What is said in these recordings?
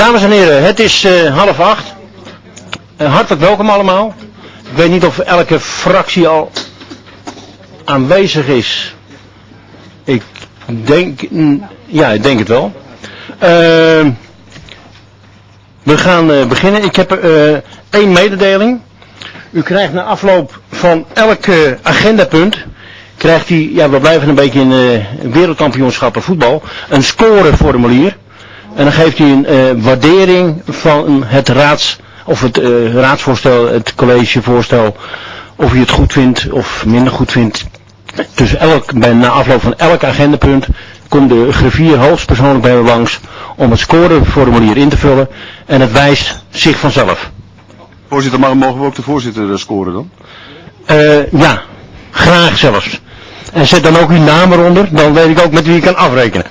Dames en heren, het is 7:30. Hartelijk welkom allemaal. Ik weet niet of elke fractie al aanwezig is. Ik denk het wel. We gaan beginnen. Ik heb 1 mededeling. U krijgt na afloop van elk agendapunt, krijgt u, we blijven een beetje in wereldkampioenschappen voetbal, een scoreformulier. En dan geeft u een waardering van het raadsvoorstel, het collegevoorstel, of u het goed vindt of minder goed vindt. Dus na afloop van elk agendapunt komt de griffier hoogstpersoonlijk bij u langs om het scoreformulier in te vullen. En het wijst zich vanzelf. Voorzitter, maar mogen we ook de voorzitter scoren dan? Ja, graag zelfs. En zet dan ook uw naam eronder, dan weet ik ook met wie ik kan afrekenen.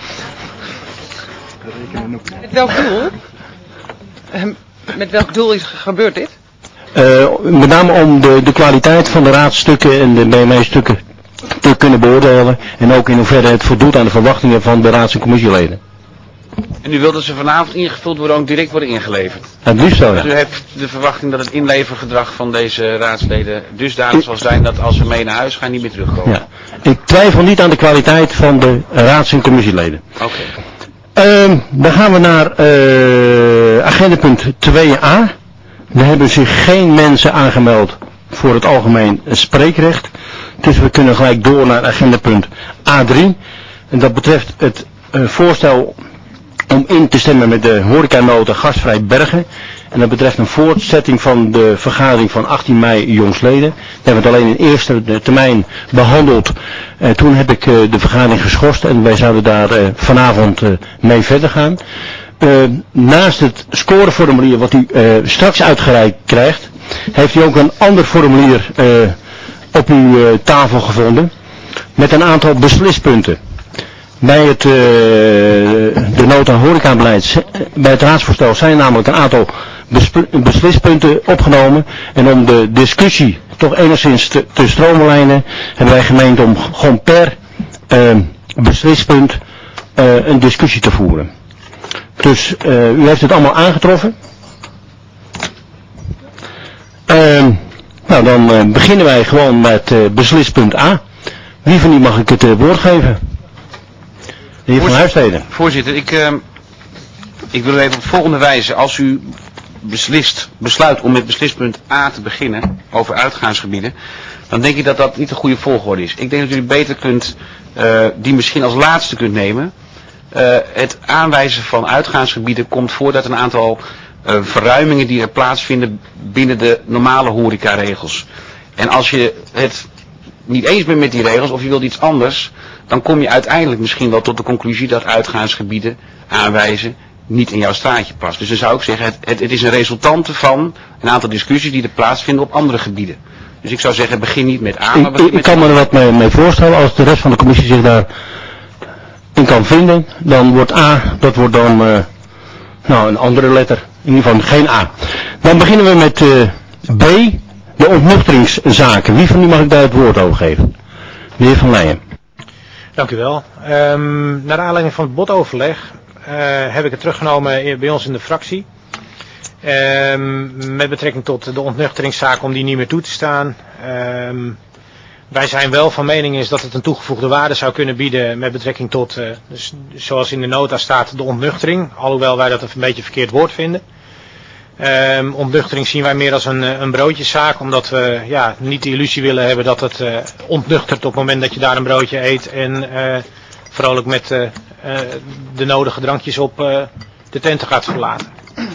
Met welk doel? Met welk doel gebeurt dit? Met name om de kwaliteit van de raadstukken en de BME-stukken te kunnen beoordelen. En ook in hoeverre het voldoet aan de verwachtingen van de raads- en commissieleden. En u wilt dat ze vanavond ingevuld worden, ook direct worden ingeleverd? Het liefst zo, ja. Dus u heeft de verwachting dat het inlevergedrag van deze raadsleden dusdanig zal zijn dat als ze mee naar huis gaan niet meer terugkomen? Ja. Ik twijfel niet aan de kwaliteit van de raads- en commissieleden. Oké. Dan gaan we naar agendapunt 2a. Er hebben zich geen mensen aangemeld voor het algemeen spreekrecht. Dus we kunnen gelijk door naar agendapunt A3. En dat betreft het voorstel om in te stemmen met de horecanota Gastvrij Bergen. En dat betreft een voortzetting van de vergadering van 18 mei jongsleden. We hebben het alleen in eerste termijn behandeld. Toen heb ik de vergadering geschorst en wij zouden daar vanavond mee verder gaan. Naast het scoreformulier wat u straks uitgereikt krijgt, heeft u ook een ander formulier op uw tafel gevonden. Met een aantal beslispunten. Bij de nota horecabeleid, bij het raadsvoorstel zijn namelijk een aantal beslispunten opgenomen. En om de discussie toch enigszins te stroomlijnen, hebben wij gemeend om gewoon per beslispunt een discussie te voeren. Dus u heeft het allemaal aangetroffen. Dan beginnen wij gewoon met beslispunt A. Wie van u mag ik het woord geven? De heer Van Huisteden. Voorzitter, ik wil even op het volgende wijzen. Als u besluit om met beslispunt A te beginnen over uitgaansgebieden, dan denk ik dat dat niet de goede volgorde is. Ik denk dat u beter die misschien als laatste kunt nemen. Het aanwijzen van uitgaansgebieden komt voordat een aantal verruimingen die er plaatsvinden binnen de normale horecaregels. En als je het niet eens bent met die regels of je wilt iets anders, dan kom je uiteindelijk misschien wel tot de conclusie dat uitgaansgebieden aanwijzen niet in jouw straatje past. Dus dan zou ik zeggen, het is een resultante van een aantal discussies die er plaatsvinden op andere gebieden. Dus ik zou zeggen, begin niet met A, maar begin met Ik kan me er wat mee voorstellen. Als de rest van de commissie zich daar in kan vinden, dan wordt A, dat wordt dan een andere letter. In ieder geval geen A. Dan beginnen we met B, de ontnuchteringszaken. Wie van u mag ik daar het woord over geven? De heer Van Leijen. Dank u wel. Naar aanleiding van het bodoverleg heb ik het teruggenomen bij ons in de fractie. Met betrekking tot de ontnuchteringszaak om die niet meer toe te staan. Wij zijn wel van mening is dat het een toegevoegde waarde zou kunnen bieden met betrekking tot, dus zoals in de nota staat, de ontnuchtering. Alhoewel wij dat een beetje verkeerd woord vinden. Ontnuchtering zien wij meer als een broodjeszaak, omdat we niet de illusie willen hebben dat het ontnuchtert op het moment dat je daar een broodje eet en vrolijk met de nodige drankjes op de tenten gaat verlaten.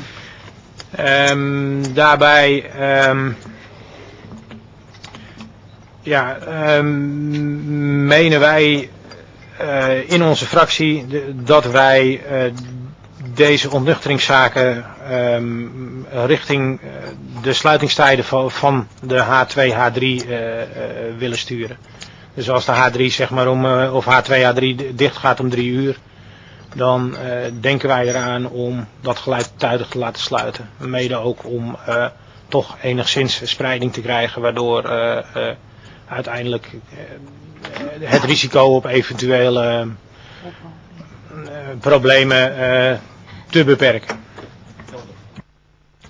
Daarbij menen wij in onze fractie dat wij deze ontnuchteringszaken richting de sluitingstijden van de H2, H3 willen sturen. Dus als de H3 zeg maar of H2, H3 dicht gaat om 3 uur, dan denken wij eraan om dat gelijktijdig te laten sluiten. Mede ook om toch enigszins spreiding te krijgen, waardoor uiteindelijk het risico op eventuele problemen te beperken.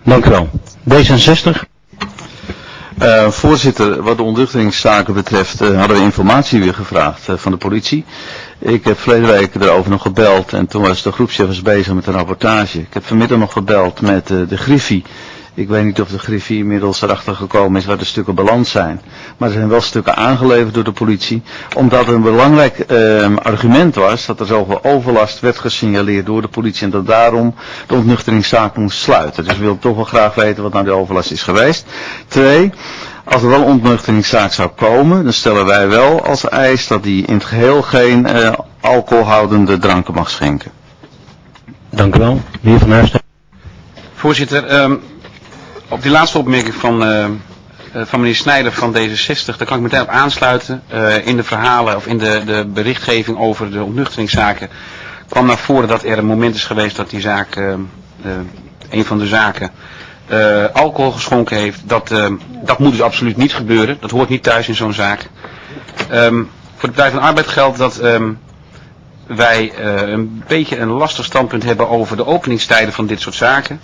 Dank u wel. D66. Voorzitter, wat de ontnuchteringszaken betreft hadden we informatie weer gevraagd van de politie. Ik heb verleden week erover nog gebeld en toen was de groepschef bezig met een rapportage. Ik heb vanmiddag nog gebeld met de Griffie. Ik weet niet of de Griffie inmiddels erachter gekomen is waar de stukken balans zijn. Maar er zijn wel stukken aangeleverd door de politie. Omdat er een belangrijk argument was dat er zoveel overlast werd gesignaleerd door de politie. En dat daarom de ontnuchteringszaak moest sluiten. Dus we willen toch wel graag weten wat nou de overlast is geweest. 2. Als er wel een ontnuchteringszaak zou komen, dan stellen wij wel als eis dat die in het geheel geen alcoholhoudende dranken mag schenken. Dank u wel. De heer Van Huisten. Voorzitter, op die laatste opmerking van meneer Snijder van D66, daar kan ik meteen op aansluiten. In de verhalen of in de berichtgeving over de ontnuchteringszaken kwam naar voren dat er een moment is geweest dat die zaak, een van de zaken, alcohol geschonken heeft. Dat moet dus absoluut niet gebeuren. Dat hoort niet thuis in zo'n zaak. Voor de Partij van de Arbeid geldt dat wij een beetje een lastig standpunt hebben over de openingstijden van dit soort zaken.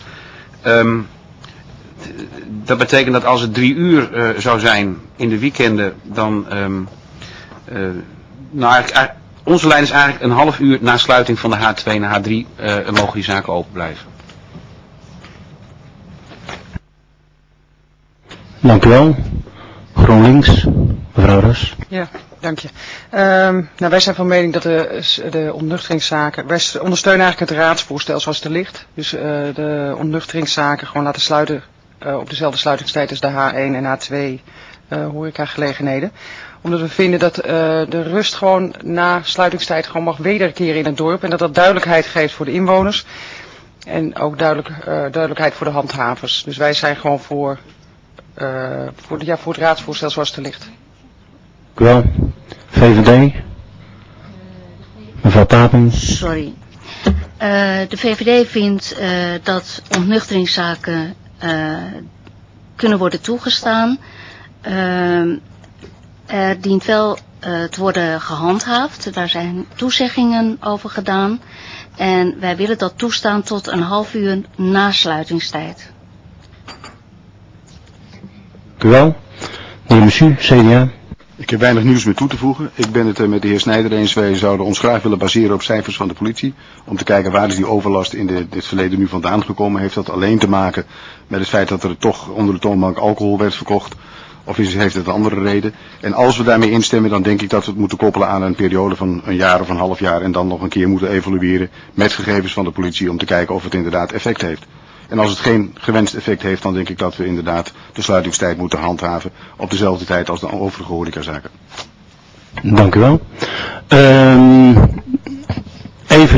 Dat betekent dat als het 3 uur zou zijn in de weekenden, dan onze lijn is eigenlijk een half uur na sluiting van de H2 en H3 mogen die zaken open blijven. Dank u wel. GroenLinks, mevrouw Ras. Ja, dank je. Wij zijn van mening dat de ontnuchteringszaken, wij ondersteunen eigenlijk het raadsvoorstel zoals het er ligt. Dus de ontnuchteringszaken gewoon laten sluiten op dezelfde sluitingstijd als de H1 en H2 horecagelegenheden. Omdat we vinden dat de rust gewoon na sluitingstijd gewoon mag wederkeren in het dorp. En dat dat duidelijkheid geeft voor de inwoners. En ook duidelijkheid voor de handhavers. Dus wij zijn gewoon voor het raadsvoorstel zoals het er ligt. Dank u wel. VVD. Mevrouw Tapens. Sorry. De VVD vindt dat ontnuchteringszaken kunnen worden toegestaan. Er dient wel te worden gehandhaafd. Daar zijn toezeggingen over gedaan. En wij willen dat toestaan tot een half uur na sluitingstijd. Dank u wel. De heer Messu, CDA. Ik heb weinig nieuws meer toe te voegen. Ik ben het met de heer Snijder eens. Wij zouden ons graag willen baseren op cijfers van de politie. Om te kijken waar is die overlast in dit verleden nu vandaan gekomen. Heeft dat alleen te maken met het feit dat er toch onder de toonbank alcohol werd verkocht? Of heeft het een andere reden? En als we daarmee instemmen, dan denk ik dat we het moeten koppelen aan een periode van een jaar of een half jaar. En dan nog een keer moeten evalueren met gegevens van de politie om te kijken of het inderdaad effect heeft. En als het geen gewenst effect heeft, dan denk ik dat we inderdaad de sluitingstijd moeten handhaven op dezelfde tijd als de overige horecazaken. Dank u wel. Even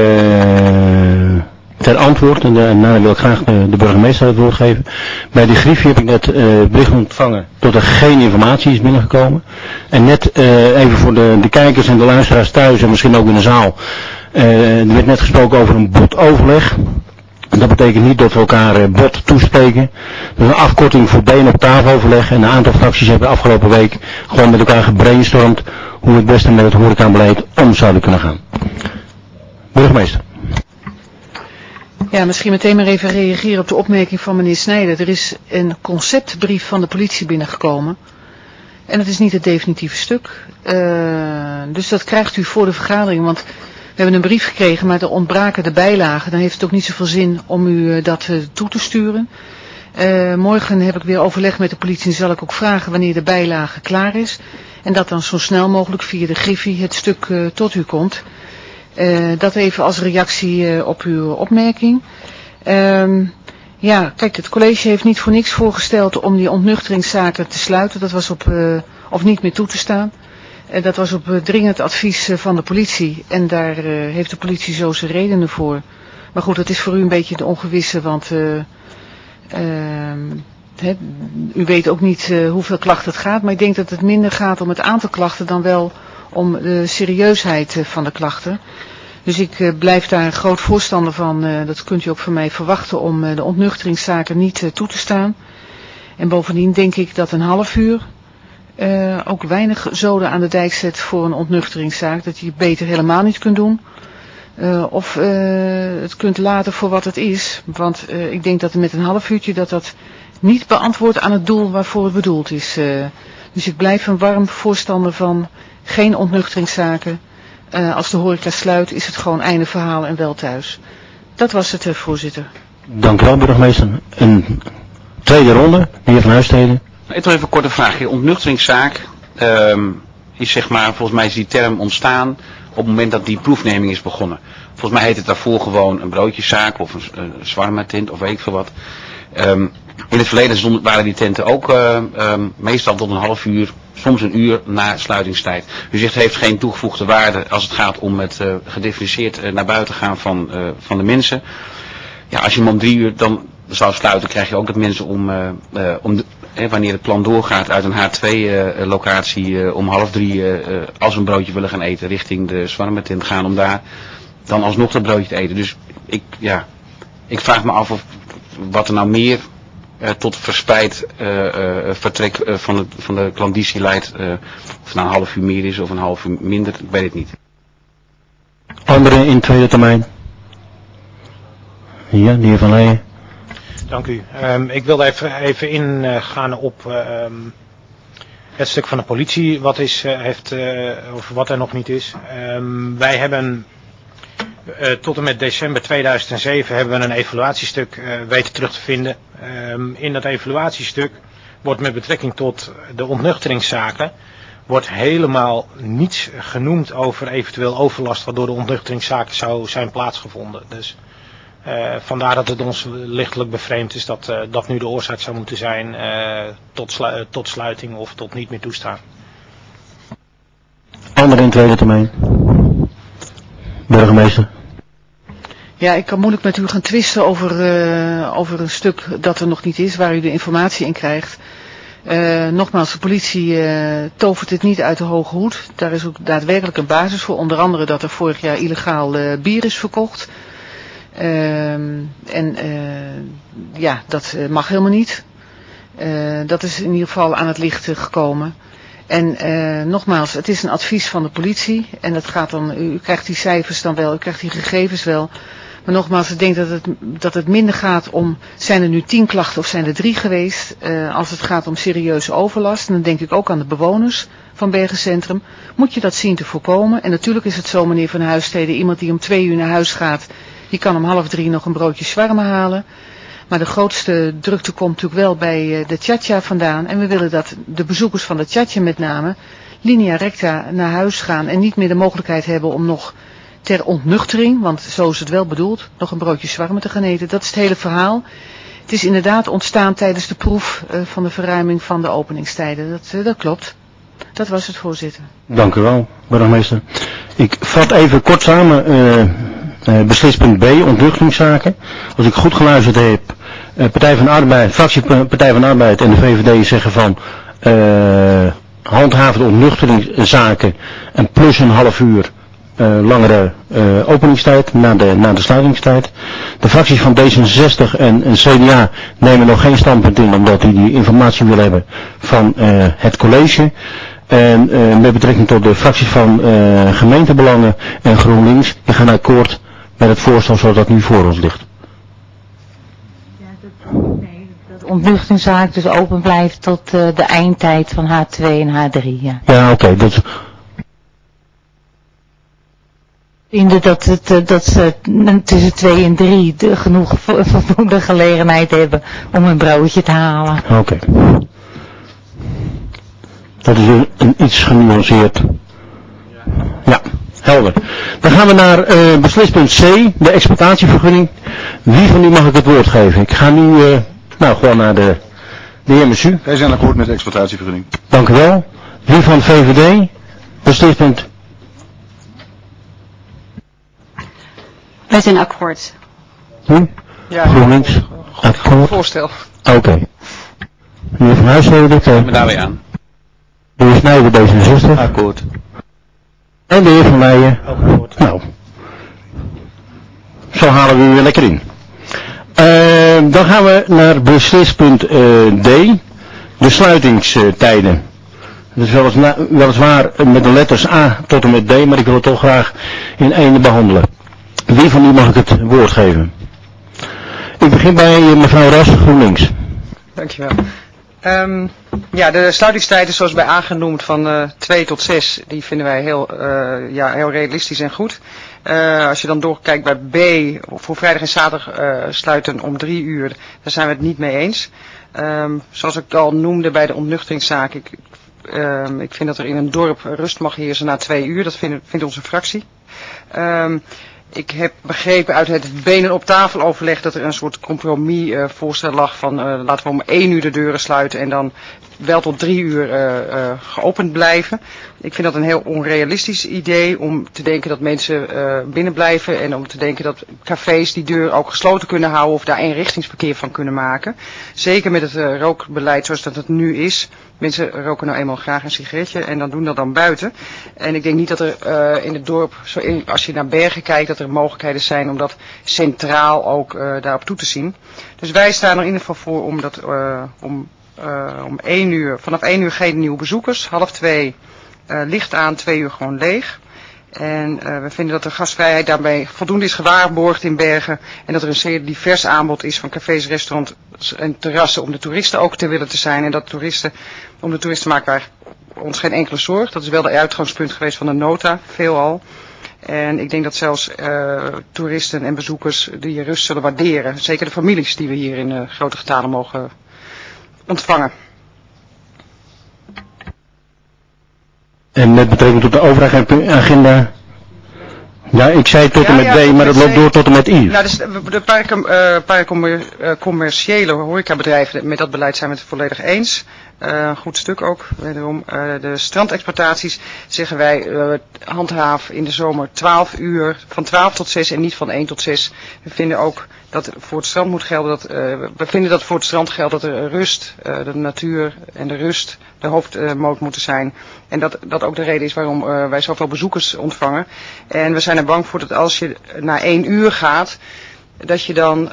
ter antwoord, en daarna wil ik graag de burgemeester het woord geven. Bij de Griffie heb ik net bericht ontvangen dat er geen informatie is binnengekomen. En net even voor de kijkers en de luisteraars thuis en misschien ook in de zaal. Er werd net gesproken over een botoverleg. Dat betekent niet dat we elkaar bot toespreken. Dat is een afkorting voor been op tafeloverleg. En een aantal fracties hebben de afgelopen week gewoon met elkaar gebrainstormd hoe we het beste met het horecabeleid om zouden kunnen gaan. Burgemeester. Ja, misschien meteen maar even reageren op de opmerking van meneer Snijder. Er is een conceptbrief van de politie binnengekomen. En dat is niet het definitieve stuk. Dus dat krijgt u voor de vergadering, want we hebben een brief gekregen, maar er ontbraken de bijlagen. Dan heeft het ook niet zoveel zin om u dat toe te sturen. Morgen heb ik weer overleg met de politie en zal ik ook vragen wanneer de bijlage klaar is. En dat dan zo snel mogelijk via de Griffie het stuk tot u komt. Dat even als reactie op uw opmerking. Ja, kijk, het college heeft niet voor niks voorgesteld om die ontnuchteringszaken te sluiten. Dat was of niet meer toe te staan. Dat was op dringend advies van de politie. En daar heeft de politie zo zijn redenen voor. Maar goed, dat is voor u een beetje de ongewisse, want u weet ook niet hoeveel klachten het gaat. Maar ik denk dat het minder gaat om het aantal klachten dan wel om de serieusheid van de klachten. Dus ik blijf daar een groot voorstander van, dat kunt u ook van mij verwachten, om de ontnuchteringszaken niet toe te staan. En bovendien denk ik dat een half uur ook weinig zoden aan de dijk zet voor een ontnuchteringszaak. Dat je het beter helemaal niet kunt doen. Of het kunt laten voor wat het is. Want ik denk dat met een half uurtje dat niet beantwoordt aan het doel waarvoor het bedoeld is. Dus ik blijf een warm voorstander van geen ontnuchteringszaken. Als de horeca sluit is het gewoon einde verhaal en wel thuis. Dat was het, voorzitter. Dank u wel, burgemeester. Een tweede ronde, de heer Van Huisteden. Ik nog even een korte vraag. De ontnuchteringszaak is zeg maar, volgens mij is die term ontstaan op het moment dat die proefneming is begonnen. Volgens mij heet het daarvoor gewoon een broodjeszaak of een shawarma tent of weet ik veel wat. In het verleden waren die tenten ook meestal tot een half uur, soms een uur na sluitingstijd. U zegt het heeft geen toegevoegde waarde als het gaat om het gedifferentieerd naar buiten gaan van de mensen. Ja, als je hem om 3 uur dan zou sluiten, krijg je ook dat mensen wanneer het plan doorgaat uit een H2 locatie om 2:30 als we een broodje willen gaan eten richting de shawarma tent gaan om daar dan alsnog dat broodje te eten. Dus ik vraag me af of wat er nou meer tot verspreid vertrek van de klandizie leidt. Of het nou een half uur meer is of een half uur minder, ik weet het niet. Anderen in tweede termijn. Ja, de heer Van Leijen. Dank u. Ik wilde even ingaan op het stuk van de politie wat of wat er nog niet is. Wij hebben tot en met december 2007 hebben we een evaluatiestuk weten terug te vinden. In dat evaluatiestuk wordt met betrekking tot de ontnuchteringszaken wordt helemaal niets genoemd over eventueel overlast wat door de ontnuchteringszaken zou zijn plaatsgevonden. Dus vandaar dat het ons lichtelijk bevreemd is dat nu de oorzaak zou moeten zijn tot sluiting of tot niet meer toestaan. Anderen in tweede termijn. Burgemeester. Ja, ik kan moeilijk met u gaan twisten over een stuk dat er nog niet is, waar u de informatie in krijgt. Nogmaals, de politie tovert het niet uit de hoge hoed. Daar is ook daadwerkelijk een basis voor. Onder andere dat er vorig jaar illegaal bier is verkocht. Dat mag helemaal niet. Dat is in ieder geval aan het licht gekomen. En nogmaals, het is een advies van de politie. En dat gaat dan, u krijgt die cijfers dan wel, u krijgt die gegevens wel. Maar nogmaals, ik denk dat het minder gaat om, zijn er nu 10 klachten of zijn er 3 geweest? Als het gaat om serieuze overlast, en dan denk ik ook aan de bewoners van Bergencentrum, moet je dat zien te voorkomen. En natuurlijk is het zo, meneer Van Huisteden, iemand die om 2 uur naar huis gaat, die kan om 2:30 nog een broodje shawarma halen. Maar de grootste drukte komt natuurlijk wel bij de Tjatja vandaan. En we willen dat de bezoekers van de Tjatja met name linea recta naar huis gaan en niet meer de mogelijkheid hebben om nog ter ontnuchtering, want zo is het wel bedoeld, nog een broodje shawarma te gaan eten. Dat is het hele verhaal. Het is inderdaad ontstaan tijdens de proef van de verruiming van de openingstijden. Dat klopt. Dat was het, voorzitter. Dank u wel, burgemeester. Ik vat even kort samen beslispunt B, ontnuchteringszaken. Als ik goed geluisterd heb, Partij van de Arbeid, fractie Partij van de Arbeid en de VVD zeggen van handhaven de ontnuchteringszaken en plus een half uur langere openingstijd na de sluitingstijd. De fracties van D66 en CDA nemen nog geen standpunt in omdat die informatie willen hebben van het college. En met betrekking tot de fracties van gemeentebelangen en GroenLinks, die gaan akkoord met het voorstel zoals dat nu voor ons ligt. Dat de ontnuchteringszaak dus open blijft tot de eindtijd van H2 en H3. Ja, Ja, oké. Dat vinden dat ze tussen 2 en 3 genoeg voldoende gelegenheid hebben om een broodje te halen. Oké. Dat is een iets genuanceerd. Ja, helder. Dan gaan we naar beslispunt C, de exploitatievergunning. Wie van u mag ik het woord geven? Ik ga nu gewoon naar de heer Messu. Wij zijn akkoord met de exploitatievergunning. Dank u wel. Wie van VVD? Beslispunt. Wij zijn akkoord. Ja, GroenLinks? Akkoord. voorstel. Oké. Meneer Van Huisteden? Komen we daar weer aan. De heer Snijder, D66. Akkoord. En de heer Van Leijen. Ook akkoord. Nou, zo halen we u weer lekker in. Dan gaan we naar beslispunt D, de sluitingstijden. Dat is weliswaar met de letters A tot en met D, maar ik wil het toch graag in één behandelen. Wie van u mag ik het woord geven? Ik begin bij mevrouw Ras, GroenLinks. Dankjewel. Ja, de sluitingstijden zoals bij aangenoemd van 2 tot 6, die vinden wij heel realistisch en goed. Als je dan doorkijkt bij B, voor vrijdag en zaterdag sluiten om 3 uur, daar zijn we het niet mee eens. Zoals ik al noemde bij de ontnuchteringszaak, ik vind dat er in een dorp rust mag heersen na 2 uur, dat vindt onze fractie. Ik heb begrepen uit het benen op tafel overleg dat er een soort compromisvoorstel lag van laten we om 1 uur de deuren sluiten en dan wel tot 3 uur geopend blijven. Ik vind dat een heel onrealistisch idee om te denken dat mensen binnen blijven en om te denken dat cafés die deur ook gesloten kunnen houden of daar eenrichtingsverkeer van kunnen maken. Zeker met het rookbeleid zoals dat het nu is. Mensen roken nou eenmaal graag een sigaretje en dan doen dat dan buiten. En ik denk niet dat er in het dorp, als je naar Bergen kijkt, dat er mogelijkheden zijn om dat centraal ook daarop toe te zien. Dus wij staan er in ieder geval voor om dat om 1 uur, vanaf 1 uur geen nieuwe bezoekers, 1:30 licht aan, 2 uur gewoon leeg. En we vinden dat de gastvrijheid daarbij voldoende is gewaarborgd in Bergen en dat er een zeer divers aanbod is van cafés, restaurants en terrassen om de toeristen ook te willen te zijn. En dat om de toeristen maken wij ons geen enkele zorg. Dat is wel de uitgangspunt geweest van de nota, veelal. En ik denk dat zelfs toeristen en bezoekers die rust zullen waarderen. Zeker de families die we hier in grote getalen mogen ontvangen. En met betrekking tot de overige agenda? Ja, ik zei tot en met D, maar dat loopt door tot en met I. Nou, dus de commerciële horecabedrijven, met dat beleid zijn we het volledig eens. Een goed stuk ook, wederom. De strandexploitaties zeggen wij handhaaf in de zomer 12 uur, van 12 tot 6 en niet van 1 tot 6. We vinden ook dat voor het strand moet gelden, we vinden dat voor het strand geldt dat er rust, de natuur en de rust de hoofdmoot moeten zijn. En dat ook de reden is waarom wij zoveel bezoekers ontvangen. En we zijn er bang voor dat als je naar 1 uur gaat, dat je dan,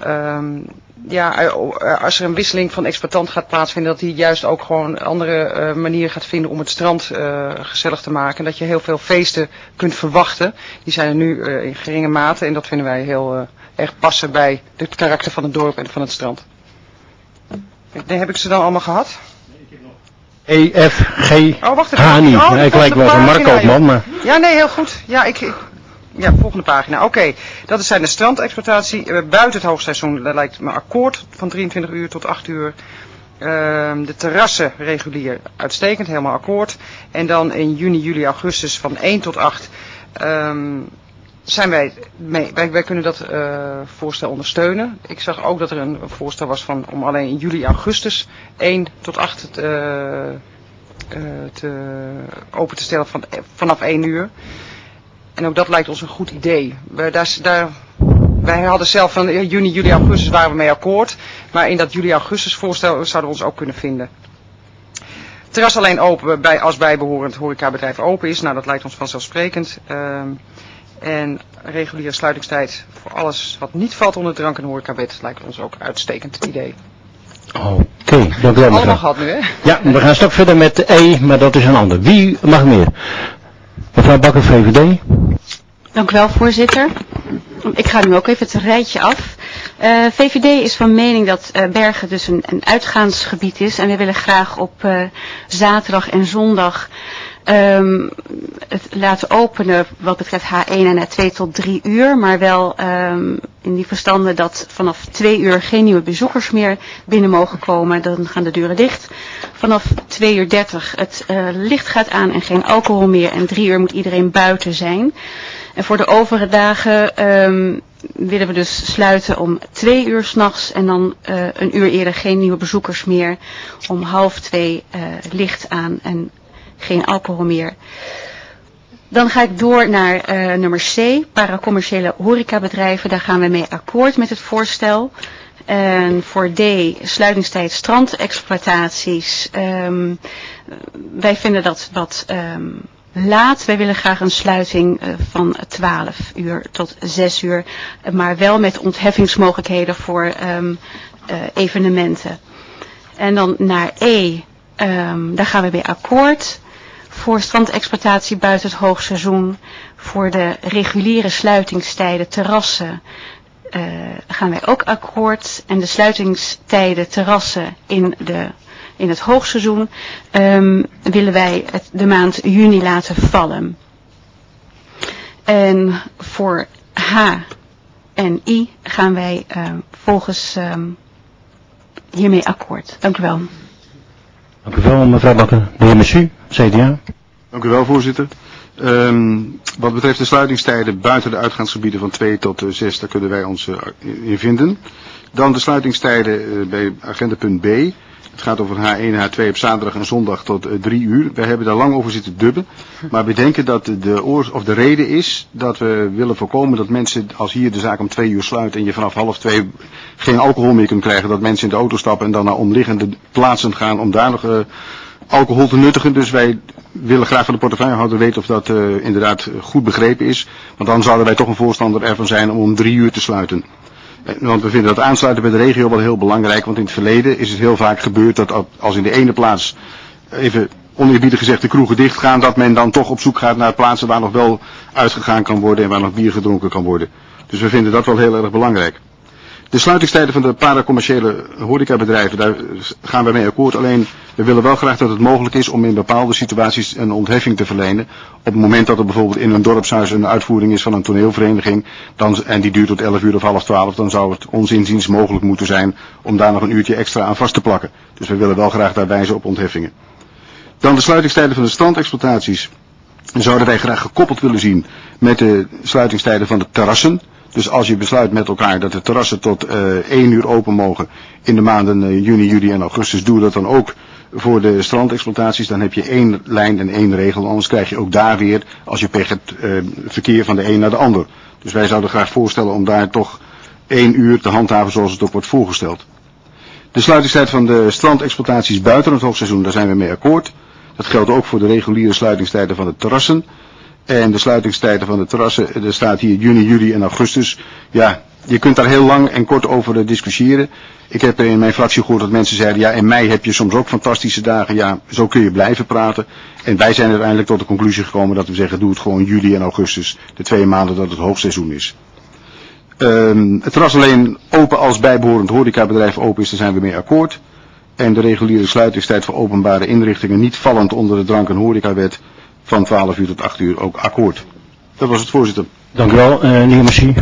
als er een wisseling van exploitant gaat plaatsvinden, dat die juist ook gewoon andere manieren gaat vinden om het strand gezellig te maken. En dat je heel veel feesten kunt verwachten. Die zijn er nu in geringe mate en dat vinden wij heel erg passen bij het karakter van het dorp en van het strand. Heb ik ze dan allemaal gehad? E, F, G, H niet. Ik lijk wel een marktkoopman, maar... Ja, nee, heel goed. Ja, volgende pagina. Oké, dat zijn de strandexploitatie. Buiten het hoogseizoen lijkt me akkoord van 23 uur tot 8 uur. De terrassen regulier uitstekend, helemaal akkoord. En dan in juni, juli, augustus van 1 tot 8 zijn wij mee. Wij kunnen dat voorstel ondersteunen. Ik zag ook dat er een voorstel was om alleen in juli, augustus 1 tot 8 open te stellen vanaf 1 uur. En ook dat lijkt ons een goed idee. Wij hadden zelf van juni, juli, augustus waren we mee akkoord. Maar in dat juli-augustus voorstel zouden we ons ook kunnen vinden. Terras alleen open als bijbehorend horecabedrijf open is. Nou, dat lijkt ons vanzelfsprekend. En reguliere sluitingstijd voor alles wat niet valt onder drank- en horecabed lijkt ons ook uitstekend idee. Oké, dank u wel. Allemaal gehad nu, hè? Ja, we gaan straks verder met E, maar dat is een ander. Wie mag meer? Mevrouw Bakker, VVD. Dank u wel, voorzitter. Ik ga nu ook even het rijtje af. VVD is van mening dat Bergen dus een uitgaansgebied is. En we willen graag op zaterdag en zondag het laten openen wat betreft H1 en H2 tot 3 uur. Maar wel in die verstanden dat vanaf 2 uur geen nieuwe bezoekers meer binnen mogen komen. Dan gaan de deuren dicht. Vanaf 2:30 het licht gaat aan en geen alcohol meer. En 3 uur moet iedereen buiten zijn. En voor de overige dagen willen we dus sluiten om 2 uur 's nachts en dan een uur eerder geen nieuwe bezoekers meer. Om 1:30 licht aan en geen alcohol meer. Dan ga ik door naar nummer C, paracommerciële horecabedrijven. Daar gaan we mee akkoord met het voorstel. En voor D, sluitingstijd strandexploitaties. Wij vinden dat wat laat. Wij willen graag een sluiting van 12 uur tot 6 uur. Maar wel met ontheffingsmogelijkheden voor evenementen. En dan naar E, daar gaan we mee akkoord. voor strandexploitatie buiten het hoogseizoen, voor de reguliere sluitingstijden terrassen, gaan wij ook akkoord. En de sluitingstijden terrassen in het hoogseizoen willen wij de maand juni laten vallen. En voor H en I gaan wij volgens hiermee akkoord. Dank u wel. Dank u wel, mevrouw Bakker. De heer Messu, CDA. Dank u wel, voorzitter. Wat betreft de sluitingstijden buiten de uitgaansgebieden van 2 tot 6, daar kunnen wij ons in vinden. Dan de sluitingstijden bij agendapunt B. Het gaat over H1 en H2 op zaterdag en zondag tot 3 uur. We hebben daar lang over zitten dubben. Maar we denken dat de reden is dat we willen voorkomen dat mensen, als hier de zaak om 2 uur sluit en je vanaf 1:30 geen alcohol meer kunt krijgen, dat mensen in de auto stappen en dan naar omliggende plaatsen gaan om daar nog alcohol te nuttigen. Dus wij willen graag van de portefeuillehouder weten of dat inderdaad goed begrepen is. Want dan zouden wij toch een voorstander ervan zijn om 3 uur te sluiten. Want we vinden dat aansluiten bij de regio wel heel belangrijk. Want in het verleden is het heel vaak gebeurd dat als in de ene plaats, even oneerbiedig gezegd, de kroegen dicht gaan, dat men dan toch op zoek gaat naar plaatsen waar nog wel uitgegaan kan worden en waar nog bier gedronken kan worden. Dus we vinden dat wel heel erg belangrijk. De sluitingstijden van de paracommerciële horecabedrijven, daar gaan we mee akkoord. Alleen, we willen wel graag dat het mogelijk is om in bepaalde situaties een ontheffing te verlenen. Op het moment dat er bijvoorbeeld in een dorpshuis een uitvoering is van een toneelvereniging, en die duurt tot 11 uur of 11:30, dan zou het ons inziens mogelijk moeten zijn om daar nog een uurtje extra aan vast te plakken. Dus we willen wel graag daar wijzen op ontheffingen. Dan de sluitingstijden van de strandexploitaties. Zouden wij graag gekoppeld willen zien met de sluitingstijden van de terrassen. Dus als je besluit met elkaar dat de terrassen tot 1 uur open mogen in de maanden juni, juli en augustus, doe dat dan ook voor de strandexploitaties. Dan heb je 1 lijn en 1 regel. Anders krijg je ook daar weer, als je pech hebt, verkeer van de een naar de ander. Dus wij zouden graag voorstellen om daar toch 1 uur te handhaven zoals het ook wordt voorgesteld. De sluitingstijd van de strandexploitaties buiten het hoogseizoen, daar zijn we mee akkoord. Dat geldt ook voor de reguliere sluitingstijden van de terrassen. En de sluitingstijden van de terrassen, er staat hier juni, juli en augustus. Ja, je kunt daar heel lang en kort over discussiëren. Ik heb in mijn fractie gehoord dat mensen zeiden, ja, in mei heb je soms ook fantastische dagen. Ja, zo kun je blijven praten. En wij zijn uiteindelijk tot de conclusie gekomen dat we zeggen, doe het gewoon juli en augustus. De 2 maanden dat het hoogseizoen is. Het terras alleen open als bijbehorend horecabedrijf open is, daar zijn we mee akkoord. En de reguliere sluitingstijd voor openbare inrichtingen niet vallend onder de drank- en horecawet van 12 uur tot 8 uur ook akkoord. Dat was het, voorzitter. Dank u wel, de heer Messi.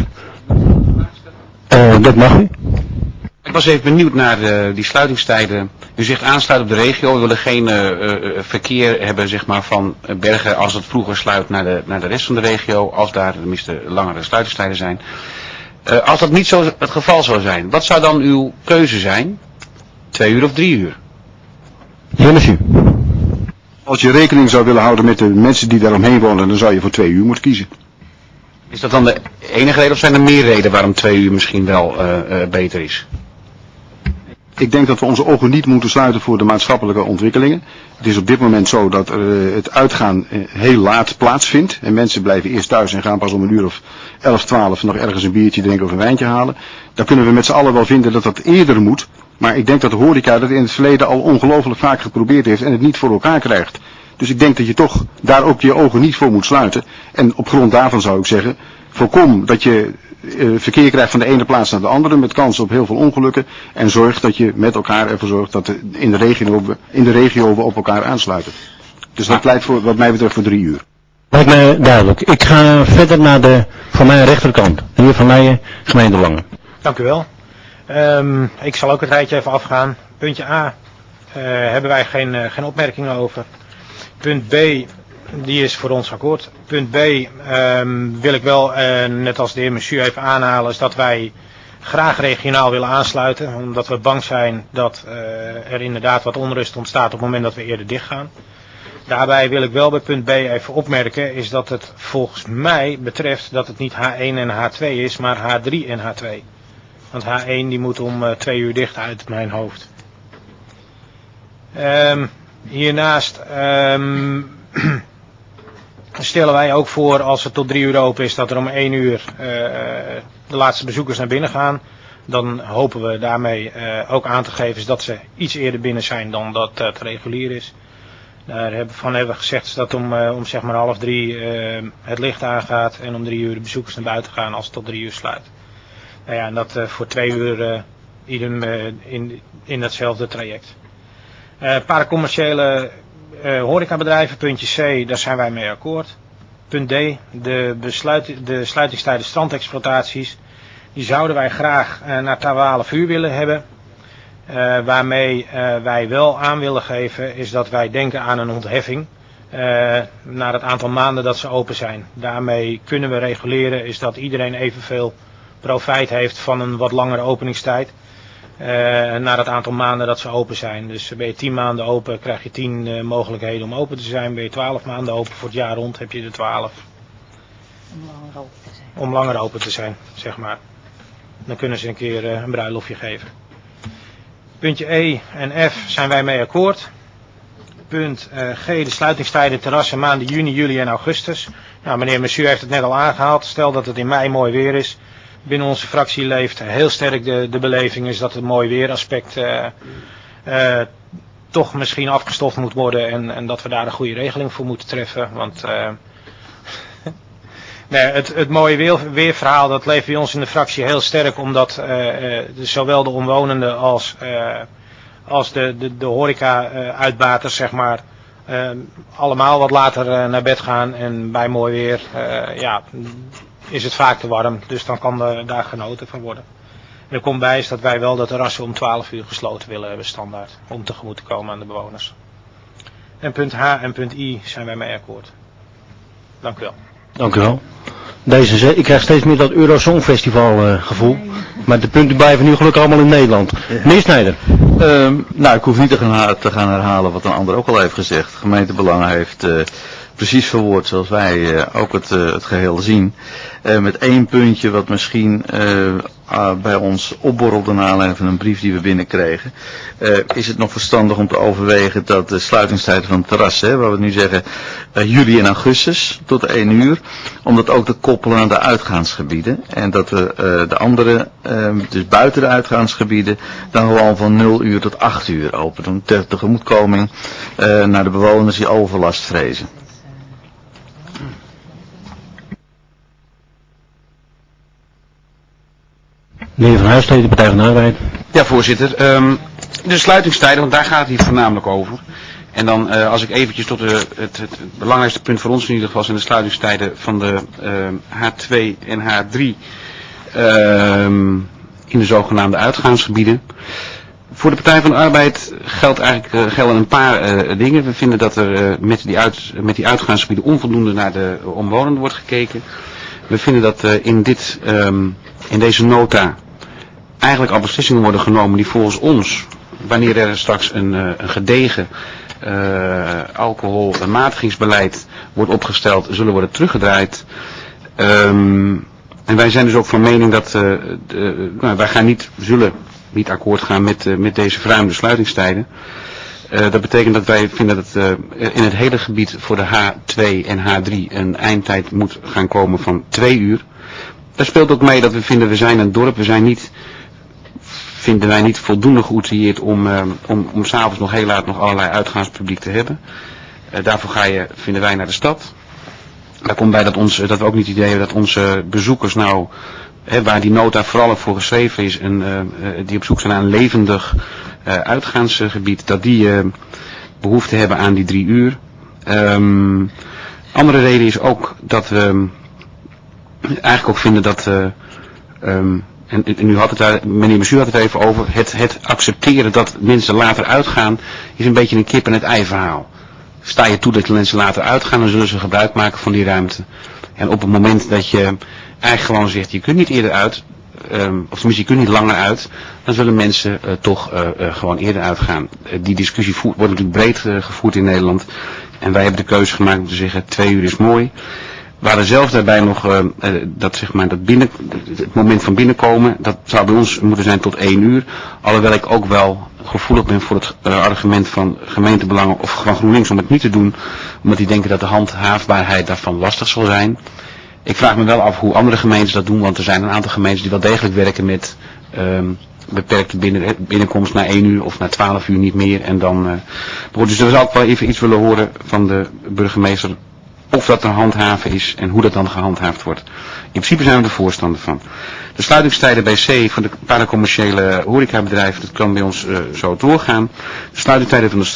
Dat mag u. Ik was even benieuwd naar die sluitingstijden. U zegt aansluiten op de regio. We willen geen verkeer hebben, zeg maar, van Bergen als het vroeger sluit naar de rest van de regio. Als daar tenminste langere sluitingstijden zijn. Als dat niet zo het geval zou zijn, wat zou dan uw keuze zijn? 2 uur of 3 uur? Heer Messi. Als je rekening zou willen houden met de mensen die daaromheen wonen, dan zou je voor 2 uur moeten kiezen. Is dat dan de enige reden of zijn er meer redenen waarom 2 uur misschien wel beter is? Ik denk dat we onze ogen niet moeten sluiten voor de maatschappelijke ontwikkelingen. Het is op dit moment zo dat het uitgaan heel laat plaatsvindt. En mensen blijven eerst thuis en gaan pas om 1 uur of 11, 12 nog ergens een biertje drinken of een wijntje halen. Dan kunnen we met z'n allen wel vinden dat dat eerder moet. Maar ik denk dat de horeca dat in het verleden al ongelooflijk vaak geprobeerd heeft en het niet voor elkaar krijgt. Dus ik denk dat je toch daar ook je ogen niet voor moet sluiten. En op grond daarvan zou ik zeggen, voorkom dat je verkeer krijgt van de ene plaats naar de andere met kans op heel veel ongelukken. En zorg dat je met elkaar ervoor zorgt dat in de regio we op elkaar aansluiten. Dus dat pleit wat mij betreft voor 3 uur. Lijkt mij duidelijk. Ik ga verder naar de, voor mij rechterkant. De heer Van Leijen, gemeente Langen. Dank u wel. Ik zal ook het rijtje even afgaan. Puntje A hebben wij geen opmerkingen over. Punt B, die is voor ons akkoord. Punt B wil ik wel, net als de heer Messu even aanhalen, is dat wij graag regionaal willen aansluiten. Omdat we bang zijn dat er inderdaad wat onrust ontstaat op het moment dat we eerder dichtgaan. Daarbij wil ik wel bij punt B even opmerken, is dat het volgens mij betreft dat het niet H1 en H2 is, maar H3 en H2. Want H1 die moet om 2 uur dicht uit mijn hoofd. Hiernaast stellen wij ook voor, als het tot 3 uur open is, dat er om 1 uur de laatste bezoekers naar binnen gaan. Dan hopen we daarmee ook aan te geven dat ze iets eerder binnen zijn dan dat het regulier is. Daarvan hebben we gezegd dat om zeg maar 2:30 het licht aangaat en om 3 uur de bezoekers naar buiten gaan als het tot 3 uur sluit. Nou ja, en dat voor 2 uur idem in datzelfde traject. Paracommerciële horecabedrijven, puntje C, daar zijn wij mee akkoord. Punt D, de sluitingstijden strandexploitaties, die zouden wij graag naar 12 uur willen hebben. Waarmee wij wel aan willen geven is dat wij denken aan een ontheffing naar het aantal maanden dat ze open zijn. Daarmee kunnen we reguleren is dat iedereen evenveel profijt heeft van een wat langere openingstijd naar het aantal maanden dat ze open zijn. Dus ben je 10 maanden open krijg je 10 mogelijkheden om open te zijn. Ben je 12 maanden open voor het jaar rond heb je er 12. Om langer open te zijn, zeg maar. Dan kunnen ze een keer een bruiloftje geven. Puntje E en F zijn wij mee akkoord. Punt G, de sluitingstijden terrassen maanden juni, juli en augustus. Nou, meneer Monsieur heeft het net al aangehaald. Stel dat het in mei mooi weer is. Binnen onze fractie leeft heel sterk de beleving is dat het mooi weeraspect toch misschien afgestoft moet worden. En dat we daar een goede regeling voor moeten treffen. Want nee, het mooie weerverhaal dat leeft bij ons in de fractie heel sterk. Omdat zowel de omwonenden als de horeca-uitbaters zeg maar allemaal wat later naar bed gaan. En bij mooi weer is het vaak te warm. Dus dan kan daar genoten van worden. En er komt bij is dat wij wel de terrassen om 12 uur gesloten willen hebben standaard. Om tegemoet te komen aan de bewoners. En punt H en punt I zijn wij mee akkoord. Dank u wel. Dank u wel. Ik krijg steeds meer dat Eurosongfestival gevoel. Maar de punten blijven nu gelukkig allemaal in Nederland. Meneer Snijder. Nou, ik hoef niet te gaan herhalen wat een ander ook al heeft gezegd. Gemeentebelangen heeft precies verwoord zoals wij ook het geheel zien. Met één puntje wat misschien bij ons opborrelde naar aanleiding van een brief die we binnenkregen. Is het nog verstandig om te overwegen dat de sluitingstijden van het terras, waar we nu zeggen juli en augustus tot 1 uur, om dat ook te koppelen aan de uitgaansgebieden. En dat we de andere, dus buiten de uitgaansgebieden, dan gewoon van 0 uur tot 8 uur open doen. Ter tegemoetkoming naar de bewoners die overlast vrezen. Meneer Van Huisteden, Partij van de Arbeid. Ja, voorzitter. De sluitingstijden, want daar gaat het hier voornamelijk over. En dan als ik eventjes tot het belangrijkste punt voor ons in ieder geval zijn de sluitingstijden van de H2 en H3 in de zogenaamde uitgaansgebieden. Voor de Partij van de Arbeid gelden een paar dingen. We vinden dat er met die uitgaansgebieden onvoldoende naar de omwonenden wordt gekeken. We vinden dat in deze nota eigenlijk al beslissingen worden genomen die volgens ons, wanneer er straks een gedegen alcoholmatigingsbeleid wordt opgesteld, zullen worden teruggedraaid. En wij zijn dus ook van mening dat wij zullen niet akkoord gaan met deze verruimde sluitingstijden. Dat betekent dat wij vinden dat in het hele gebied voor de H2 en H3 een eindtijd moet gaan komen van 2 uur. Daar speelt ook mee dat we vinden, we zijn een dorp, vinden wij niet voldoende geoutilleerd om 's avonds nog heel laat nog allerlei uitgaanspubliek te hebben. Daarvoor vinden wij naar de stad. Daar komt bij dat we ook niet het idee hebben dat onze bezoekers nou, waar die nota vooral voor geschreven is, die op zoek zijn naar een levendig uitgaansgebied, dat die behoefte hebben aan die 3 uur. Andere reden is ook dat we eigenlijk ook vinden dat, en nu had het daar, meneer Monsieur had het even over, het accepteren dat mensen later uitgaan, is een beetje een kip en het ei verhaal. Sta je toe dat mensen later uitgaan, dan zullen ze gebruik maken van die ruimte. En op het moment dat je eigenlijk gewoon zegt, je kunt niet eerder uit, of tenminste je kunt niet langer uit, dan zullen mensen toch gewoon eerder uitgaan. Die discussie wordt natuurlijk breed gevoerd in Nederland. En wij hebben de keuze gemaakt om te zeggen, 2 uur is mooi. We hadden zelf daarbij nog het moment van binnenkomen, dat zou bij ons moeten zijn tot 1 uur. Alhoewel ik ook wel gevoelig ben voor het argument van gemeentebelangen of van GroenLinks om het niet te doen, omdat die denken dat de handhaafbaarheid daarvan lastig zal zijn. Ik vraag me wel af hoe andere gemeentes dat doen, want er zijn een aantal gemeentes die wel degelijk werken met beperkte binnenkomst na 1 uur of na 12 uur niet meer. En dan, dus we zou ook wel even iets willen horen van de burgemeester of dat een handhaven is en hoe dat dan gehandhaafd wordt. In principe zijn we er voorstander van. De sluitingstijden bij C van de paracommerciële horecabedrijven, dat kan bij ons zo doorgaan. De sluitingstijden van de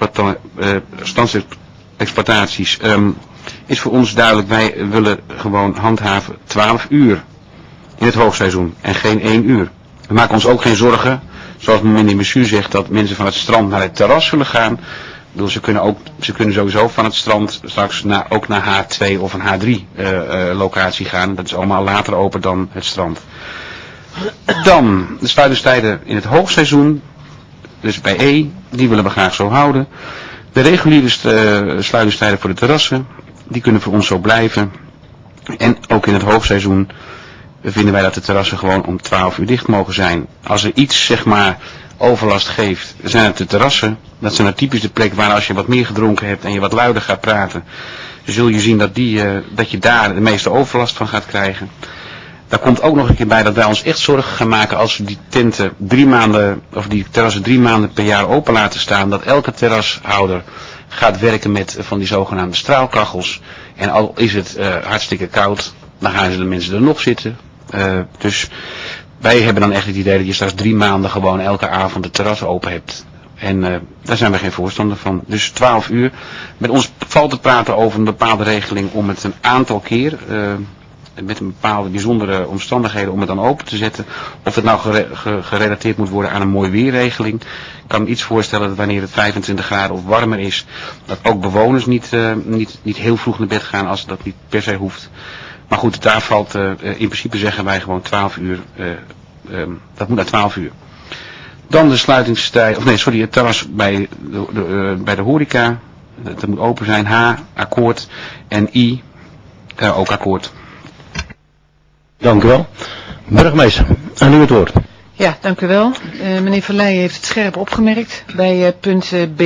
strandexploitaties is voor ons duidelijk. Wij willen gewoon handhaven 12 uur in het hoogseizoen en geen 1 uur. We maken ons ook geen zorgen, zoals meneer Messu zegt, dat mensen van het strand naar het terras zullen gaan. Ik bedoel, ze kunnen sowieso van het strand straks ook naar H2 of een H3 locatie gaan. Dat is allemaal later open dan het strand. Dan de sluitingstijden in het hoogseizoen, dus bij E, die willen we graag zo houden. De reguliere sluitingstijden voor de terrassen, die kunnen voor ons zo blijven. En ook in het hoogseizoen vinden wij dat de terrassen gewoon om 12 uur dicht mogen zijn. Als er iets, zeg maar, overlast geeft, zijn het de terrassen. Dat zijn nou typisch de plek waar als je wat meer gedronken hebt en je wat luider gaat praten, zul je zien dat je daar de meeste overlast van gaat krijgen. Daar komt ook nog een keer bij dat wij ons echt zorgen gaan maken als we die tenten 3 maanden, of die terrassen 3 maanden per jaar open laten staan, dat elke terrashouder gaat werken met van die zogenaamde straalkachels. En al is het hartstikke koud, dan gaan de mensen er nog zitten. Dus wij hebben dan echt het idee dat je straks 3 maanden gewoon elke avond de terras open hebt. En daar zijn we geen voorstander van. Dus 12 uur. Met ons valt te praten over een bepaalde regeling om het een aantal keer, met een bepaalde bijzondere omstandigheden, om het dan open te zetten. Of het nou gerelateerd moet worden aan een mooi weerregeling. Ik kan me iets voorstellen dat wanneer het 25 graden of warmer is, dat ook bewoners niet heel vroeg naar bed gaan als dat niet per se hoeft. Maar goed, daar valt, in principe zeggen wij gewoon 12 uur, dat moet naar 12 uur. Dan de sluitingstijd, het terras bij de horeca, dat moet open zijn, H, akkoord, en I, ook akkoord. Dank u wel. Burgemeester, aan u het woord. Ja, dank u wel. Meneer Verleijen heeft het scherp opgemerkt bij punt B.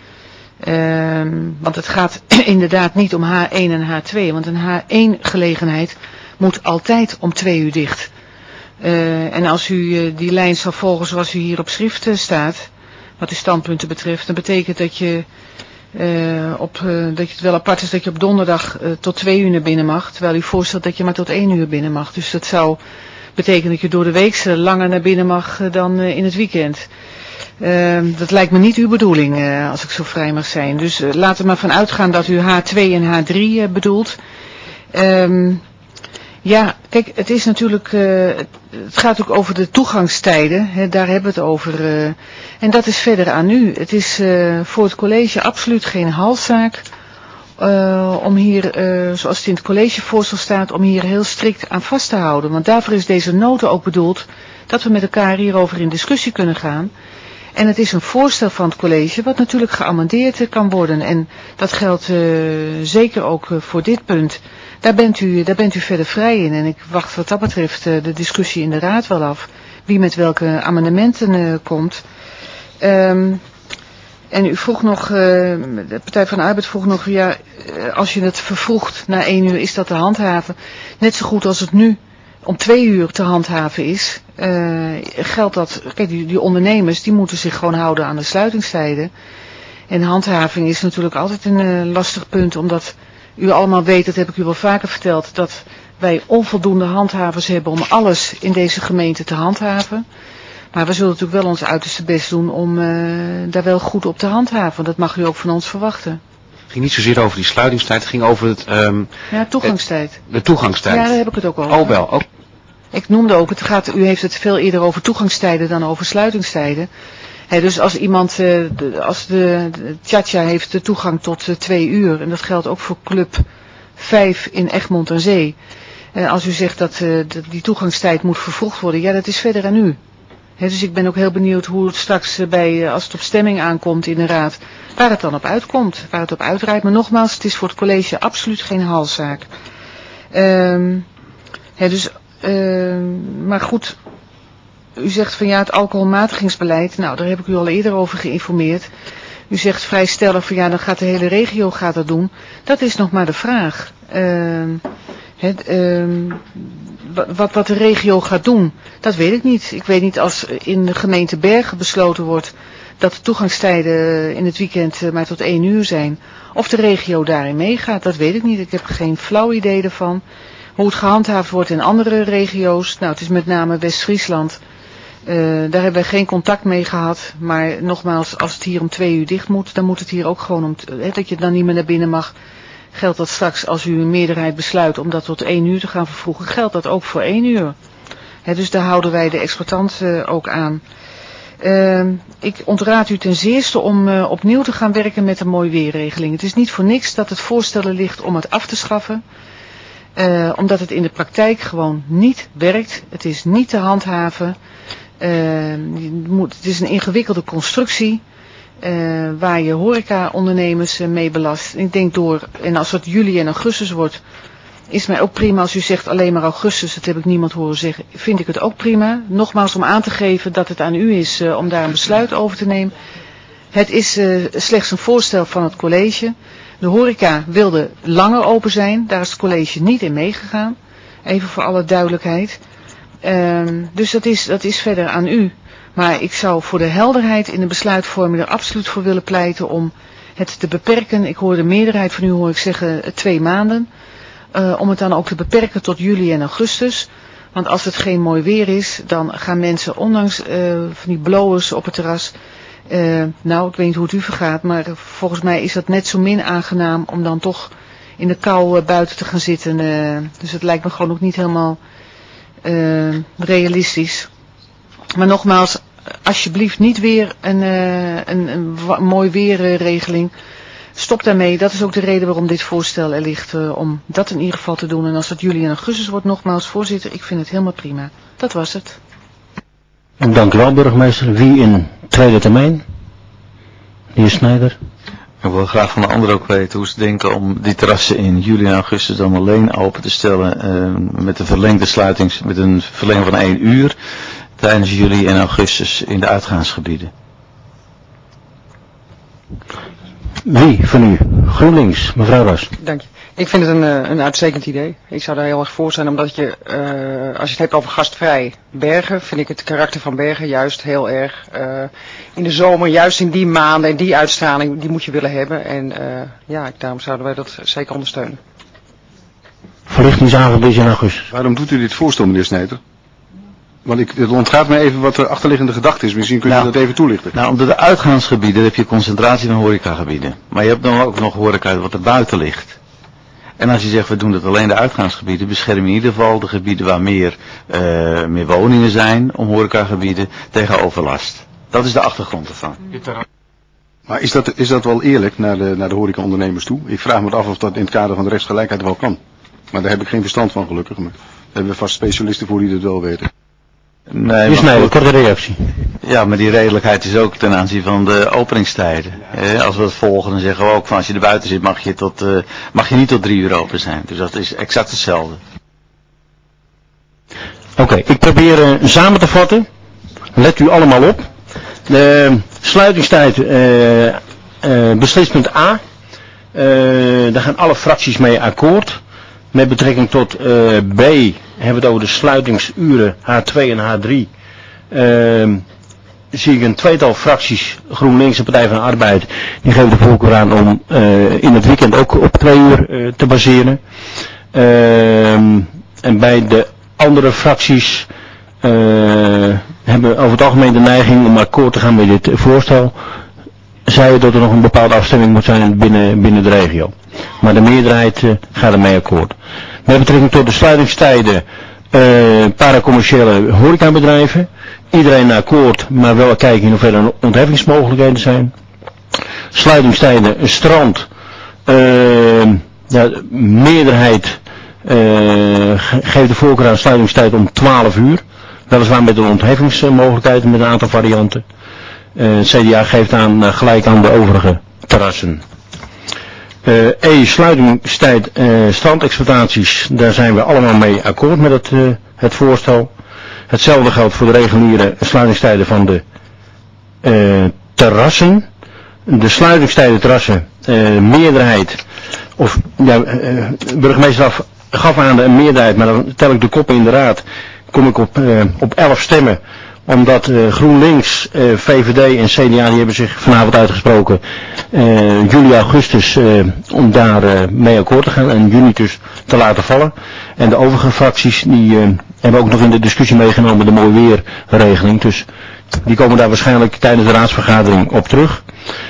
Want het gaat inderdaad niet om H1 en H2, want een H1 gelegenheid moet altijd om 2 uur dicht. En als u die lijn zal volgen zoals u hier op schrift staat, wat de standpunten betreft, dan betekent dat dat het wel apart is dat je op donderdag tot 2 uur naar binnen mag, terwijl u voorstelt dat je maar tot 1 uur binnen mag. Dus dat zou betekenen dat je door de week langer naar binnen mag dan in het weekend. Dat lijkt me niet uw bedoeling, als ik zo vrij mag zijn. Dus laten we maar van uitgaan dat u H2 en H3 bedoelt. Ja, kijk, het is natuurlijk, het gaat ook over de toegangstijden, hè, daar hebben we het over. En dat is verder aan u. Het is voor het college absoluut geen halszaak om hier, zoals het in het collegevoorstel staat, om hier heel strikt aan vast te houden. Want daarvoor is deze nota ook bedoeld, dat we met elkaar hierover in discussie kunnen gaan. En het is een voorstel van het college wat natuurlijk geamendeerd kan worden. En dat geldt zeker ook voor dit punt. Daar bent u verder vrij in. En ik wacht wat dat betreft de discussie in de raad wel af. Wie met welke amendementen komt. En u vroeg nog, de Partij van de Arbeid vroeg nog, ja, als je het vervroegt na 1 uur is dat te handhaven. Net zo goed als het nu om 2 uur te handhaven is, geldt dat, kijk, die ondernemers die moeten zich gewoon houden aan de sluitingstijden. En handhaving is natuurlijk altijd een lastig punt, omdat u allemaal weet, dat heb ik u wel vaker verteld, dat wij onvoldoende handhavers hebben om alles in deze gemeente te handhaven. Maar we zullen natuurlijk wel ons uiterste best doen om daar wel goed op te handhaven. Dat mag u ook van ons verwachten. Het ging niet zozeer over die sluitingstijd, het ging over het... ja, toegangstijd. De toegangstijd. Ja, daar heb ik het ook over. Oh wel, ook. Ik noemde ook, u heeft het veel eerder over toegangstijden dan over sluitingstijden. Dus als iemand, als de Tjatja heeft de toegang tot 2 uur, en dat geldt ook voor Club 5 in Egmond aan Zee. Als u zegt dat die toegangstijd moet vervroegd worden, ja, dat is verder aan u. Dus ik ben ook heel benieuwd hoe het straks als het op stemming aankomt in de raad, waar het dan op uitkomt, waar het op uitrijdt. Maar nogmaals, het is voor het college absoluut geen halszaak. Maar goed, u zegt van ja, het alcoholmatigingsbeleid, nou daar heb ik u al eerder over geïnformeerd. U zegt vrij stellig van ja, dan gaat de hele regio dat doen. Dat is nog maar de vraag. Wat de regio gaat doen, dat weet ik niet. Ik weet niet als in de gemeente Bergen besloten wordt dat de toegangstijden in het weekend maar tot 1 uur zijn. Of de regio daarin meegaat, dat weet ik niet. Ik heb geen flauw idee ervan. Hoe het gehandhaafd wordt in andere regio's. Nou, het is met name West-Friesland. Daar hebben we geen contact mee gehad. Maar nogmaals, als het hier om 2 uur dicht moet, dan moet het hier ook gewoon dat je dan niet meer naar binnen mag. Geldt dat straks als u een meerderheid besluit om dat tot 1 uur te gaan vervroegen, geldt dat ook voor 1 uur. Dus daar houden wij de exploitant ook aan. Ik ontraad u ten zeerste om opnieuw te gaan werken met een mooi weerregeling. Het is niet voor niks dat het voorstel er ligt om het af te schaffen. Omdat het in de praktijk gewoon niet werkt. Het is niet te handhaven. Het is een ingewikkelde constructie. Waar je horeca-ondernemers mee belast. Ik denk en als het juli en augustus wordt, is mij ook prima als u zegt alleen maar augustus, dat heb ik niemand horen zeggen, vind ik het ook prima. Nogmaals om aan te geven dat het aan u is om daar een besluit over te nemen. Het is slechts een voorstel van het college. De horeca wilde langer open zijn, daar is het college niet in meegegaan. Even voor alle duidelijkheid. Dus dat is verder aan u. Maar ik zou voor de helderheid in de besluitvorming er absoluut voor willen pleiten om het te beperken. Ik hoor de meerderheid van u hoor ik zeggen 2 maanden. Om het dan ook te beperken tot juli en augustus. Want als het geen mooi weer is, dan gaan mensen ondanks van die blowers op het terras. Nou, ik weet niet hoe het u vergaat, maar volgens mij is dat net zo min aangenaam om dan toch in de kou buiten te gaan zitten. Dus het lijkt me gewoon ook niet helemaal realistisch. Maar nogmaals, alsjeblieft niet weer een mooi weerregeling. Stop daarmee. Dat is ook de reden waarom dit voorstel er ligt. Om dat in ieder geval te doen. En als dat juli en augustus wordt, nogmaals, voorzitter, ik vind het helemaal prima. Dat was het. Dank u wel, burgemeester. Wie in tweede termijn? De heer Snijder. Ik wil graag van de anderen ook weten hoe ze denken om die terrassen in juli en augustus dan alleen open te stellen. Met een verlenging van 1 uur. Tijdens juli en augustus in de uitgaansgebieden. Wie van u? GroenLinks, mevrouw Ras. Dank je. Ik vind het een uitstekend idee. Ik zou daar heel erg voor zijn, omdat als je het hebt over gastvrij Bergen, vind ik het karakter van Bergen juist heel erg in de zomer, juist in die maanden en die uitstraling, die moet je willen hebben. En daarom zouden wij dat zeker ondersteunen. Verlichtingsavond is in augustus. Waarom doet u dit voorstel, meneer Snijder? Want het ontgaat me even wat de achterliggende gedachte is. Misschien kunt u dat even toelichten. Nou, onder de uitgaansgebieden heb je concentratie van horecagebieden. Maar je hebt dan ook nog horeca wat er buiten ligt. En als je zegt, we doen dat alleen de uitgaansgebieden, bescherm je in ieder geval de gebieden waar meer woningen zijn, om horecagebieden, tegen overlast. Dat is de achtergrond ervan. Maar is dat wel eerlijk naar de horecaondernemers toe? Ik vraag me af of dat in het kader van de rechtsgelijkheid wel kan. Maar daar heb ik geen verstand van, gelukkig. Maar daar hebben we vast specialisten voor die dat wel weten. Nee, is mij een korte reactie. Ja, maar die redelijkheid is ook ten aanzien van de openingstijden. Als we dat volgen, dan zeggen we ook van als je er buiten zit mag je niet tot 3 uur open zijn. Dus dat is exact hetzelfde. Oké, ik probeer samen te vatten. Let u allemaal op. De sluitingstijd, beslispunt A. Daar gaan alle fracties mee akkoord. Met betrekking tot B hebben we het over de sluitingsuren H2 en H3. Zie ik een tweetal fracties, GroenLinks en Partij van de Arbeid, die geven de voorkeur aan om in het weekend ook op 2 uur te baseren. En bij de andere fracties hebben over het algemeen de neiging om akkoord te gaan met dit voorstel. Zei dat er nog een bepaalde afstemming moet zijn binnen de regio. Maar de meerderheid gaat ermee akkoord. Met betrekking tot de sluitingstijden paracommerciële horecabedrijven. Iedereen akkoord, maar wel kijken in hoeverre er ontheffingsmogelijkheden zijn. Sluitingstijden, strand. De meerderheid geeft de voorkeur aan sluitingstijd om 12 uur. Weliswaar met een ontheffingsmogelijkheid met een aantal varianten. CDA geeft aan gelijk aan de overige terrassen. Sluitingstijd strandexploitaties, daar zijn we allemaal mee akkoord met het voorstel. Hetzelfde geldt voor de reguliere sluitingstijden van de terrassen. De sluitingstijden terrassen, meerderheid, of burgemeester gaf aan een meerderheid, maar dan tel ik de koppen in de raad, kom ik op 11 stemmen. Omdat GroenLinks, VVD en CDA, die hebben zich vanavond uitgesproken, juli, augustus, om daar mee akkoord te gaan en juni dus te laten vallen. En de overige fracties, die hebben ook nog in de discussie meegenomen de mooi weerregeling. Dus die komen daar waarschijnlijk tijdens de raadsvergadering op terug.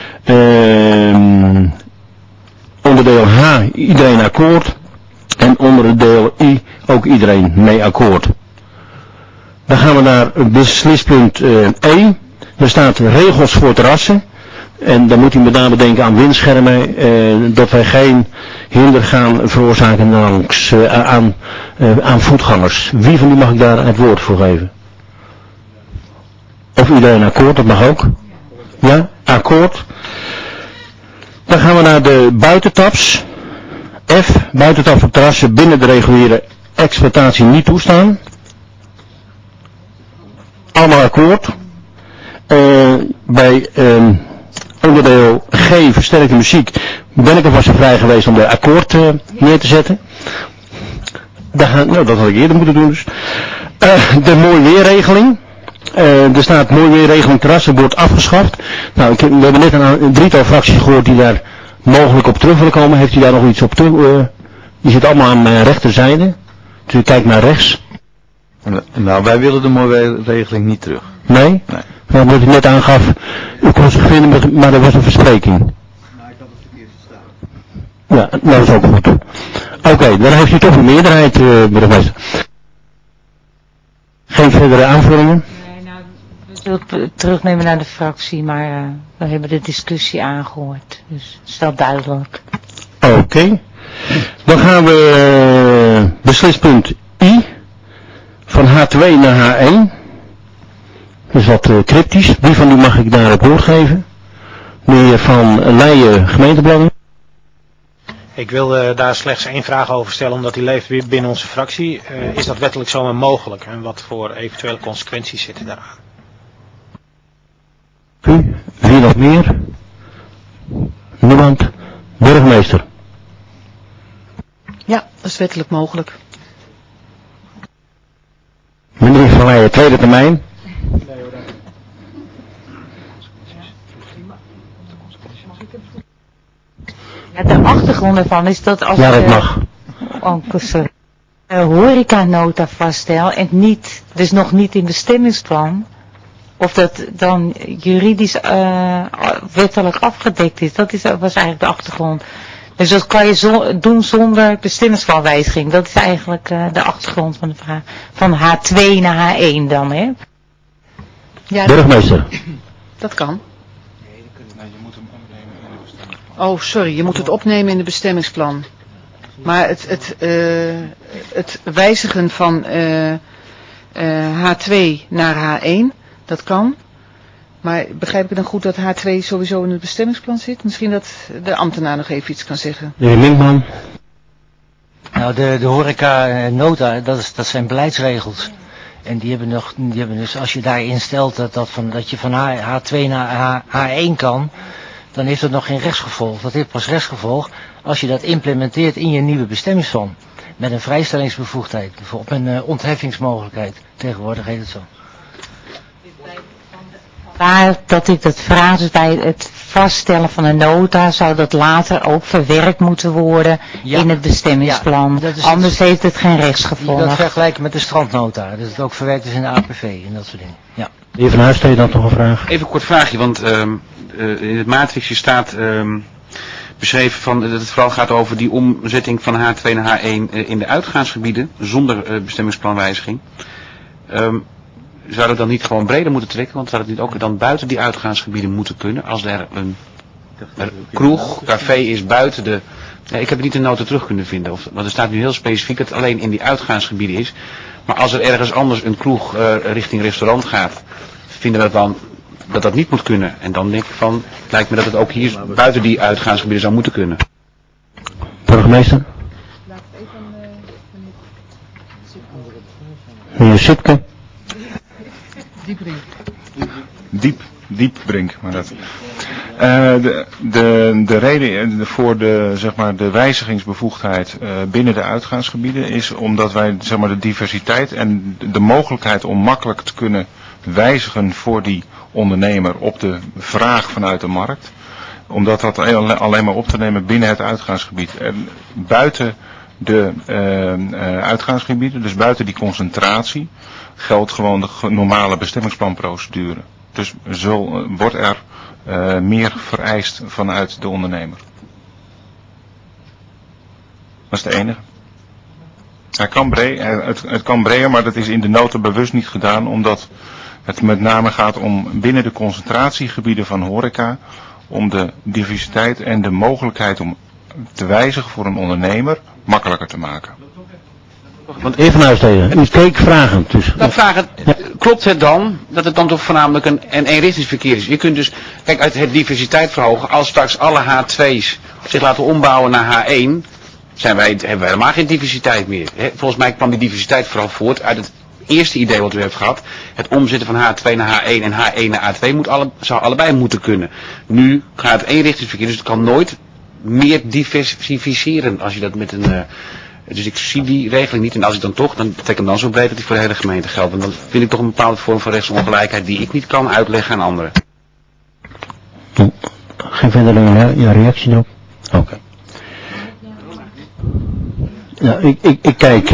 Onderdeel H, iedereen akkoord. En onderdeel I, ook iedereen mee akkoord. Dan gaan we naar beslispunt E. Er staat regels voor terrassen. En dan moet u met name denken aan windschermen. Dat wij geen hinder gaan veroorzaken aan voetgangers. Wie van u mag ik daar het woord voor geven? Of iedereen akkoord, dat mag ook. Ja, akkoord. Dan gaan we naar de buitentaps. F, buitentaps op terrassen binnen de reguliere exploitatie niet toestaan. Allemaal akkoord. Bij onderdeel G, versterkte muziek, ben ik alvast zo vrij geweest om de akkoord neer te zetten. Dat had ik eerder moeten doen dus. De mooi weerregeling. Er staat mooi weerregeling terrassen wordt afgeschaft. Nou, we hebben net een drietal fracties gehoord die daar mogelijk op terug willen komen. Heeft u daar nog iets op terug? Die zit allemaal aan mijn rechterzijde. Dus u kijkt naar rechts. Nou, wij willen de mooie regeling niet terug. Nee? Nee. Nou, wat u net aangaf, u kon zich vinden, maar er was een verspreking. Nou, ik had het verkeerd gestaan. Ja, nou, dat is ook goed. Oké, dan heeft u toch een meerderheid, burgemeester. Geen verdere aanvullingen? Nee, nou, we zullen het terugnemen naar de fractie, maar we hebben de discussie aangehoord. Dus het is wel duidelijk. Oké. Dan gaan we beslispunt I. Van H2 naar H1. Dat is wat cryptisch. Wie van u mag ik daar het woord geven? Meneer Van Leijen, gemeentebelangen. Ik wil daar slechts één vraag over stellen, omdat die leeft weer binnen onze fractie. Is dat wettelijk zomaar mogelijk? En wat voor eventuele consequenties zitten daaraan? U? Wie nog meer? Niemand? Burgemeester. Ja, dat is wettelijk mogelijk. Meneer Van Leijen, tweede termijn. Ja, de achtergrond ervan is dat als ja, dat mag. Horecanota vaststel en niet, dus nog niet in bestemmingsplan, of dat dan juridisch wettelijk afgedekt is, was eigenlijk de achtergrond. Dus dat kan je doen zonder bestemmingsplanwijziging. Dat is eigenlijk de achtergrond van de vraag. Van H2 naar H1 dan, hè? Ja, burgemeester. Dat kan. Oh, sorry, je moet het opnemen in de bestemmingsplan. Maar het wijzigen van H2 naar H1, dat kan. Maar begrijp ik dan goed dat H2 sowieso in het bestemmingsplan zit? Misschien dat de ambtenaar nog even iets kan zeggen. De heer Minkman. Nou, de horeca-nota, dat zijn beleidsregels. En die hebben dus, als je daarin stelt dat je van H2 naar H1 kan, dan heeft dat nog geen rechtsgevolg. Dat heeft pas rechtsgevolg als je dat implementeert in je nieuwe bestemmingsplan. Met een vrijstellingsbevoegdheid, of een ontheffingsmogelijkheid. Tegenwoordig heet het zo. Maar dat ik dat vraag, dus bij het vaststellen van een nota, zou dat later ook verwerkt moeten worden in het bestemmingsplan. Ja, anders heeft het geen rechtsgevolg. Dat vergelijken met de strandnota, dat het ook verwerkt is in de APV en dat soort dingen. Ja. De heer Van Huisteen had nog een vraag. Even een kort vraagje, want in het matrixje staat beschreven dat het vooral gaat over die omzetting van H2 naar H1 in de uitgaansgebieden, zonder bestemmingsplanwijziging. Zou dat dan niet gewoon breder moeten trekken? Want zou het niet ook dan buiten die uitgaansgebieden moeten kunnen? Als er een kroeg, café is buiten de... Nee, ik heb niet de nota terug kunnen vinden. Want er staat nu heel specifiek dat het alleen in die uitgaansgebieden is. Maar als er ergens anders een kroeg richting restaurant gaat, vinden we dan dat dat niet moet kunnen. En dan denk ik van, het lijkt me dat het ook hier buiten die uitgaansgebieden zou moeten kunnen. Burgemeester. Meneer Sipke. Diepbrink, maar dat. De reden voor de wijzigingsbevoegdheid binnen de uitgaansgebieden is omdat wij de diversiteit en de mogelijkheid om makkelijk te kunnen wijzigen voor die ondernemer op de vraag vanuit de markt. Omdat dat alleen maar op te nemen binnen het uitgaansgebied. En buiten de uitgaansgebieden, dus buiten die concentratie, geldt gewoon de normale bestemmingsplanprocedure. Dus wordt er meer vereist vanuit de ondernemer. Dat is de enige. Het kan breder, maar dat is in de nota bewust niet gedaan, omdat het met name gaat om binnen de concentratiegebieden van horeca, om de diversiteit en de mogelijkheid om te wijzigen voor een ondernemer makkelijker te maken. Want even luisteren, u keek vragend. Dus. Klopt het dan dat het dan toch voornamelijk een eenrichtingsverkeer is? Je kunt dus, kijk, uit het diversiteit verhogen, als straks alle H2's zich laten ombouwen naar H1, hebben we helemaal geen diversiteit meer. Volgens mij kwam die diversiteit vooral voort uit het eerste idee wat u heeft gehad. Het omzetten van H2 naar H1 en H1 naar A2 zou allebei moeten kunnen. Nu gaat het eenrichtingsverkeer, dus het kan nooit meer diversificeren als je dat met een... Dus ik zie die regeling niet en als ik dan toch, dan trek hem dan zo breed dat die voor de hele gemeente geldt. Want dan vind ik toch een bepaalde vorm van rechtsongelijkheid die ik niet kan uitleggen aan anderen. Geen verdere reactie erop? Oké. Nou, ik kijk...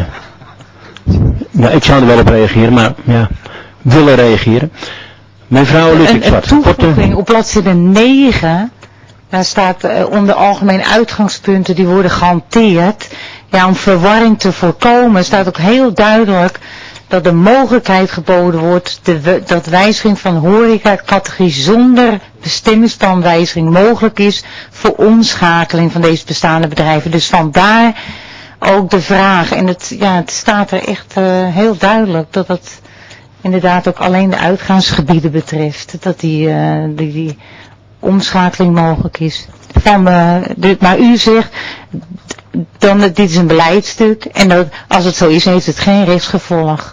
Nou, ik zou er wel op reageren, maar ja, willen reageren. Mevrouw Lutwig-Zwart. Een toevoeging op bladzijde 9, daar staat onder algemene uitgangspunten die worden gehanteerd. Ja, om verwarring te voorkomen staat ook heel duidelijk dat de mogelijkheid geboden wordt dat wijziging van horeca-categorie zonder bestemmingsplanwijziging mogelijk is voor omschakeling van deze bestaande bedrijven. Dus vandaar ook de vraag, en het staat er echt heel duidelijk dat het inderdaad ook alleen de uitgaansgebieden betreft, dat die omschakeling mogelijk is. Maar u zegt, dit is een beleidstuk en dat, als het zo is, heeft het geen rechtsgevolg.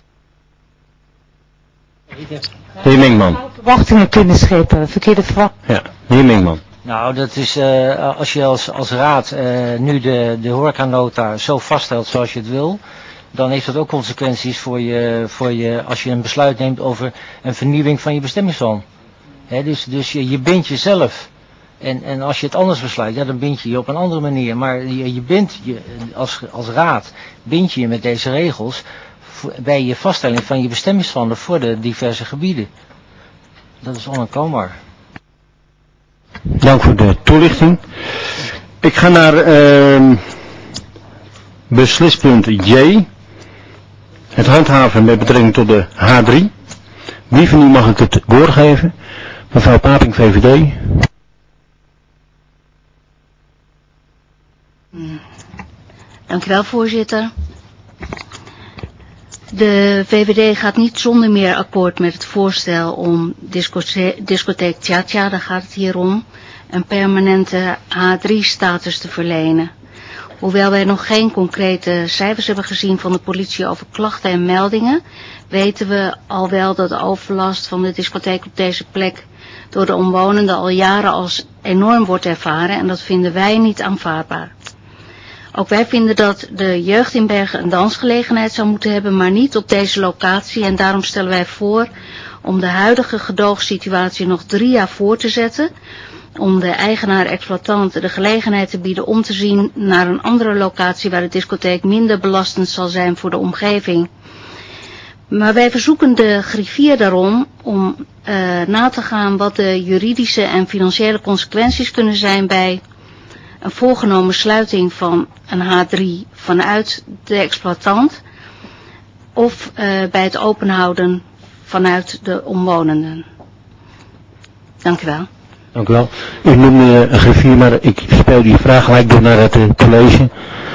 De heer Mingman. Verwachtingen kunnen scheppen, verkeerde verwachtingen. Ja, de heer Mingman. Nou, dat is, als je als raad nu de horecanota zo vaststelt zoals je het wil, dan heeft dat ook consequenties voor je als je een besluit neemt over een vernieuwing van je bestemmingsplan. Dus je bindt jezelf. En als je het anders besluit, ja, dan bind je je op een andere manier. Maar je bindt je, als raad, bind je met deze regels bij je vaststelling van je bestemmingsplannen voor de diverse gebieden. Dat is onontkoombaar. Dank voor de toelichting. Ik ga naar beslispunt J. Het handhaven met betrekking tot de H3. Wie van u mag ik het woord geven? Mevrouw Paping, VVD. Dank u wel, voorzitter. De VVD gaat niet zonder meer akkoord met het voorstel om discotheek Tja-Tja, daar gaat het hier om, een permanente H3-status te verlenen. Hoewel wij nog geen concrete cijfers hebben gezien van de politie over klachten en meldingen, weten we al wel dat de overlast van de discotheek op deze plek door de omwonenden al jaren als enorm wordt ervaren en dat vinden wij niet aanvaardbaar. Ook wij vinden dat de jeugd in Bergen een dansgelegenheid zou moeten hebben, maar niet op deze locatie. En daarom stellen wij voor om de huidige gedoogsituatie nog 3 jaar voor te zetten. Om de eigenaar-exploitant de gelegenheid te bieden om te zien naar een andere locatie waar de discotheek minder belastend zal zijn voor de omgeving. Maar wij verzoeken de griffier daarom om na te gaan wat de juridische en financiële consequenties kunnen zijn bij een voorgenomen sluiting van een H3 vanuit de exploitant of bij het openhouden vanuit de omwonenden. Dank u wel. Dank u wel. U noemde een griffier, maar ik speel die vraag gelijk door naar het college.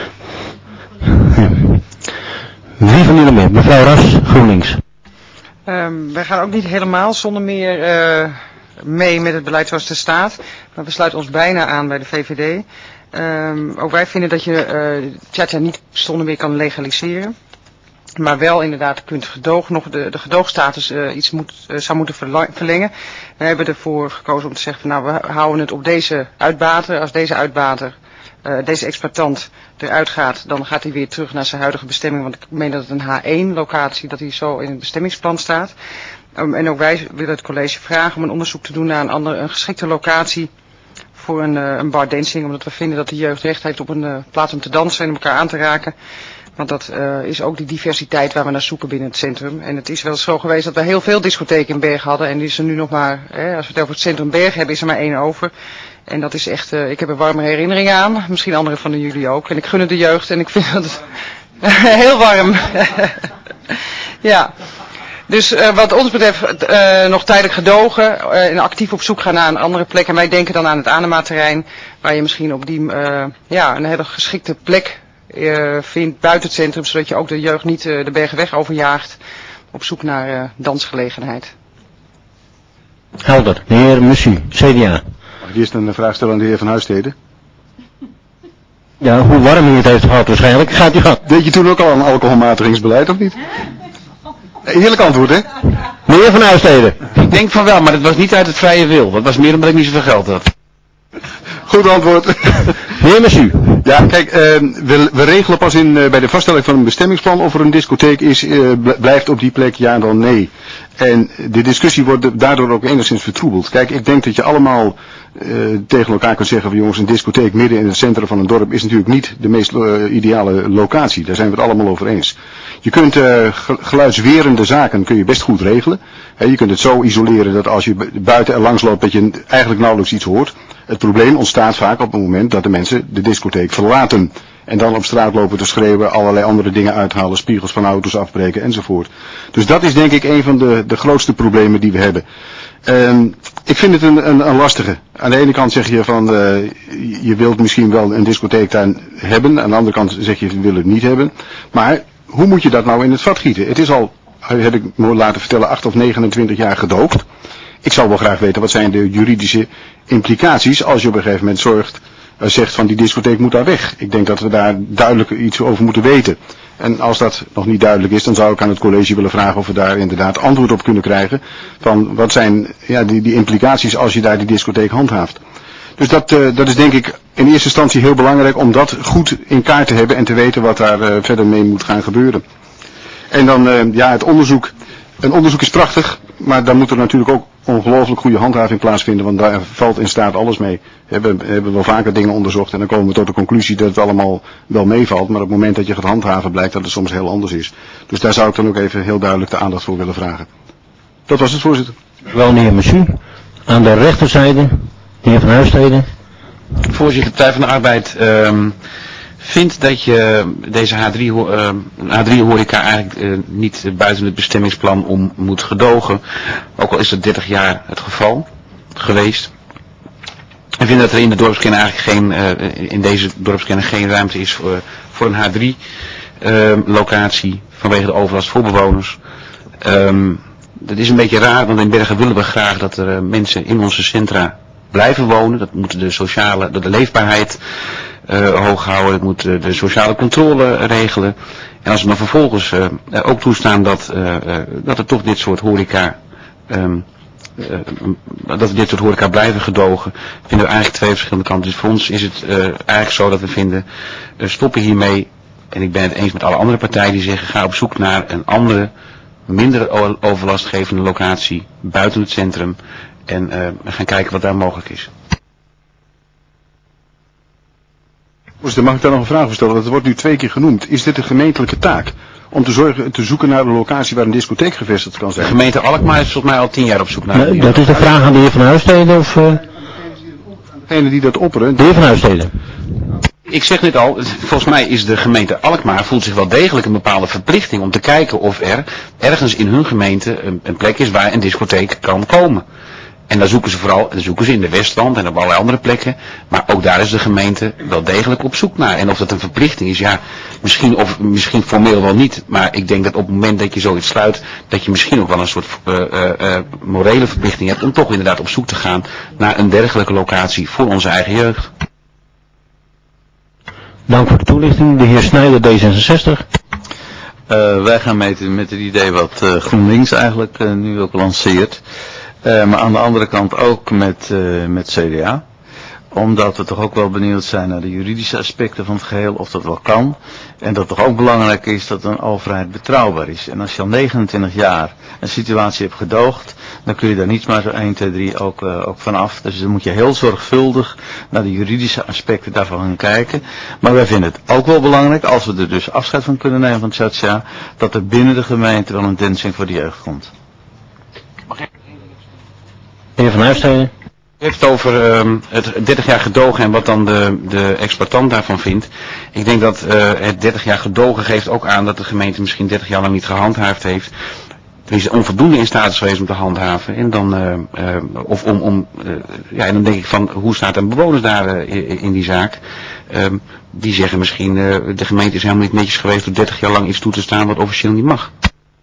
Wie van jullie mee? Mevrouw Ras, GroenLinks. Wij gaan ook niet helemaal zonder meer mee met het beleid zoals het er staat. Maar we sluiten ons bijna aan bij de VVD. Ook wij vinden dat je Tja-Tja niet zonder meer kan legaliseren. Maar wel inderdaad kunt de gedoogstatus zou moeten verlengen. We hebben ervoor gekozen om te zeggen, nou we houden het op deze uitbater. Als deze uitbater, deze exploitant eruit gaat, dan gaat hij weer terug naar zijn huidige bestemming. Want ik meen dat het een H1 locatie, dat hij zo in het bestemmingsplan staat. En ook wij willen het college vragen om een onderzoek te doen naar een geschikte locatie voor een bar dancing. Omdat we vinden dat de jeugd recht heeft op een plaats om te dansen en elkaar aan te raken. Want dat is ook die diversiteit waar we naar zoeken binnen het centrum. En het is wel zo geweest dat we heel veel discotheken in Bergen hadden. En die is er nu nog maar, als we het over het centrum Bergen hebben, is er maar 1 over. En dat is echt, ik heb er warme herinneringen aan. Misschien anderen van jullie ook. En ik gun het de jeugd en ik vind het heel warm. Ja. Dus wat ons betreft nog tijdelijk gedogen en actief op zoek gaan naar een andere plek. En wij denken dan aan het Anema-terrein, waar je misschien op die een hele geschikte plek vindt buiten het centrum, zodat je ook de jeugd niet de Bergenweg overjaagt op zoek naar dansgelegenheid. Helder. De heer Mussu, CDA. Mag ik eerst een vraag stellen aan de heer Van Huistede? Ja, hoe warm hij het heeft gehad waarschijnlijk. Gaat u gaan. Deed je toen ook al een alcoholmatigingsbeleid of niet? Heerlijk antwoord, hè? Meneer Van Huistede. Ik denk van wel, maar het was niet uit het vrije wil. Dat was meer omdat ik niet zoveel geld had. Goed antwoord. Meneer Mussu. Ja, kijk, we regelen pas bij de vaststelling van een bestemmingsplan of er een discotheek is, blijft op die plek, ja dan nee. En de discussie wordt daardoor ook enigszins vertroebeld. Kijk, ik denk dat je allemaal tegen elkaar kunt zeggen van jongens, een discotheek midden in het centrum van een dorp is natuurlijk niet de meest ideale locatie. Daar zijn we het allemaal over eens. Je kunt geluidswerende zaken kun je best goed regelen. Je kunt het zo isoleren dat als je buiten er langs loopt dat je eigenlijk nauwelijks iets hoort. Het probleem ontstaat vaak op het moment dat de mensen de discotheek verlaten. En dan op straat lopen te schreeuwen, allerlei andere dingen uithalen, spiegels van auto's afbreken enzovoort. Dus dat is denk ik een van de grootste problemen die we hebben. Ik vind het een lastige. Aan de ene kant zeg je van, je wilt misschien wel een discotheektuin hebben. Aan de andere kant zeg je wil het niet hebben. Maar hoe moet je dat nou in het vat gieten? Het is al, heb ik me laten vertellen, 8 of 29 jaar gedoogd. Ik zou wel graag weten wat zijn de juridische implicaties als je op een gegeven moment zegt van die discotheek moet daar weg. Ik denk dat we daar duidelijk iets over moeten weten. En als dat nog niet duidelijk is, dan zou ik aan het college willen vragen of we daar inderdaad antwoord op kunnen krijgen. Van wat zijn die implicaties als je daar die discotheek handhaaft. Dus dat is denk ik in eerste instantie heel belangrijk om dat goed in kaart te hebben en te weten wat daar verder mee moet gaan gebeuren. En dan het onderzoek. Een onderzoek is prachtig, maar daar moet er natuurlijk ook ongelooflijk goede handhaving plaatsvinden, want daar valt in staat alles mee. We hebben wel vaker dingen onderzocht en dan komen we tot de conclusie dat het allemaal wel meevalt, maar op het moment dat je gaat handhaven blijkt dat het soms heel anders is. Dus daar zou ik dan ook even heel duidelijk de aandacht voor willen vragen. Dat was het, voorzitter. Wel, meneer Mussu. Aan de rechterzijde, de heer Van Huistede. Voorzitter, Partij van de Arbeid vindt dat je deze H3 horeca eigenlijk niet buiten het bestemmingsplan om moet gedogen. Ook al is dat 30 jaar het geval geweest. We vinden dat er in de dorpskern eigenlijk in deze dorpskern geen ruimte is voor een H3 locatie vanwege de overlast voor bewoners. Dat is een beetje raar, want in Bergen willen we graag dat er mensen in onze centra blijven wonen. Dat moet de leefbaarheid hoog houden, dat moet de sociale controle regelen. En als we dan vervolgens ook toestaan dat er toch dit soort horeca blijven gedogen, vinden we eigenlijk 2 verschillende kanten. Dus voor ons is het eigenlijk zo dat we vinden, stoppen hiermee. En ik ben het eens met alle andere partijen die zeggen, ga op zoek naar een andere, minder overlastgevende locatie buiten het centrum. En we gaan kijken wat daar mogelijk is. Voorzitter, mag ik daar nog een vraag over stellen? Dat wordt nu 2 keer genoemd. Is dit een gemeentelijke taak? Om te zoeken naar een locatie waar een discotheek gevestigd kan zijn? De gemeente Alkmaar is volgens mij al 10 jaar op zoek naar. Nee, dat is de vraag aan de heer Van Huistede of... Degene die dat opperen. De heer Van Huistede. Ik zeg net al, volgens mij is de gemeente Alkmaar voelt zich wel degelijk een bepaalde verplichting om te kijken of er ergens in hun gemeente een plek is waar een discotheek kan komen. En daar zoeken ze in de Westland en op allerlei andere plekken. Maar ook daar is de gemeente wel degelijk op zoek naar. En of dat een verplichting is, ja, misschien formeel wel niet. Maar ik denk dat op het moment dat je zoiets sluit, dat je misschien ook wel een soort morele verplichting hebt om toch inderdaad op zoek te gaan naar een dergelijke locatie voor onze eigen jeugd. Dank voor de toelichting. De heer Snijder, D66. Wij gaan meten met het idee wat GroenLinks eigenlijk nu ook lanceert. Maar aan de andere kant ook met CDA. Omdat we toch ook wel benieuwd zijn naar de juridische aspecten van het geheel, of dat wel kan. En dat toch ook belangrijk is dat een overheid betrouwbaar is. En als je al 29 jaar een situatie hebt gedoogd, dan kun je daar niet maar zo 1, 2, 3 ook vanaf. Dus dan moet je heel zorgvuldig naar de juridische aspecten daarvan gaan kijken. Maar wij vinden het ook wel belangrijk, als we er dus afscheid van kunnen nemen van Tjatja, dat er binnen de gemeente wel een dancing voor de jeugd komt. Meneer Van Huisteden. U heeft het over het 30 jaar gedogen en wat dan de exploitant daarvan vindt. Ik denk dat het 30 jaar gedogen geeft ook aan dat de gemeente misschien 30 jaar lang niet gehandhaafd heeft. Er is onvoldoende in staat geweest om te handhaven. En dan, en dan denk ik van, hoe staat een bewoners daar in die zaak? Die zeggen misschien, de gemeente is helemaal niet netjes geweest door 30 jaar lang iets toe te staan wat officieel niet mag.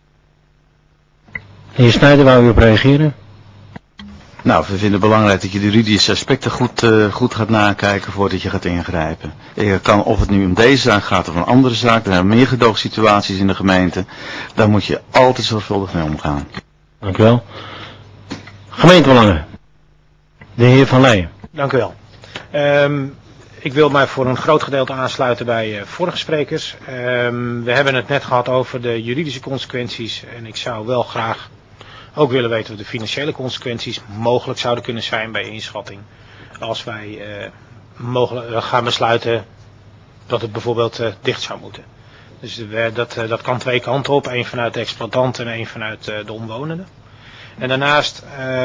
Heer Snijder, wou u op reageren? Nou, we vinden het belangrijk dat je de juridische aspecten goed gaat nakijken voordat je gaat ingrijpen. Je kan, of het nu om deze zaak gaat of een andere zaak, er zijn meer gedoogsituaties in de gemeente, daar moet je altijd zorgvuldig mee omgaan. Dank u wel. Gemeentebelangen. De heer Van Leijen. Dank u wel. Ik wil mij voor een groot gedeelte aansluiten bij vorige sprekers. We hebben het net gehad over de juridische consequenties en ik zou wel graag ook willen weten wat de financiële consequenties mogelijk zouden kunnen zijn bij inschatting. Als wij gaan besluiten dat het bijvoorbeeld dicht zou moeten. Dus dat kan twee kanten op. Één vanuit de exploitant en één vanuit de omwonenden. En daarnaast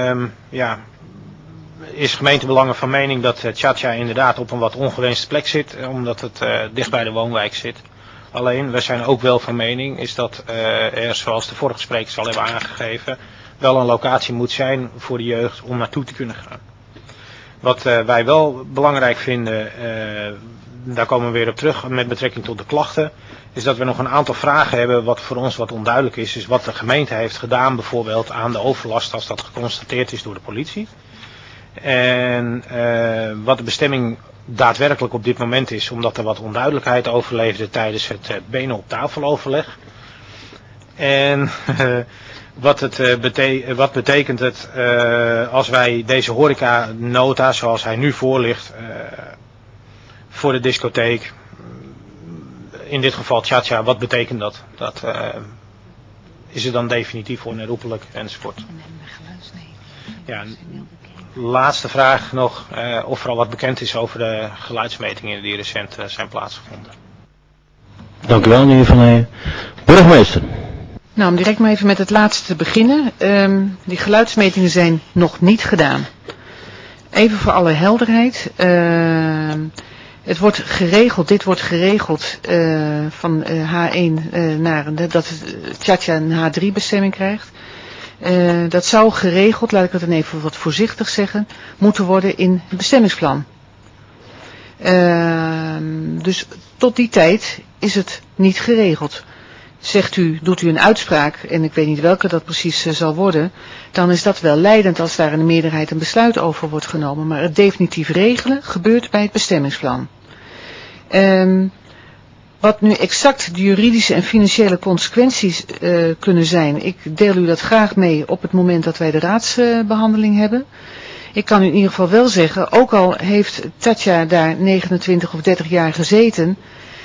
is gemeentebelangen van mening dat Tjatja inderdaad op een wat ongewenste plek zit. Omdat het dicht bij de woonwijk zit. Alleen, wij zijn ook wel van mening is dat er, zoals de vorige sprekers al hebben aangegeven, wel een locatie moet zijn voor de jeugd om naartoe te kunnen gaan. Wat wij wel belangrijk vinden, daar komen we weer op terug met betrekking tot de klachten, is dat we nog een aantal vragen hebben wat voor ons wat onduidelijk is. Is wat de gemeente heeft gedaan bijvoorbeeld aan de overlast als dat geconstateerd is door de politie. En wat de bestemming daadwerkelijk op dit moment is, omdat er wat onduidelijkheid overleefde tijdens het benen op tafel overleg. En wat betekent het als wij deze horecanota zoals hij nu voor ligt voor de discotheek, in dit geval Tjatja, wat betekent dat? Dat is het dan definitief onherroepelijk enzovoort. Ja, laatste vraag nog, of er al wat bekend is over de geluidsmetingen die recent zijn plaatsgevonden. Dank u wel, meneer Van Leijen. Burgemeester. Nou, om direct maar even met het laatste te beginnen. Die geluidsmetingen zijn nog niet gedaan. Even voor alle helderheid. Het wordt geregeld, dit wordt geregeld van H1 naar dat Tjatja een H3 bestemming krijgt. Dat zou geregeld, laat ik het dan even wat voorzichtig zeggen, moeten worden in het bestemmingsplan. Dus tot die tijd is het niet geregeld. Zegt u, doet u een uitspraak, en ik weet niet welke dat precies zal worden, dan is dat wel leidend als daar in de meerderheid een besluit over wordt genomen. Maar het definitief regelen gebeurt bij het bestemmingsplan. Wat nu exact de juridische en financiële consequenties kunnen zijn, ik deel u dat graag mee op het moment dat wij de raadsbehandeling hebben. Ik kan u in ieder geval wel zeggen, ook al heeft Tjatja daar 29 of 30 jaar gezeten,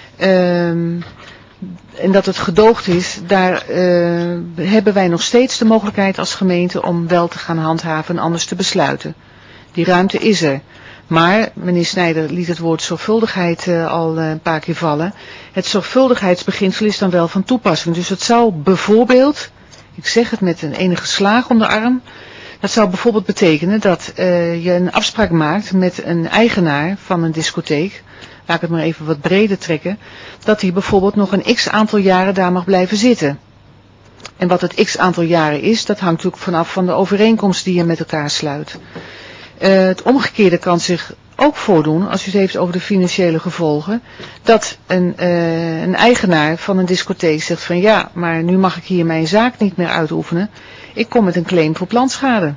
en dat het gedoogd is, daar hebben wij nog steeds de mogelijkheid als gemeente om wel te gaan handhaven en anders te besluiten. Die ruimte is er. Maar, meneer Snijder liet het woord zorgvuldigheid al een paar keer vallen. Het zorgvuldigheidsbeginsel is dan wel van toepassing. Dus het zou bijvoorbeeld, ik zeg het met een enige slaag om de arm, dat zou bijvoorbeeld betekenen dat je een afspraak maakt met een eigenaar van een discotheek, laat ik het maar even wat breder trekken, dat hij bijvoorbeeld nog een x aantal jaren daar mag blijven zitten. En wat het x aantal jaren is, dat hangt natuurlijk vanaf van de overeenkomst die je met elkaar sluit. Het omgekeerde kan zich ook voordoen, als u het heeft over de financiële gevolgen, dat een eigenaar van een discotheek zegt van ja, maar nu mag ik hier mijn zaak niet meer uitoefenen. Ik kom met een claim voor plantschade.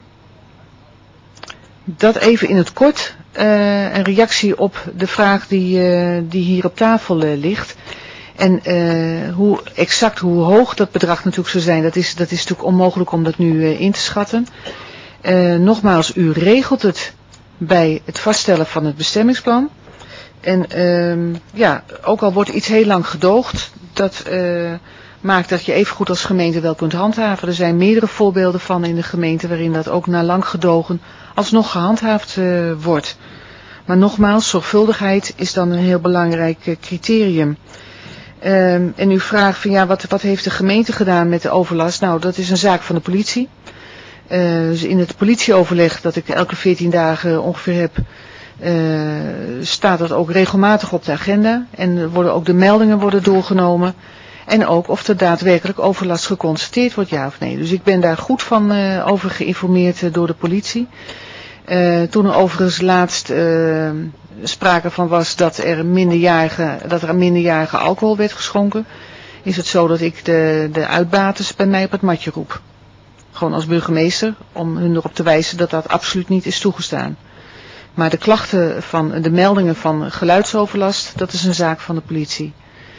Dat even in het kort, een reactie op de vraag die hier op tafel ligt. En hoe hoog dat bedrag natuurlijk zou zijn, dat is natuurlijk onmogelijk om dat nu in te schatten. Nogmaals, u regelt het bij het vaststellen van het bestemmingsplan. En ook al wordt iets heel lang gedoogd, dat maakt dat je even goed als gemeente wel kunt handhaven. Er zijn meerdere voorbeelden van in de gemeente waarin dat ook na lang gedogen alsnog gehandhaafd wordt. Maar nogmaals, zorgvuldigheid is dan een heel belangrijk criterium. En u vraagt van wat heeft de gemeente gedaan met de overlast? Nou, dat is een zaak van de politie. Dus in het politieoverleg dat ik elke 14 dagen ongeveer heb, staat dat ook regelmatig op de agenda. En ook de meldingen worden doorgenomen. En ook of er daadwerkelijk overlast geconstateerd wordt, ja of nee. Dus ik ben daar goed van over geïnformeerd door de politie. Toen er overigens laatst sprake van was dat er aan minderjarige alcohol werd geschonken, is het zo dat ik de uitbaters bij mij op het matje roep. Gewoon als burgemeester, om hun erop te wijzen dat dat absoluut niet is toegestaan. Maar de meldingen van geluidsoverlast, dat is een zaak van de politie.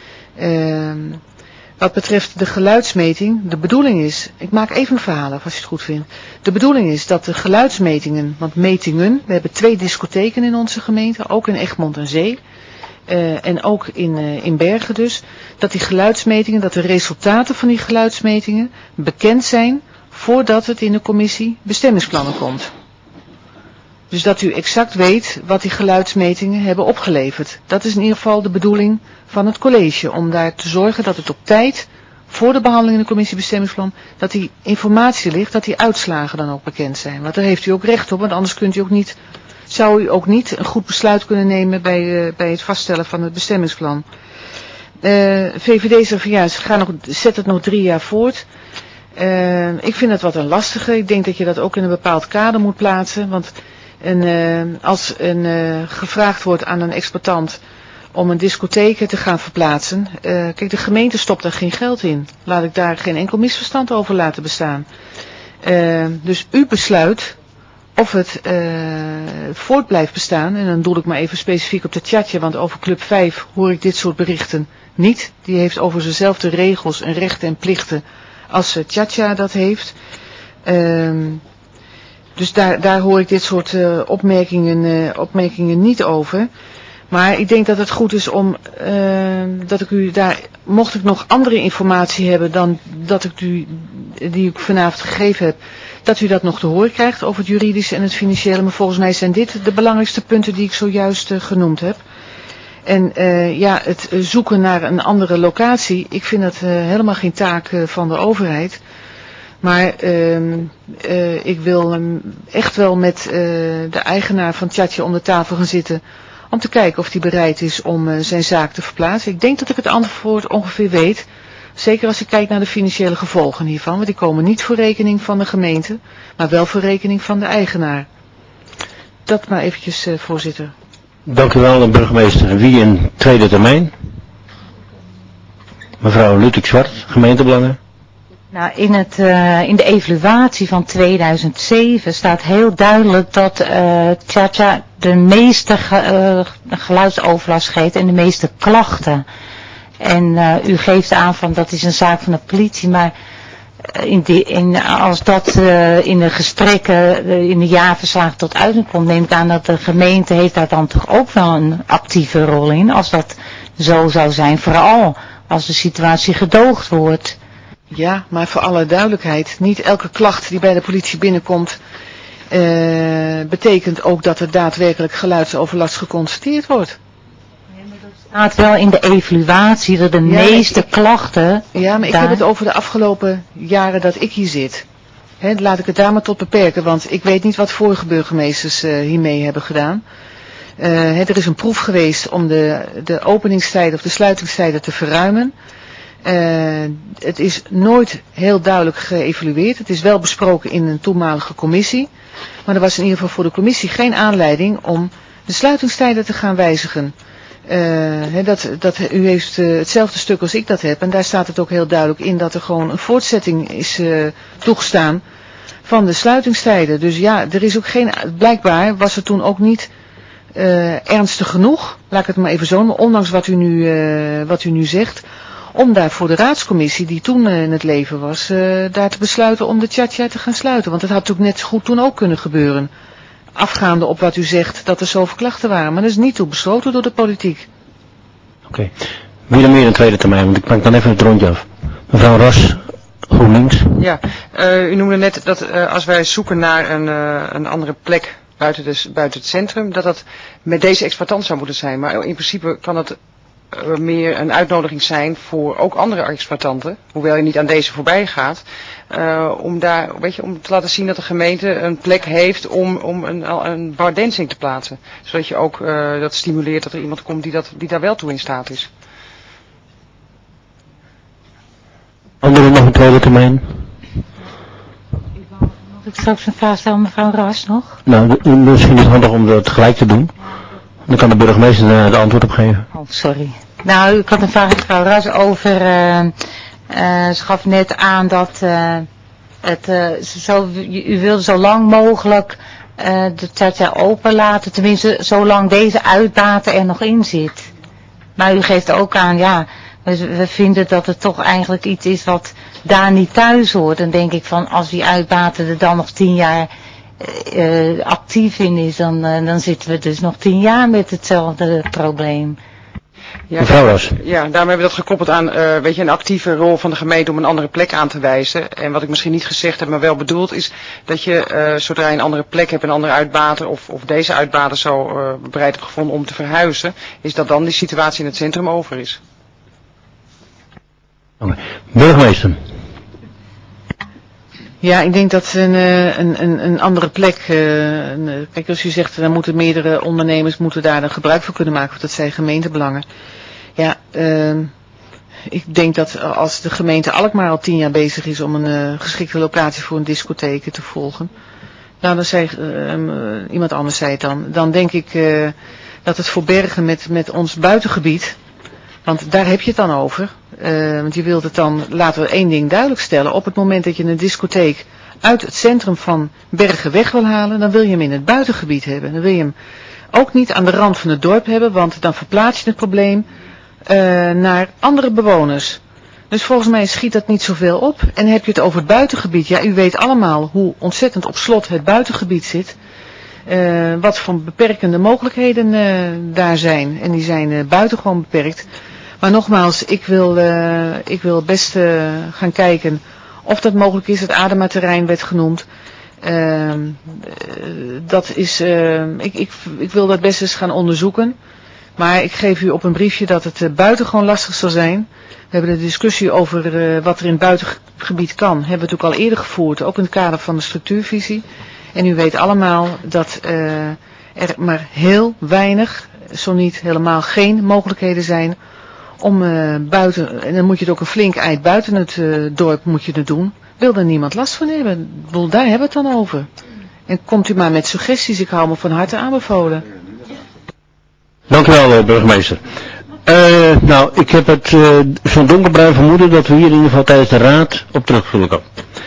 Wat betreft de geluidsmeting, de bedoeling is, ik maak even een verhaal af als je het goed vindt. De bedoeling is dat de geluidsmetingen, want metingen, we hebben 2 discotheken in onze gemeente, ook in Egmond en Zee. En ook in Bergen dus, dat die geluidsmetingen, dat de resultaten van die geluidsmetingen bekend zijn voordat het in de commissie bestemmingsplannen komt. Dus dat u exact weet wat die geluidsmetingen hebben opgeleverd. Dat is in ieder geval de bedoeling van het college. Om daar te zorgen dat het op tijd, voor de behandeling in de commissie bestemmingsplan, dat die informatie ligt, dat die uitslagen dan ook bekend zijn. Want daar heeft u ook recht op, want anders zou u ook niet een goed besluit kunnen nemen bij het vaststellen van het bestemmingsplan. VVD zegt van zet het nog 3 jaar voort. Ik vind het wat een lastige. Ik denk dat je dat ook in een bepaald kader moet plaatsen. Want als gevraagd wordt aan een exploitant om een discotheek te gaan verplaatsen. Kijk, de gemeente stopt daar geen geld in. Laat ik daar geen enkel misverstand over laten bestaan. Dus u besluit of het voort blijft bestaan. En dan doe ik maar even specifiek op de Tjatje, want over Club 5 hoor ik dit soort berichten niet. Die heeft over dezelfde regels en rechten en plichten als Tjatja dat heeft. Dus daar hoor ik dit soort opmerkingen niet over. Maar ik denk dat het goed is om dat ik u daar, mocht ik nog andere informatie hebben dan dat ik die ik vanavond gegeven heb, dat u dat nog te horen krijgt over het juridische en het financiële. Maar volgens mij zijn dit de belangrijkste punten die ik zojuist genoemd heb. En het zoeken naar een andere locatie, ik vind dat helemaal geen taak van de overheid. Maar ik wil echt wel met de eigenaar van Tjatje om de tafel gaan zitten om te kijken of hij bereid is om zijn zaak te verplaatsen. Ik denk dat ik het antwoord ongeveer weet. Zeker als ik kijk naar de financiële gevolgen hiervan. Want die komen niet voor rekening van de gemeente, maar wel voor rekening van de eigenaar. Dat maar eventjes, voorzitter. Dank u wel, burgemeester. Wie in tweede termijn? Mevrouw Luttig-Zwart, gemeentebelangen. Nou, in de evaluatie van 2007 staat heel duidelijk dat Tjatja de meeste geluidsoverlast geeft en de meeste klachten. En u geeft aan van dat is een zaak van de politie, maar als dat in de gestrekken, in de jaarverslagen tot uiting komt, neem ik aan dat de gemeente heeft daar dan toch ook wel een actieve rol in, als dat zo zou zijn, vooral als de situatie gedoogd wordt. Ja, maar voor alle duidelijkheid, niet elke klacht die bij de politie binnenkomt, betekent ook dat er daadwerkelijk geluidsoverlast geconstateerd wordt. Staat wel in de evaluatie dat de meeste klachten... Ja, maar ik heb het over de afgelopen jaren dat ik hier zit. Laat ik het daar maar tot beperken, want ik weet niet wat vorige burgemeesters hiermee hebben gedaan. Er is een proef geweest om de openingstijden of de sluitingstijden te verruimen. Het is nooit heel duidelijk geëvalueerd. Het is wel besproken in een toenmalige commissie. Maar er was in ieder geval voor de commissie geen aanleiding om de sluitingstijden te gaan wijzigen. U heeft hetzelfde stuk als ik dat heb. En daar staat het ook heel duidelijk in dat er gewoon een voortzetting is toegestaan van de sluitingstijden. Dus ja, er is ook blijkbaar was er toen ook niet ernstig genoeg, laat ik het maar even zo noemen, ondanks wat u nu zegt, om daar voor de raadscommissie die toen in het leven was, daar te besluiten om de tja-tja te gaan sluiten. Want dat had natuurlijk net zo goed toen ook kunnen gebeuren. Afgaande op wat u zegt, dat er zoveel klachten waren. Maar dat is niet toe besloten door de politiek. Oké. Wie er meer een tweede termijn? Want ik maak dan even het rondje af. Mevrouw Ras, GroenLinks. Ja, u noemde net dat als wij zoeken naar een andere plek buiten het centrum, dat met deze exploitant zou moeten zijn. Maar in principe kan het meer een uitnodiging zijn voor ook andere exploitanten, hoewel je niet aan deze voorbij gaat, om te laten zien dat de gemeente een plek heeft om een bardensing te plaatsen. Zodat je ook dat stimuleert dat er iemand komt die daar wel toe in staat is. Anderen nog een tweede termijn? Mag ik straks een vraag stellen, mevrouw Ras nog? Nou, misschien is het handig om dat gelijk te doen. Dan kan de burgemeester daar de antwoord op geven. Oh, sorry. Nou, ik had een vraag aan mevrouw Ras over, ze gaf net aan dat u wilde zo lang mogelijk de tja-tja open laten, tenminste zolang deze uitbater er nog in zit. Maar u geeft ook aan, ja, we vinden dat het toch eigenlijk iets is wat daar niet thuis hoort. Dan denk ik van, als die uitbater er dan nog 10 jaar actief in is, dan zitten we dus nog 10 jaar met hetzelfde probleem. Ja, daarmee hebben we dat gekoppeld aan een actieve rol van de gemeente om een andere plek aan te wijzen. En wat ik misschien niet gezegd heb, maar wel bedoeld is dat je zodra je een andere plek hebt, een andere uitbater of deze uitbater zo bereid hebt gevonden om te verhuizen, is dat dan die situatie in het centrum over is. Okay. Burgemeester. Ja, ik denk dat een andere plek, kijk als u zegt, dan moeten meerdere ondernemers daar dan gebruik van kunnen maken, of dat zijn gemeentebelangen. Ja, ik denk dat als de gemeente Alkmaar al 10 jaar bezig is om een geschikte locatie voor een discotheek te volgen, nou dan zei iemand anders zei het dan denk ik dat het voor Bergen met ons buitengebied, want daar heb je het dan over. Want je wilt het dan, laten we één ding duidelijk stellen. Op het moment dat je een discotheek uit het centrum van Bergen weg wil halen, dan wil je hem in het buitengebied hebben. Dan wil je hem ook niet aan de rand van het dorp hebben, want dan verplaats je het probleem naar andere bewoners. Dus volgens mij schiet dat niet zoveel op. En heb je het over het buitengebied. Ja, u weet allemaal hoe ontzettend op slot het buitengebied zit. Wat voor beperkende mogelijkheden daar zijn. En die zijn buitengewoon beperkt. Maar nogmaals, ik wil best gaan kijken of dat mogelijk is. Het Adema-terrein werd genoemd. Dat is, ik wil dat best eens gaan onderzoeken. Maar ik geef u op een briefje dat het buitengewoon lastig zal zijn. We hebben de discussie over wat er in het buitengebied kan. Hebben we natuurlijk al eerder gevoerd, ook in het kader van de structuurvisie. En u weet allemaal dat er maar heel weinig, zo niet helemaal geen mogelijkheden zijn om buiten, en dan moet je het ook een flink eind buiten het dorp moet je het doen. Wil er niemand last van hebben? Daar hebben we het dan over. En komt u maar met suggesties, ik hou me van harte aanbevolen. Dank u wel, burgemeester. Nou, ik heb het zo'n donkerbruin vermoeden dat we hier in ieder geval tijdens de raad op terug zullen komen.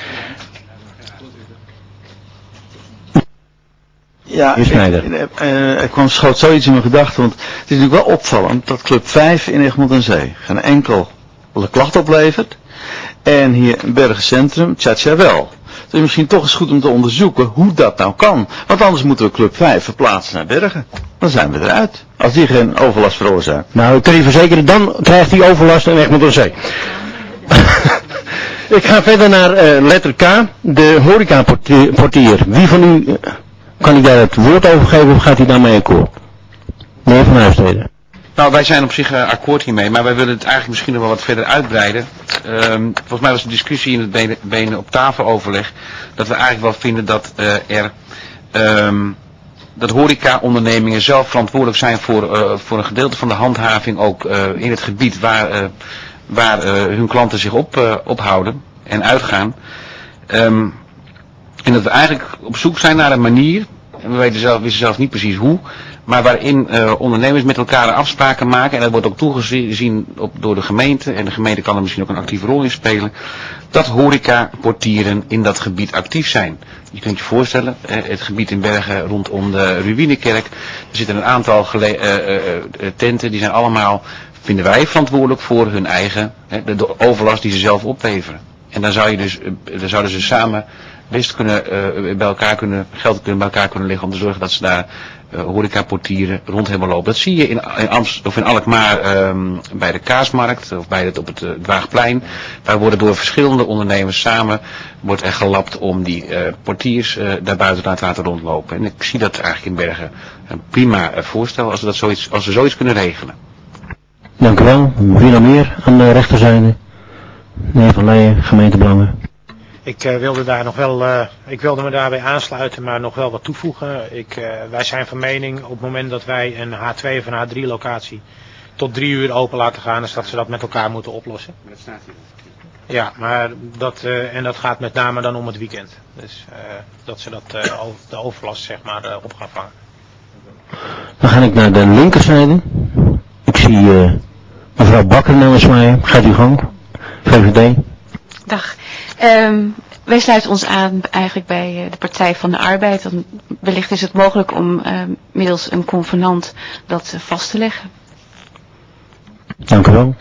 Ja, er schoot zoiets in mijn gedachten, want het is natuurlijk wel opvallend dat Club 5 in Egmond aan Zee geen enkel klacht oplevert. En hier in Bergen Centrum, tja wel. Het is misschien toch eens goed om te onderzoeken hoe dat nou kan. Want anders moeten we Club 5 verplaatsen naar Bergen. Dan zijn we eruit. Als die geen overlast veroorzaakt. Nou, ik kan je verzekeren, dan krijgt hij overlast in Egmond aan Zee. Ik ga verder naar letter K, de horecaportier. Wie van u kan ik daar het woord over geven of gaat hij daarmee akkoord? Meneer Van Huisteden. Nou, wij zijn op zich akkoord hiermee, maar wij willen het eigenlijk misschien nog wel wat verder uitbreiden. Volgens mij was de discussie in het benen op tafel overleg dat we eigenlijk wel vinden dat dat horeca-ondernemingen zelf verantwoordelijk zijn voor een gedeelte van de handhaving ook in het gebied waar hun klanten zich ophouden en uitgaan. En dat we eigenlijk op zoek zijn naar een manier we wisten zelf niet precies hoe, maar waarin ondernemers met elkaar afspraken maken, en dat wordt ook toegezien door de gemeente, en de gemeente kan er misschien ook een actieve rol in spelen, dat horecaportieren in dat gebied actief zijn. Je kunt je voorstellen, het gebied in Bergen rondom de Ruïnekerk, er zitten een aantal tenten, die zijn allemaal, vinden wij, verantwoordelijk voor hun eigen, de overlast die ze zelf opleveren. En dan zouden ze samen best geld bij elkaar kunnen leggen om te zorgen dat ze daar horecaportieren rond hebben lopen. Dat zie je in Alkmaar bij de Kaasmarkt of op het Waagplein. Daar worden door verschillende ondernemers samen wordt er gelapt om die portiers daar buiten te laten rondlopen. En ik zie dat eigenlijk in Bergen een prima voorstel als we zoiets kunnen regelen. Dank u wel. Wie nog meer aan de rechterzijde? Meneer Van Leijen, gemeentebelangen. Ik wilde me daarbij aansluiten, maar nog wel wat toevoegen. Wij zijn van mening op het moment dat wij een H2 of een H3 locatie tot 3 uur open laten gaan, is dat ze dat met elkaar moeten oplossen. Dat staat hier. Ja, maar dat gaat met name dan om het weekend. Dus dat ze de overlast zeg maar op gaan vangen. Dan ga ik naar de linkerzijde. Ik zie mevrouw Bakker namens mij. Gaat uw gang. VVD. Dag. Wij sluiten ons aan eigenlijk bij de Partij van de Arbeid. Dan wellicht is het mogelijk om middels een convenant dat vast te leggen. Dank u wel.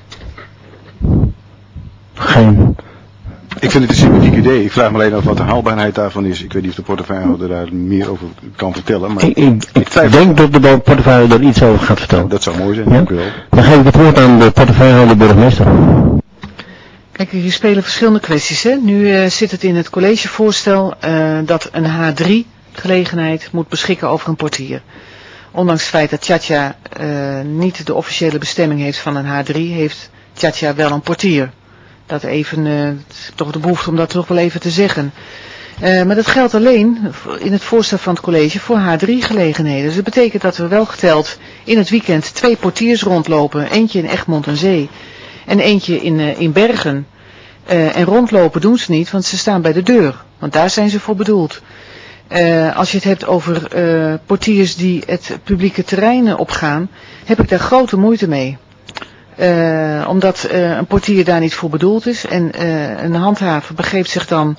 Ik vind het een sympathiek idee. Ik vraag me alleen af wat de haalbaarheid daarvan is. Ik weet niet of de portefeuillehouder daar meer over kan vertellen. Maar ik denk dat de portefeuillehouder er iets over gaat vertellen. Dat zou mooi zijn, ja? Dank u wel. Dan geef ik het woord aan de portefeuillehouder burgemeester. Kijk, hier spelen verschillende kwesties. Hè? Nu zit het in het collegevoorstel dat een H3 gelegenheid moet beschikken over een portier. Ondanks het feit dat Tjatja niet de officiële bestemming heeft van een H3, heeft Tjatja wel een portier. Dat even, toch de behoefte om dat toch wel even te zeggen. Maar dat geldt alleen in het voorstel van het college voor H3 gelegenheden. Dus dat betekent dat er wel geteld in het weekend 2 portiers rondlopen. Eentje in Egmond en Zee en eentje in Bergen. En rondlopen doen ze niet, want ze staan bij de deur. Want daar zijn ze voor bedoeld. Als je het hebt over portiers die het publieke terrein opgaan, heb ik daar grote moeite mee. Omdat een portier daar niet voor bedoeld is. En een handhaver begeeft zich dan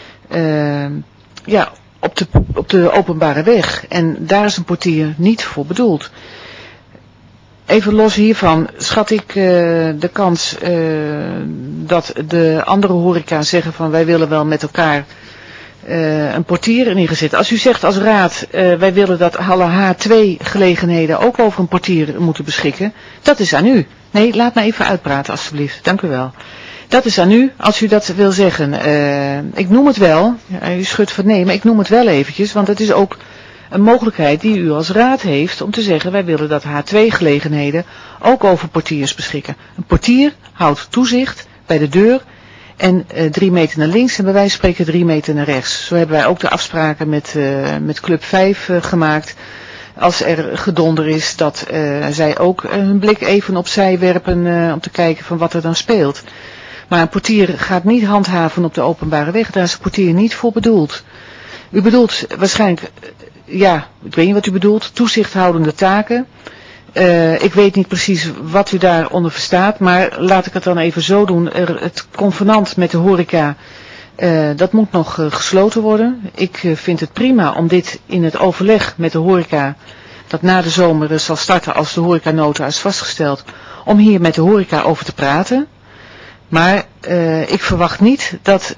op de openbare weg. En daar is een portier niet voor bedoeld. Even los hiervan schat ik de kans dat de andere horeca zeggen van wij willen wel met elkaar een portier neergezet. Als u zegt als raad wij willen dat alle H2 gelegenheden ook over een portier moeten beschikken. Dat is aan u. Nee, laat me even uitpraten alstublieft. Dank u wel. Dat is aan u als u dat wil zeggen. Ik noem het wel. U schudt van nee, maar ik noem het wel eventjes. Want het is ook een mogelijkheid die u als raad heeft om te zeggen wij willen dat H2 gelegenheden ook over portiers beschikken. Een portier houdt toezicht bij de deur en 3 meter naar links en bij wijze van spreken 3 meter naar rechts. Zo hebben wij ook de afspraken met Club 5 gemaakt. Als er gedonder is dat zij ook hun blik even opzij werpen om te kijken van wat er dan speelt. Maar een portier gaat niet handhaven op de openbare weg. Daar is een portier niet voor bedoeld. U bedoelt waarschijnlijk, ik weet niet wat u bedoelt, toezichthoudende taken. Ik weet niet precies wat u daaronder verstaat, maar laat ik het dan even zo doen. Het convenant met de horeca, dat moet nog gesloten worden. Ik vind het prima om dit in het overleg met de horeca, dat na de zomer zal starten als de horecanota is vastgesteld, om hier met de horeca over te praten. Maar ik verwacht niet dat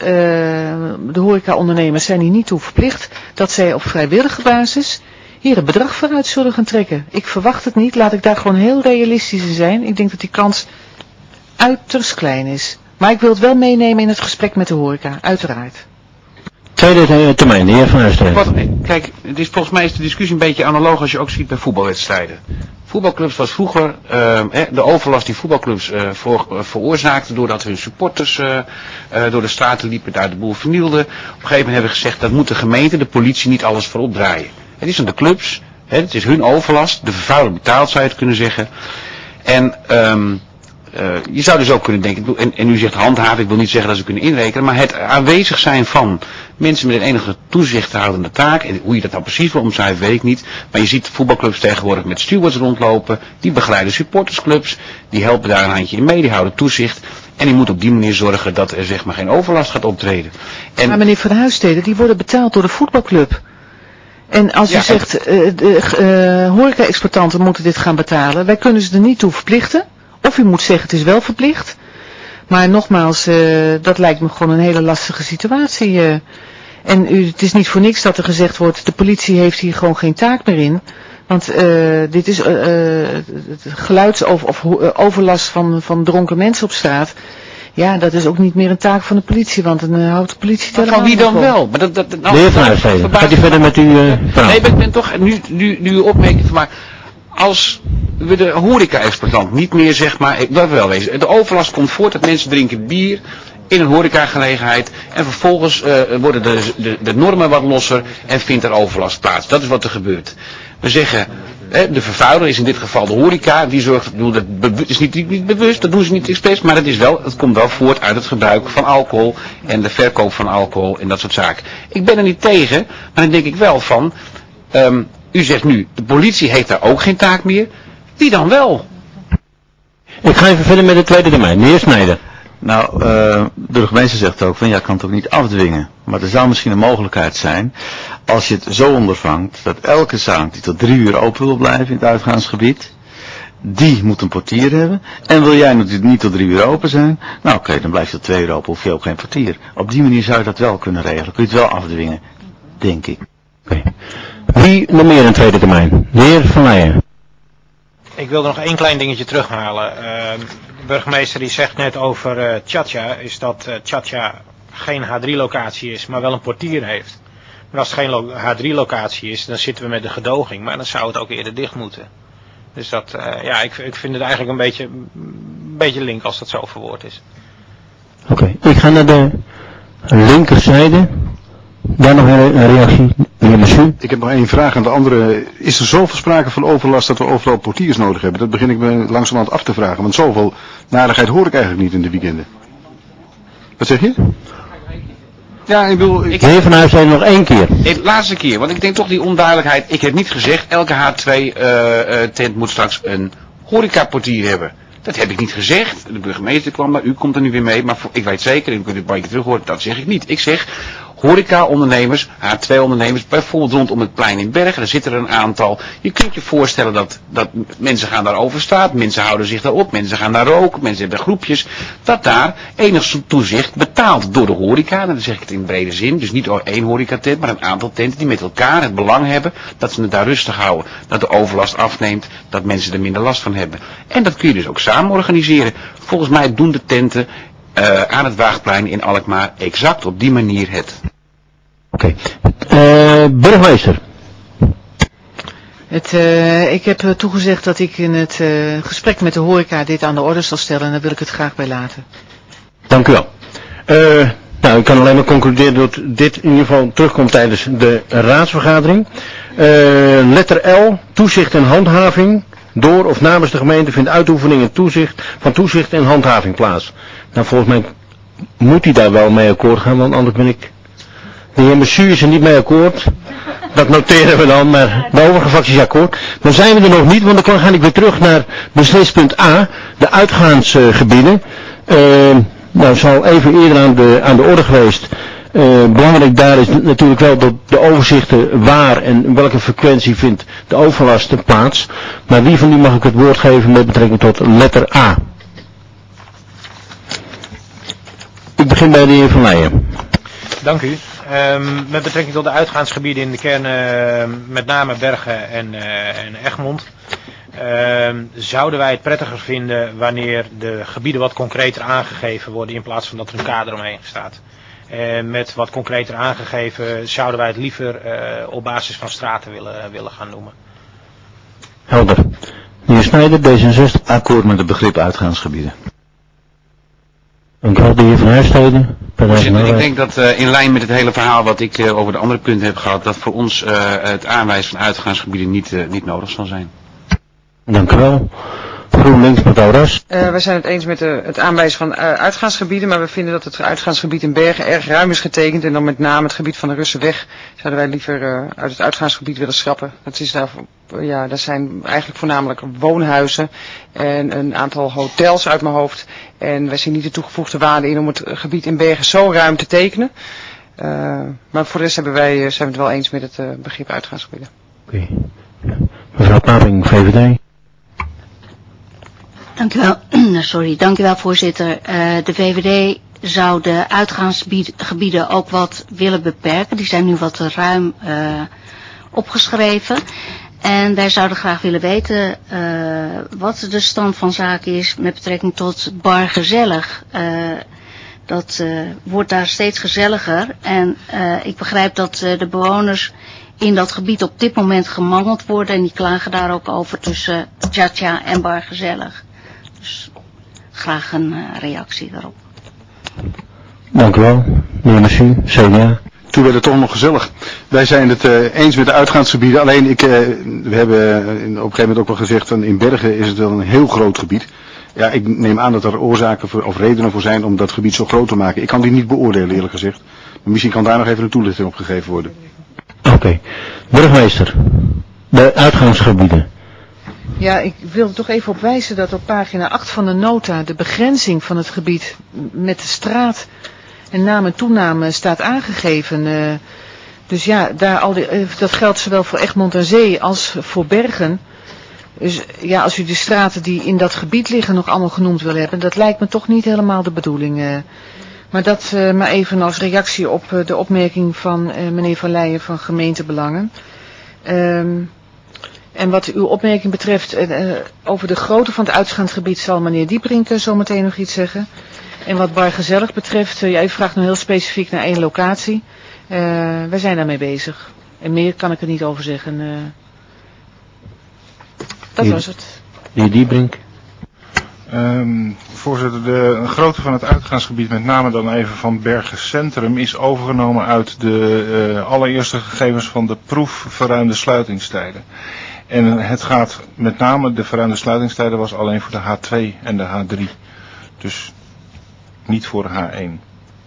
de horecaondernemers zijn hier niet toe verplicht dat zij op vrijwillige basis hier een bedrag vooruit zullen gaan trekken. Ik verwacht het niet, laat ik daar gewoon heel realistisch in zijn. Ik denk dat die kans uiterst klein is. Maar ik wil het wel meenemen in het gesprek met de horeca, uiteraard. Tweede termijn, de heer Van Huistreven. Kijk, volgens mij is de discussie een beetje analoog als je ook ziet bij voetbalwedstrijden. Voetbalclubs was vroeger de overlast die voetbalclubs veroorzaakten doordat hun supporters door de straten liepen, daar de boel vernielden. Op een gegeven moment hebben we gezegd dat moet de gemeente, de politie niet alles voor opdraaien. Het is aan de clubs, het is hun overlast, de vervuiler betaalt zou je het kunnen zeggen. En Je zou dus ook kunnen denken, en u zegt handhaven, ik wil niet zeggen dat ze kunnen inrekenen, maar het aanwezig zijn van mensen met een enige toezichthoudende taak, en hoe je dat nou precies wil omschrijven, weet ik niet, maar je ziet voetbalclubs tegenwoordig met stewards rondlopen, die begeleiden supportersclubs, die helpen daar een handje in mee, die houden toezicht, en die moeten op die manier zorgen dat er zeg maar geen overlast gaat optreden. En, maar meneer Van Huisteden, die worden betaald door de voetbalclub. En als u zegt, horeca-exploitanten moeten dit gaan betalen, wij kunnen ze er niet toe verplichten. Of u moet zeggen, het is wel verplicht. Maar nogmaals, dat lijkt me gewoon een hele lastige situatie. En het is niet voor niks dat er gezegd wordt, de politie heeft hier gewoon geen taak meer in. Want dit is overlast van dronken mensen op straat. Ja, dat is ook niet meer een taak van de politie, want dan houdt de politie het van wie dan wel? Maar de heer Van Huisteden, gaat u verder met uw verhaal? Nee, ik ben toch, nu uw opmerking van maar als we de horeca-exploitant niet meer zeg maar, dat wel wezen, de overlast komt voort dat mensen drinken bier in een horecagelegenheid en vervolgens worden de normen wat losser en vindt er overlast plaats. Dat is wat er gebeurt. We zeggen, de vervuiler is in dit geval de horeca, die zorgt, dat is niet bewust, dat doen ze niet expres, maar het komt wel voort uit het gebruik van alcohol en de verkoop van alcohol en dat soort zaken. Ik ben er niet tegen, maar dan denk ik wel van, u zegt nu, de politie heeft daar ook geen taak meer, wie dan wel? Ik ga even verder met de tweede termijn, de heer Snijder. Nou, de burgemeester zegt ook van, ja, kan het ook niet afdwingen. Maar er zou misschien een mogelijkheid zijn, als je het zo ondervangt, dat elke zaak die tot 3 uur open wil blijven in het uitgaansgebied, die moet een portier hebben. En wil jij natuurlijk niet tot 3 uur open zijn, nou oké, dan blijf je tot 2 uur open, hoef je ook geen portier. Op die manier zou je dat wel kunnen regelen, kun je het wel afdwingen, denk ik. Okay. Wie nog meer een tweede termijn? De heer Van Leijen. Ik wil nog 1 klein dingetje terughalen. De burgemeester die zegt net over Tjatja, is dat Tjatja geen H3-locatie is, maar wel een portier heeft. Maar als het geen H3-locatie is, dan zitten we met de gedoging, maar dan zou het ook eerder dicht moeten. Dus dat, ja, ik vind het eigenlijk een beetje link als dat zo verwoord is. Oké, ik ga naar de linkerzijde. Daar nog een reactie, meneer Monsieur. Ik heb nog 1 vraag aan de andere. Is er zoveel sprake van overlast dat we overal portiers nodig hebben? Dat begin ik me langzamerhand af te vragen. Want zoveel narigheid hoor ik eigenlijk niet in de weekenden. Wat zeg je? Ja, ik bedoel... De heer Van Huisteden nog 1 keer. Laatste keer, want ik denk toch die onduidelijkheid. Ik heb niet gezegd, elke H2-tent moet straks een horecaportier hebben. Dat heb ik niet gezegd. De burgemeester kwam daar, u komt er nu weer mee. Maar ik weet zeker, en u kunt het een beetje terug horen, dat zeg ik niet. Ik zeg, horeca-ondernemers, H2-ondernemers, bijvoorbeeld rondom het plein in Bergen, daar zitten er een aantal. Je kunt je voorstellen dat mensen gaan daar over straat, mensen houden zich daar op, mensen gaan daar roken, mensen hebben groepjes. Dat daar enig toezicht betaald door de horeca, en dan zeg ik het in brede zin, dus niet 1 horecatent, maar een aantal tenten die met elkaar het belang hebben dat ze het daar rustig houden. Dat de overlast afneemt, dat mensen er minder last van hebben. En dat kun je dus ook samen organiseren. Volgens mij doen de tenten aan het Waagplein in Alkmaar exact op die manier het. Oké. Burgemeester. Ik heb toegezegd dat ik in het gesprek met de horeca dit aan de orde zal stellen en daar wil ik het graag bij laten. Dank u wel. Nou, ik kan alleen maar concluderen dat dit in ieder geval terugkomt tijdens de raadsvergadering. Letter L, toezicht en handhaving. Door of namens de gemeente vindt uitoefening en toezicht en handhaving plaats. Nou, volgens mij moet hij daar wel mee akkoord gaan, want anders ben ik... De heer Monsieur is er niet mee akkoord. Dat noteren we dan, maar de overige fracties akkoord. Maar zijn we er nog niet, want dan ga ik weer terug naar beslispunt A, de uitgaansgebieden. Nou, zal even eerder aan de orde geweest. Belangrijk daar is natuurlijk wel de overzichten waar en welke frequentie vindt de overlast plaats. Maar wie van u mag ik het woord geven met betrekking tot letter A? Ik begin bij de heer Van Leijen. Dank u. Met betrekking tot de uitgaansgebieden in de kern, met name Bergen en Egmond, zouden wij het prettiger vinden wanneer de gebieden wat concreter aangegeven worden in plaats van dat er een kader omheen staat. Met wat concreter aangegeven zouden wij het liever op basis van straten willen gaan noemen. Helder. De heer Snijder, D66. Akkoord met het begrip uitgaansgebieden. Dank u wel, de heer Van Huisteden. Ik denk dat in lijn met het hele verhaal wat ik over de andere punten heb gehad, dat voor ons het aanwijzen van uitgaansgebieden niet nodig zal zijn. Dank u wel. Voor GroenLinks, mevrouw Ras. Wij zijn het eens met het aanwijzen van uitgaansgebieden, maar we vinden dat het uitgaansgebied in Bergen erg ruim is getekend en dan met name het gebied van de Russenweg zouden wij liever uit het uitgaansgebied willen schrappen. Dat is daar zijn eigenlijk voornamelijk woonhuizen en een aantal hotels uit mijn hoofd en wij zien niet de toegevoegde waarde in om het gebied in Bergen zo ruim te tekenen. Maar voor de rest zijn we het wel eens met het begrip uitgaansgebieden. Oké. Mevrouw Paping, VVD. Dank u wel, voorzitter. De VVD zou de uitgaansgebieden ook wat willen beperken. Die zijn nu wat te ruim opgeschreven. En wij zouden graag willen weten wat de stand van zaken is met betrekking tot bar gezellig. Dat wordt daar steeds gezelliger. En ik begrijp dat de bewoners in dat gebied op dit moment gemangeld worden. En die klagen daar ook over tussen Tja-Tja en bar gezellig. Dus graag een reactie daarop. Dank u wel. Meneer Massu, CDA. Toen werd het toch nog gezellig. Wij zijn het eens met de uitgaansgebieden. Alleen we hebben op een gegeven moment ook wel gezegd van in Bergen is het wel een heel groot gebied. Ja, ik neem aan dat er oorzaken of redenen voor zijn om dat gebied zo groot te maken. Ik kan die niet beoordelen eerlijk gezegd. Maar misschien kan daar nog even een toelichting op gegeven worden. Oké. Burgemeester, de uitgaansgebieden. Ja, ik wil er toch even op wijzen dat op pagina 8 van de nota de begrenzing van het gebied met de straat en naam en toename staat aangegeven. Dus ja, dat geldt zowel voor Egmond aan Zee als voor Bergen. Dus ja, als u de straten die in dat gebied liggen nog allemaal genoemd wil hebben, dat lijkt me toch niet helemaal de bedoeling. Maar dat maar even als reactie op de opmerking van meneer Van Leijen van gemeentebelangen. En wat uw opmerking betreft over de grootte van het uitgaansgebied zal meneer Diebrink zo meteen nog iets zeggen. En wat bar gezellig betreft, u vraagt nu heel specifiek naar 1 locatie. Wij zijn daarmee bezig. En meer kan ik er niet over zeggen. Dat was het. Meneer Diebrink. Voorzitter, de grootte van het uitgaansgebied, met name dan even van Bergen Centrum, is overgenomen uit de allereerste gegevens van de proef verruimde sluitingstijden. En het gaat met name, de verruimde sluitingstijden was alleen voor de H2 en de H3. Dus niet voor de H1.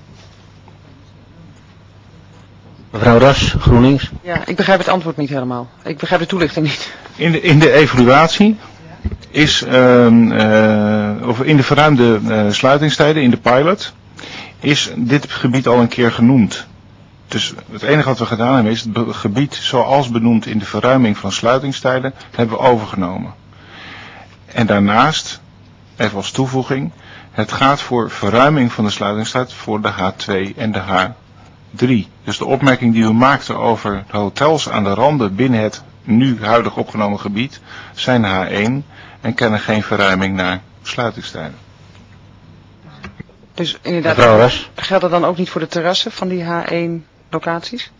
Mevrouw Ras, GroenLinks. Ja, ik begrijp het antwoord niet helemaal. Ik begrijp de toelichting niet. In de evaluatie is, of in de verruimde sluitingstijden, in de pilot, is dit gebied al een keer genoemd. Dus het enige wat we gedaan hebben is het gebied zoals benoemd in de verruiming van sluitingstijden hebben we overgenomen. En daarnaast, even als toevoeging, het gaat voor verruiming van de sluitingstijd voor de H2 en de H3. Dus de opmerking die u maakte over de hotels aan de randen binnen het nu huidig opgenomen gebied zijn H1 en kennen geen verruiming naar sluitingstijden. Dus inderdaad, geldt dat dan ook niet voor de terrassen van die H1 locaties?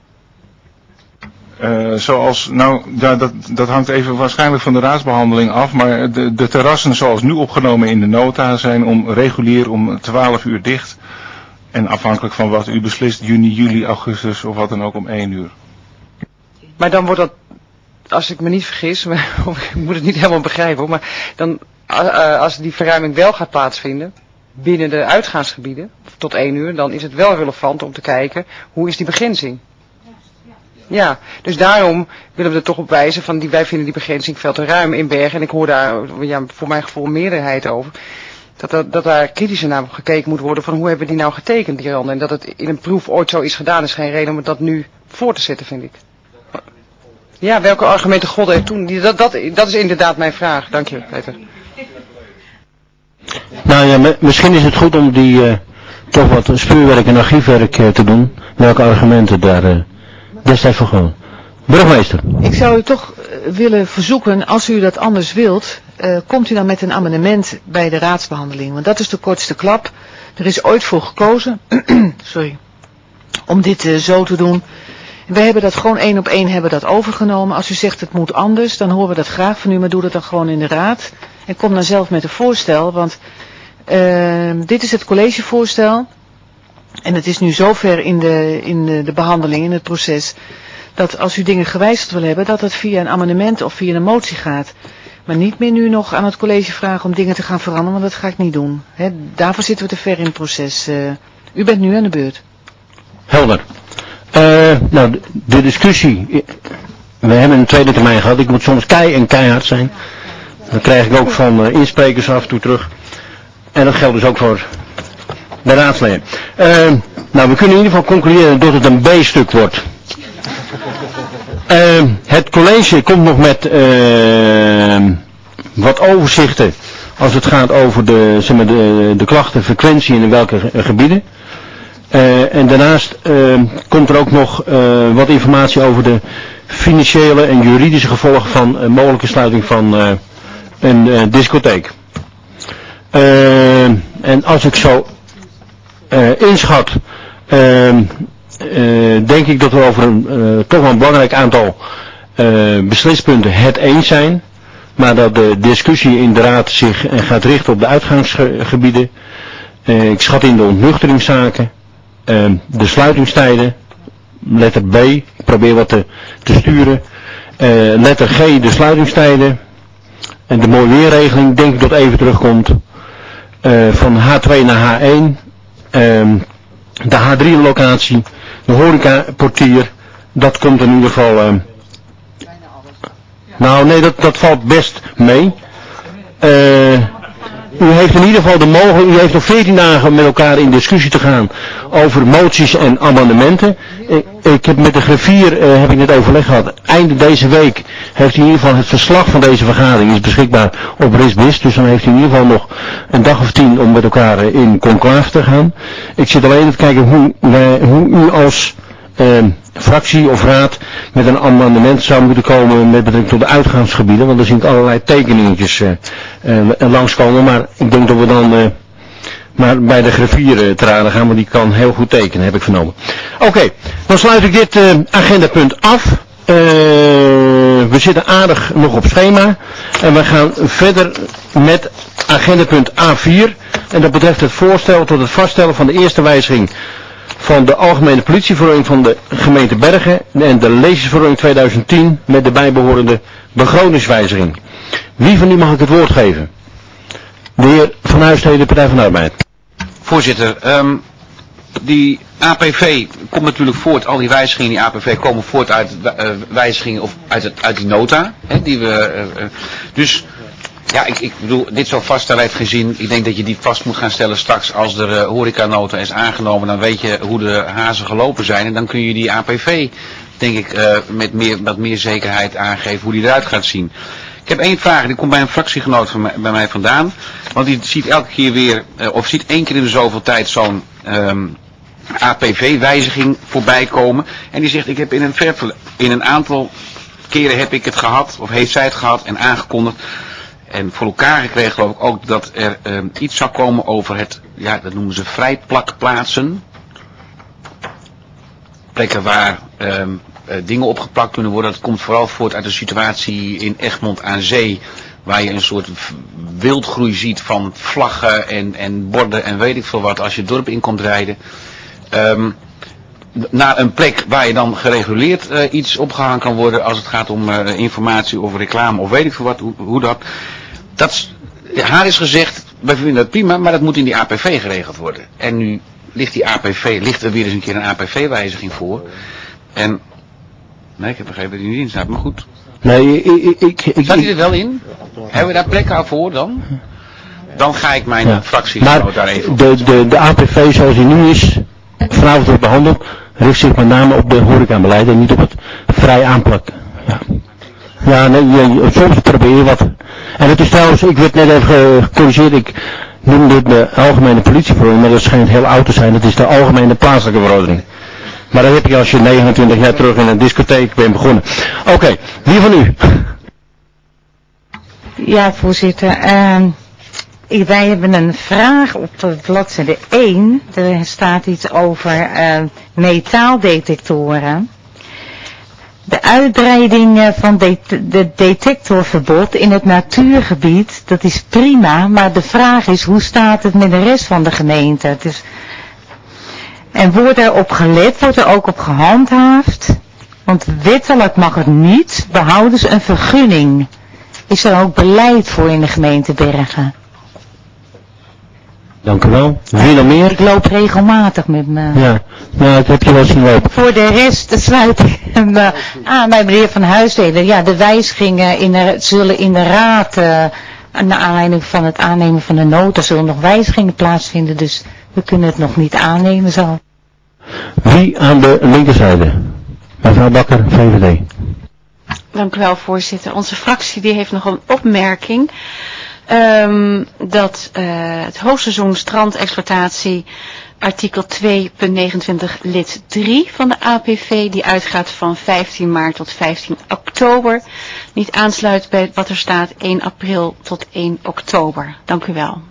Dat hangt even waarschijnlijk van de raadsbehandeling af, maar de terrassen zoals nu opgenomen in de nota zijn regulier om 12 uur dicht. En afhankelijk van wat u beslist, juni, juli, augustus of wat dan ook om 1 uur. Maar dan wordt dat, als ik me niet vergis, ik moet het niet helemaal begrijpen, maar dan, als die verruiming wel gaat plaatsvinden binnen de uitgaansgebieden, tot 1 uur, dan is het wel relevant om te kijken, hoe is die begrenzing? Ja, dus daarom willen we er toch op wijzen van, wij vinden die begrenzing veel te ruim in Bergen. En ik hoor daar voor mijn gevoel een meerderheid over. Dat daar kritischer naar gekeken moet worden van hoe hebben die nou getekend, die randen. En dat het in een proef ooit zo is gedaan, is geen reden om dat nu voor te zetten, vind ik. Ja, welke argumenten God heeft toen? Dat is inderdaad mijn vraag. Dank je, Peter. Nou ja, misschien is het goed om die toch wat spuurwerk en archiefwerk te doen. Welke argumenten daar destijds voor gaan. Burgemeester. Ik zou u toch willen verzoeken, als u dat anders wilt, komt u dan met een amendement bij de raadsbehandeling. Want dat is de kortste klap. Er is ooit voor gekozen om dit zo te doen. Wij hebben dat gewoon 1 op 1 hebben dat overgenomen. Als u zegt het moet anders, dan horen we dat graag van u, maar doe dat dan gewoon in de raad. En kom dan zelf met een voorstel, want dit is het collegevoorstel. En het is nu zover in de behandeling, in het proces, dat als u dingen gewijzigd wil hebben, dat het via een amendement of via een motie gaat. Maar niet meer nu nog aan het college vragen om dingen te gaan veranderen, want dat ga ik niet doen. Daarvoor zitten we te ver in het proces. U bent nu aan de beurt. Helder. Nou, de discussie, we hebben een tweede termijn gehad. Ik moet soms keihard zijn. Dat krijg ik ook van insprekers af en toe terug. En dat geldt dus ook voor de raadsleden. Nou, we kunnen in ieder geval concluderen dat het een B-stuk wordt. Het college komt nog met wat overzichten als het gaat over de klachtenfrequentie en in welke gebieden. En daarnaast komt er ook nog wat informatie over de financiële en juridische gevolgen van mogelijke sluiting van een discotheek. En als ik zo inschat, denk ik dat we over toch wel een belangrijk aantal beslispunten het eens zijn. Maar dat de discussie in de raad zich gaat richten op de uitgangsgebieden. Ik schat in de ontnuchteringszaken. De sluitingstijden. Letter B. Ik probeer wat te sturen. Letter G. De sluitingstijden. En de mooi weerregeling denk ik dat even terugkomt. Van H2 naar H1. De H3 locatie. De horecaportier. Dat komt in ieder geval... Nou nee, dat valt best mee. U heeft in ieder geval de mogelijkheid, u heeft nog 14 dagen met elkaar in discussie te gaan over moties en amendementen. Ik heb met de griffier heb ik net overleg gehad. Einde deze week heeft hij in ieder geval het verslag van deze vergadering is beschikbaar op RISBIS. Dus dan heeft hij in ieder geval nog een dag of 10 om met elkaar in conclave te gaan. Ik zit alleen te kijken hoe u als fractie of raad met een amendement zou moeten komen met betrekking tot de uitgaansgebieden, want er zien allerlei tekeningetjes langskomen, maar ik denk dat we dan maar bij de griffier te raden gaan, want die kan heel goed tekenen, heb ik vernomen. Oké, dan sluit ik dit agendapunt af. We zitten aardig nog op schema en we gaan verder met agendapunt A4 en dat betreft het voorstel tot het vaststellen van de eerste wijziging van de algemene politieverordening van de gemeente Bergen en de lezersverordening 2010 met de bijbehorende begrotingswijziging. Wie van u mag ik het woord geven? De heer Van Huisteden, de Partij van de Arbeid. Voorzitter, die APV komt natuurlijk voort, al die wijzigingen in die APV komen voort uit wijzigingen of uit die nota. Hè, die we, dus ja, ik bedoel, dit zo vaststellen heeft geen zin. Ik denk dat je die vast moet gaan stellen straks als de horecanota is aangenomen. Dan weet je hoe de hazen gelopen zijn. En dan kun je die APV, denk ik, met wat meer zekerheid aangeven hoe die eruit gaat zien. Ik heb één vraag, die komt bij een fractiegenoot bij mij vandaan. Want die ziet elke keer weer, of ziet 1 keer in de zoveel tijd zo'n APV-wijziging voorbij komen. En die zegt, ik heb in een aantal keren heb ik het gehad, of heeft zij het gehad en aangekondigd. En voor elkaar gekregen geloof ik ook dat er iets zou komen over het, ja dat noemen ze vrijplakplaatsen. Plekken waar dingen opgeplakt kunnen worden. Dat komt vooral voort uit de situatie in Egmond aan Zee. Waar je een soort wildgroei ziet van vlaggen en borden en weet ik veel wat als je het dorp in komt rijden. Naar een plek waar je dan gereguleerd iets opgehangen kan worden als het gaat om informatie of reclame of weet ik veel wat, hoe dat. Haar is gezegd, wij vinden dat prima, maar dat moet in die APV geregeld worden. En nu ligt er weer eens een keer een APV-wijziging voor. En, nee, ik heb begrepen dat hij niet in staat, maar goed. Nee, staat hij er wel in? Hebben we daar plekken aan voor dan? Dan ga ik mijn fractie daar even op. De APV zoals die nu is, vanavond wordt behandeld, richt zich met name op de horecabeleid en niet op het vrij aanplakken. Ja, nee, soms probeer je wat. En het is trouwens, ik werd net even gecorrigeerd, ik noemde het de algemene politieverordening, maar dat schijnt heel oud te zijn, dat is de algemene plaatselijke verordening. Maar dat heb je als je 29 jaar terug in een discotheek bent begonnen. Oké, wie van u? Ja, voorzitter. Wij hebben een vraag op bladzijde 1. Er staat iets over metaaldetectoren. De uitbreiding van de detectorverbod in het natuurgebied, dat is prima, maar de vraag is hoe staat het met de rest van de gemeente? En wordt er op gelet, wordt er ook op gehandhaafd? Want wettelijk mag het niet, behouden ze een vergunning. is er ook beleid voor in de gemeente Bergen. Dank u wel. Wil je nog meer? Ik loop regelmatig met me. Ja, dat heb je wel zien lopen. Voor de rest sluit ik aan bij meneer Van Huisdelen. Ja, de wijzigingen zullen in de raad, naar aanleiding van het aannemen van de nota, zullen nog wijzigingen plaatsvinden. Dus we kunnen het nog niet aannemen zo. Wie aan de linkerzijde? Mevrouw Bakker, VVD. Dank u wel, voorzitter. Onze fractie die heeft nog een opmerking. Dat het hoogseizoen strandexploitatie artikel 2.29 lid 3 van de APV, die uitgaat van 15 maart tot 15 oktober, niet aansluit bij wat er staat 1 april tot 1 oktober. Dank u wel.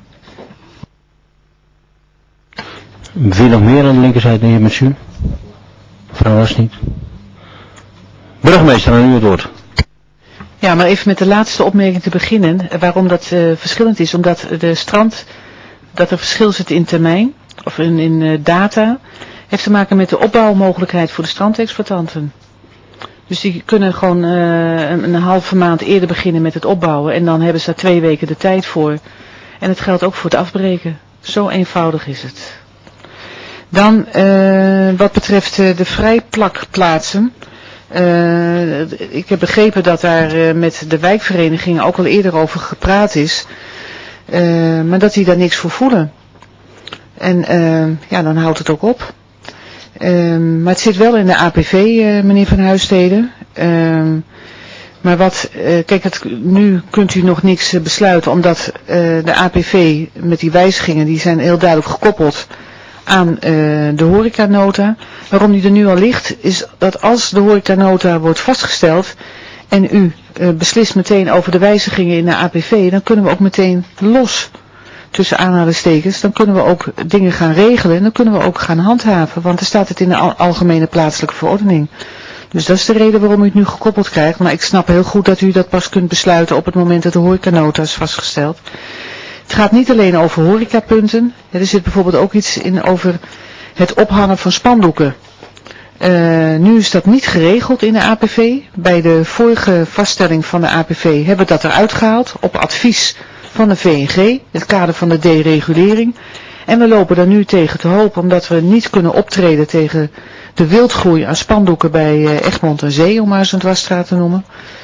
Wil je nog meer aan de linkerzijde, heer Monsieur? Mevrouw was niet. Burgemeester, aan u het woord. Ja, maar even met de laatste opmerking te beginnen. Waarom dat verschillend is. Omdat dat er verschil zit in termijn, of in data, heeft te maken met de opbouwmogelijkheid voor de strandexploitanten. Dus die kunnen gewoon een halve maand eerder beginnen met het opbouwen. En dan hebben ze daar 2 weken de tijd voor. En het geldt ook voor het afbreken. Zo eenvoudig is het. Dan wat betreft de vrijplakplaatsen. Ik heb begrepen dat daar met de wijkverenigingen ook al eerder over gepraat is. Maar dat die daar niks voor voelen. En dan houdt het ook op. Maar het zit wel in de APV, meneer Van Huissteden. Maar nu kunt u nog niks besluiten, omdat de APV met die wijzigingen, die zijn heel duidelijk gekoppeld aan de horecanota. Waarom die er nu al ligt, is dat als de horecanota wordt vastgesteld en u beslist meteen over de wijzigingen in de APV, dan kunnen we ook meteen los, tussen aanhalingstekens, dan kunnen we ook dingen gaan regelen en dan kunnen we ook gaan handhaven, want er staat het in de algemene plaatselijke verordening. Dus dat is de reden waarom u het nu gekoppeld krijgt, maar ik snap heel goed dat u dat pas kunt besluiten op het moment dat de horecanota is vastgesteld. Het gaat niet alleen over horecapunten. Er zit bijvoorbeeld ook iets in over het ophangen van spandoeken. Nu is dat niet geregeld in de APV. Bij de vorige vaststelling van de APV hebben we dat eruit gehaald op advies van de VNG, het kader van de deregulering. En we lopen daar nu tegen te hoop, omdat we niet kunnen optreden tegen de wildgroei aan spandoeken bij Egmond en Zee, om maar zo'n dwarsstraat te noemen.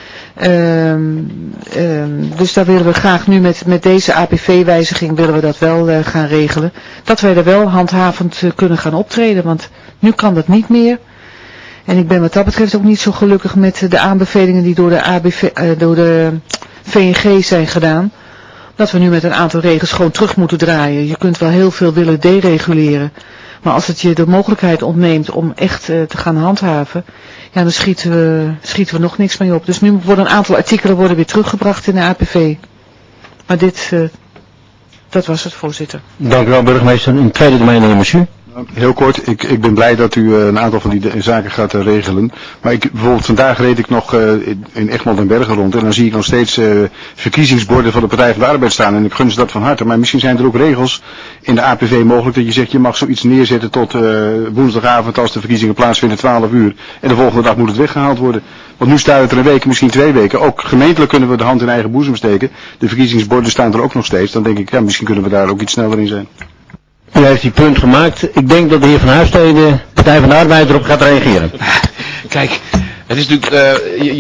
Dus daar willen we graag nu met deze APV-wijziging willen we dat wel gaan regelen. Dat wij er wel handhavend kunnen gaan optreden, want nu kan dat niet meer. En ik ben wat dat betreft ook niet zo gelukkig met de aanbevelingen die door de VNG zijn gedaan. Dat we nu met een aantal regels gewoon terug moeten draaien. Je kunt wel heel veel willen dereguleren. Maar als het je de mogelijkheid ontneemt om echt te gaan handhaven, ja, dan schieten we nog niks mee op. Dus nu worden een aantal artikelen weer teruggebracht in de APV. Maar dat was het, voorzitter. Dank u wel, burgemeester. In tweede termijn, meneer Monsieur. Heel kort, ik ben blij dat u een aantal van die zaken gaat regelen. Maar bijvoorbeeld vandaag reed ik nog in Egmond en Bergen rond en dan zie ik nog steeds verkiezingsborden van de Partij van de Arbeid staan. En ik gun ze dat van harte. Maar misschien zijn er ook regels in de APV mogelijk dat je zegt je mag zoiets neerzetten tot woensdagavond als de verkiezingen plaatsvinden 12 uur. En de volgende dag moet het weggehaald worden. Want nu staat het er een week, misschien 2 weken. Ook gemeentelijk kunnen we de hand in eigen boezem steken. De verkiezingsborden staan er ook nog steeds. Dan denk ik, ja, misschien kunnen we daar ook iets sneller in zijn. U heeft die punt gemaakt. Ik denk dat de heer Van Huissteden, Partij van de Arbeid, erop gaat reageren. Kijk, het is natuurlijk,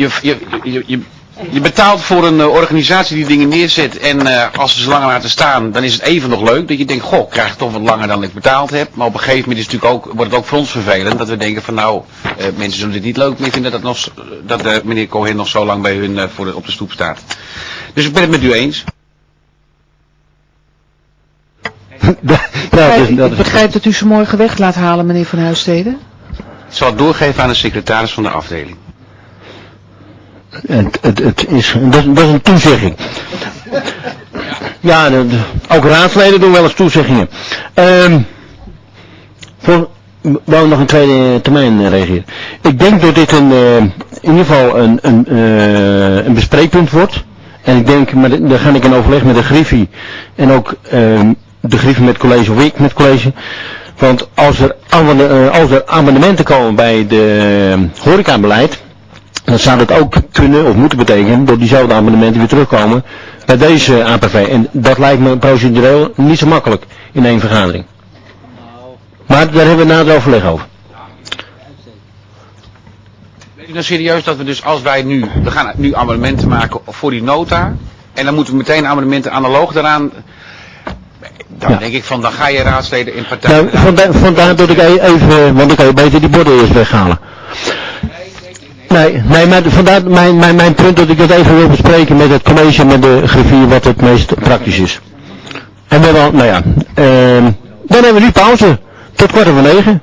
je betaalt voor een organisatie die dingen neerzet en als ze langer laten staan, dan is het even nog leuk dat je denkt, goh, ik krijg toch wat langer dan ik betaald heb. Maar op een gegeven moment is het natuurlijk wordt het ook voor ons vervelend dat we denken van nou, mensen zullen dit niet leuk meer vinden dat meneer Cohen nog zo lang bij hun op de stoep staat. Dus ik ben het met u eens. Ik begrijp dat u ze morgen weg laat halen, meneer Van Huissteden. Ik zal het doorgeven aan de secretaris van de afdeling. Dat is een toezegging. Ja, ook raadsleden doen wel eens toezeggingen. Wou nog een tweede termijn reageren. Ik denk dat dit in ieder geval een bespreekpunt wordt. En ik denk, maar daar ga ik in overleg met de Griffie en ook de Griffie met college of ik met college. Want als er amendementen komen bij de horecabeleid, dan zou dat ook kunnen of moeten betekenen dat diezelfde amendementen weer terugkomen bij deze APV. En dat lijkt me procedureel niet zo makkelijk in één vergadering. Maar daar hebben we nader overleg over. Weet u nou serieus dat we dus als wij we gaan nu amendementen maken voor die nota en dan moeten we meteen amendementen analoog daaraan. Dan denk ik van, dan ga je raadsleden in partijen. Nou, vandaar dat ik even, want dan kan je beter die borden eerst weghalen. Nee, maar vandaar mijn punt dat ik dat even wil bespreken met het college en met de griffier wat het meest praktisch is. En we hebben, dan hebben we nu pauze. Tot 8:45.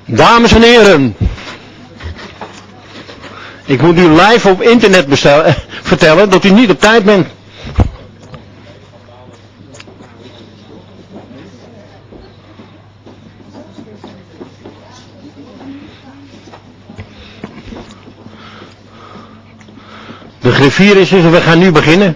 Dames en heren, ik moet u live op internet vertellen dat u niet op tijd bent. De griffier is dus en we gaan nu beginnen.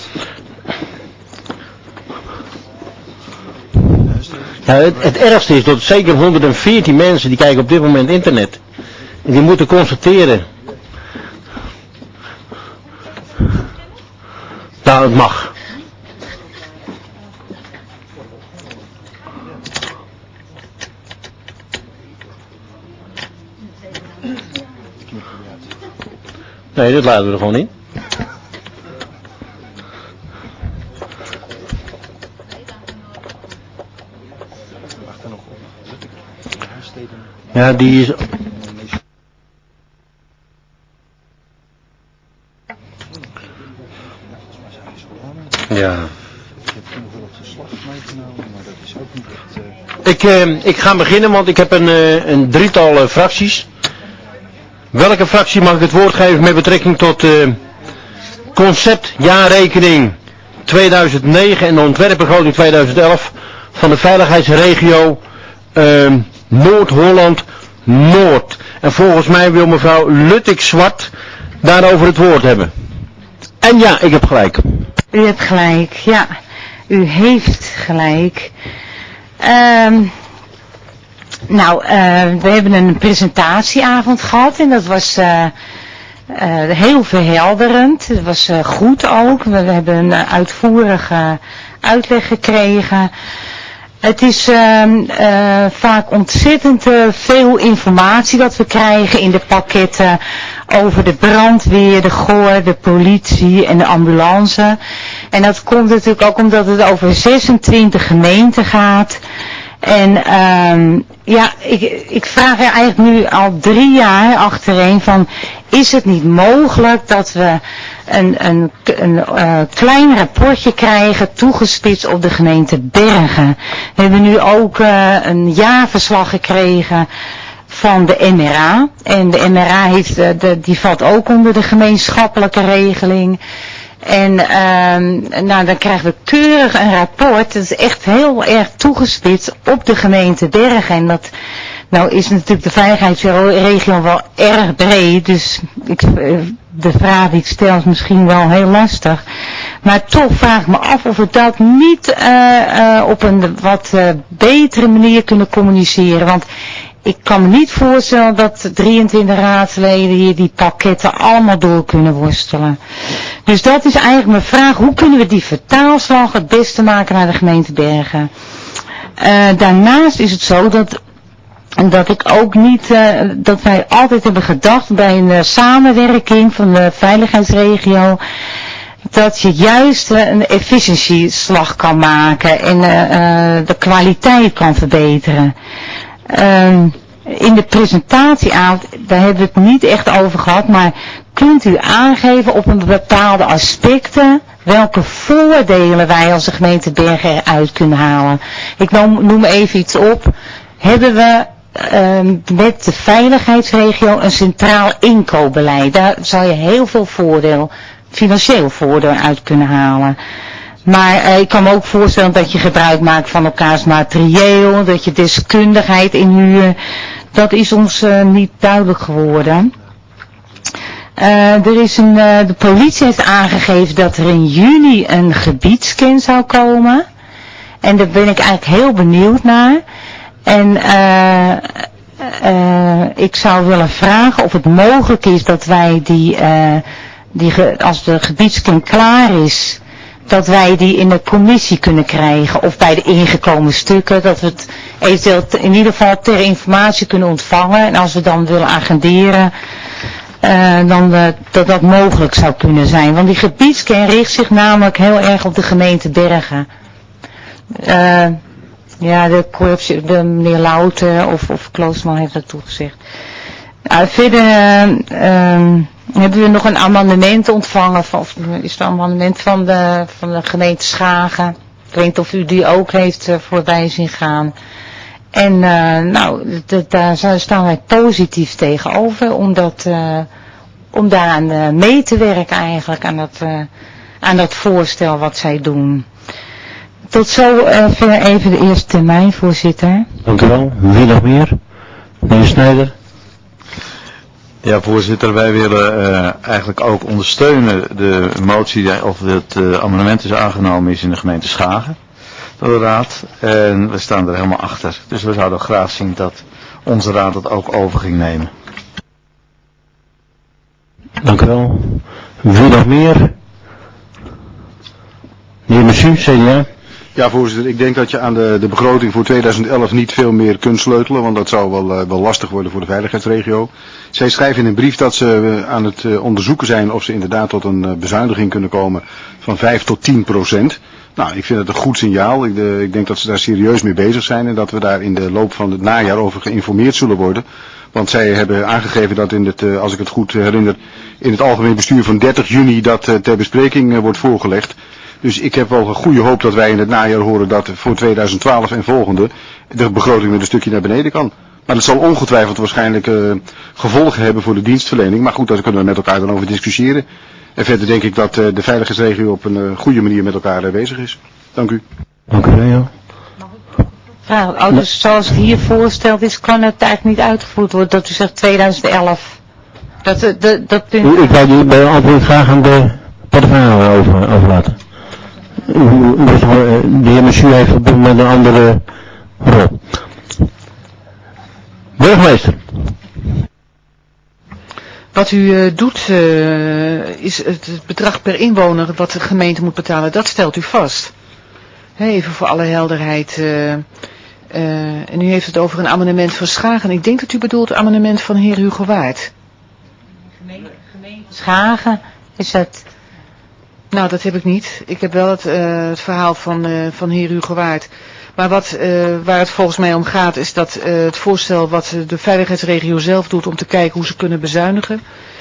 Ja, het ergste is dat zeker 114 mensen die kijken op dit moment internet. En die moeten constateren. Nou, het mag. Nee, dat laten we er gewoon in. Ja, die is... Ja. Ik ga beginnen, want ik heb een drietal fracties. Welke fractie mag ik het woord geven met betrekking tot conceptjaarrekening 2009 en de ontwerpbegroting 2011 van de veiligheidsregio Noord-Holland Noord. En volgens mij wil mevrouw Luttig-Zwart daarover het woord hebben. En ja, ik heb gelijk. U hebt gelijk, ja. U heeft gelijk. We hebben een presentatieavond gehad en dat was heel verhelderend. Het was goed ook. We hebben een uitvoerige uitleg gekregen. Het is vaak ontzettend veel informatie dat we krijgen in de pakketten over de brandweer, de GOR, de politie en de ambulance. En dat komt natuurlijk ook omdat het over 26 gemeenten gaat. En ik vraag er eigenlijk nu al 3 jaar achtereen van, is het niet mogelijk dat we een klein rapportje krijgen toegespitst op de gemeente Bergen. We hebben nu ook een jaarverslag gekregen van de MRA. En de MRA die valt ook onder de gemeenschappelijke regeling. En dan krijgen we keurig een rapport. Dat is echt heel erg toegespitst op de gemeente Bergen. En dat nou is natuurlijk de veiligheidsregio wel erg breed. Dus de vraag die ik stel is misschien wel heel lastig. Maar toch vraag ik me af of we dat niet op een wat betere manier kunnen communiceren. Want ik kan me niet voorstellen dat 23 raadsleden hier die pakketten allemaal door kunnen worstelen. Dus dat is eigenlijk mijn vraag. Hoe kunnen we die vertaalslag het beste maken naar de gemeente Bergen? Daarnaast is het zo dat ik ook niet, dat wij altijd hebben gedacht bij een samenwerking van de veiligheidsregio, dat je juist een efficiëntieslag kan maken en de kwaliteit kan verbeteren. In de presentatieavond, daar hebben we het niet echt over gehad, maar kunt u aangeven op een bepaalde aspecten welke voordelen wij als de gemeente Bergen eruit kunnen halen? Ik noem even iets op. Hebben we met de veiligheidsregio een centraal inkoopbeleid? Daar zou je heel veel financieel voordeel uit kunnen halen. Maar ik kan me ook voorstellen dat je gebruik maakt van elkaars materieel, dat je deskundigheid inhuurt. Dat is ons niet duidelijk geworden. De politie heeft aangegeven dat er in juni een gebiedscan zou komen. En daar ben ik eigenlijk heel benieuwd naar. En ik zou willen vragen of het mogelijk is dat wij als de gebiedscan klaar is, dat wij die in de commissie kunnen krijgen of bij de ingekomen stukken, dat we het eventueel in ieder geval ter informatie kunnen ontvangen. En als we dan willen agenderen, dat mogelijk zou kunnen zijn. Want die gebiedscan richt zich namelijk heel erg op de gemeente Bergen. De meneer Louten of Kloosman heeft dat toegezegd. Verder hebben we nog een amendement ontvangen, of is het een amendement van de gemeente Schagen. Ik weet niet of u die ook heeft voorbij zien gaan. En daar staan wij positief tegenover om daaraan mee te werken eigenlijk, aan dat voorstel wat zij doen. Tot zover even de eerste termijn, voorzitter. Dank u wel. Wie nog meer? Meneer Snijder. Ja, voorzitter, wij willen eigenlijk ook ondersteunen de motie of het amendement is aangenomen is in de gemeente Schagen door de raad. En we staan er helemaal achter. Dus we zouden graag zien dat onze raad dat ook over ging nemen. Dank u wel. Wie nog meer? Meneer Messu, CDA. Ja, voorzitter, ik denk dat je aan de begroting voor 2011 niet veel meer kunt sleutelen, want dat zou wel lastig worden voor de veiligheidsregio. Zij schrijven in een brief dat ze aan het onderzoeken zijn of ze inderdaad tot een bezuiniging kunnen komen van 5 tot 10%. Nou, ik vind het een goed signaal. Ik denk dat ze daar serieus mee bezig zijn en dat we daar in de loop van het najaar over geïnformeerd zullen worden. Want zij hebben aangegeven dat als ik het goed herinner, in het algemeen bestuur van 30 juni dat ter bespreking wordt voorgelegd. Dus ik heb wel een goede hoop dat wij in het najaar horen dat voor 2012 en volgende de begroting weer een stukje naar beneden kan. Maar dat zal ongetwijfeld waarschijnlijk gevolgen hebben voor de dienstverlening. Maar goed, daar kunnen we met elkaar dan over discussiëren. En verder denk ik dat de veiligheidsregio op een goede manier met elkaar bezig is. Dank u. Dank u wel. Ja, dus zoals het hier voorgesteld is, kan het eigenlijk niet uitgevoerd worden dat u zegt 2011. Ik wou die bij antwoord graag aan de portefeuille overlaten. De heer Monsieur heeft op dit moment een andere rol. Burgemeester. Wat u doet is het bedrag per inwoner wat de gemeente moet betalen, dat stelt u vast. Even voor alle helderheid. En u heeft het over een amendement van Schagen. Ik denk dat u bedoelt het amendement van heer Hugo Waard. Gemeente Schagen is het... Nou, dat heb ik niet. Ik heb wel het verhaal van heer Hugo Waard. Maar waar het volgens mij om gaat is dat het voorstel wat de veiligheidsregio zelf doet om te kijken hoe ze kunnen bezuinigen.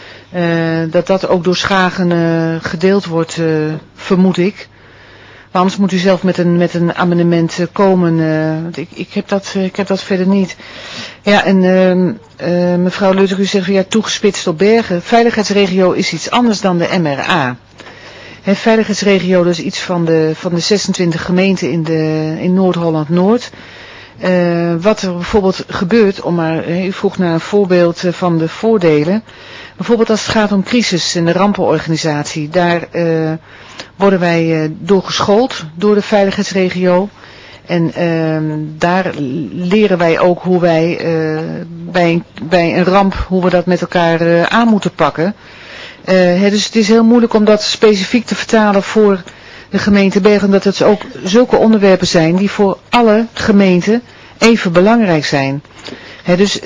Dat ook door Schagen gedeeld wordt, vermoed ik. Maar anders moet u zelf met een amendement komen. Want ik heb dat verder niet. Ja, en mevrouw Lutter, u zegt weer toegespitst op Bergen. Veiligheidsregio is iets anders dan de MRA. Veiligheidsregio, dat is iets van de 26 gemeenten in Noord-Holland-Noord. Wat er bijvoorbeeld gebeurt, u vroeg naar een voorbeeld van de voordelen. Bijvoorbeeld als het gaat om crisis en de rampenorganisatie. Daar worden wij door geschoold door de veiligheidsregio. En daar leren wij ook hoe wij bij een ramp, hoe we dat met elkaar aan moeten pakken. Dus het is heel moeilijk om dat specifiek te vertalen voor de gemeente Bergen, omdat het ook zulke onderwerpen zijn die voor alle gemeenten even belangrijk zijn. Dus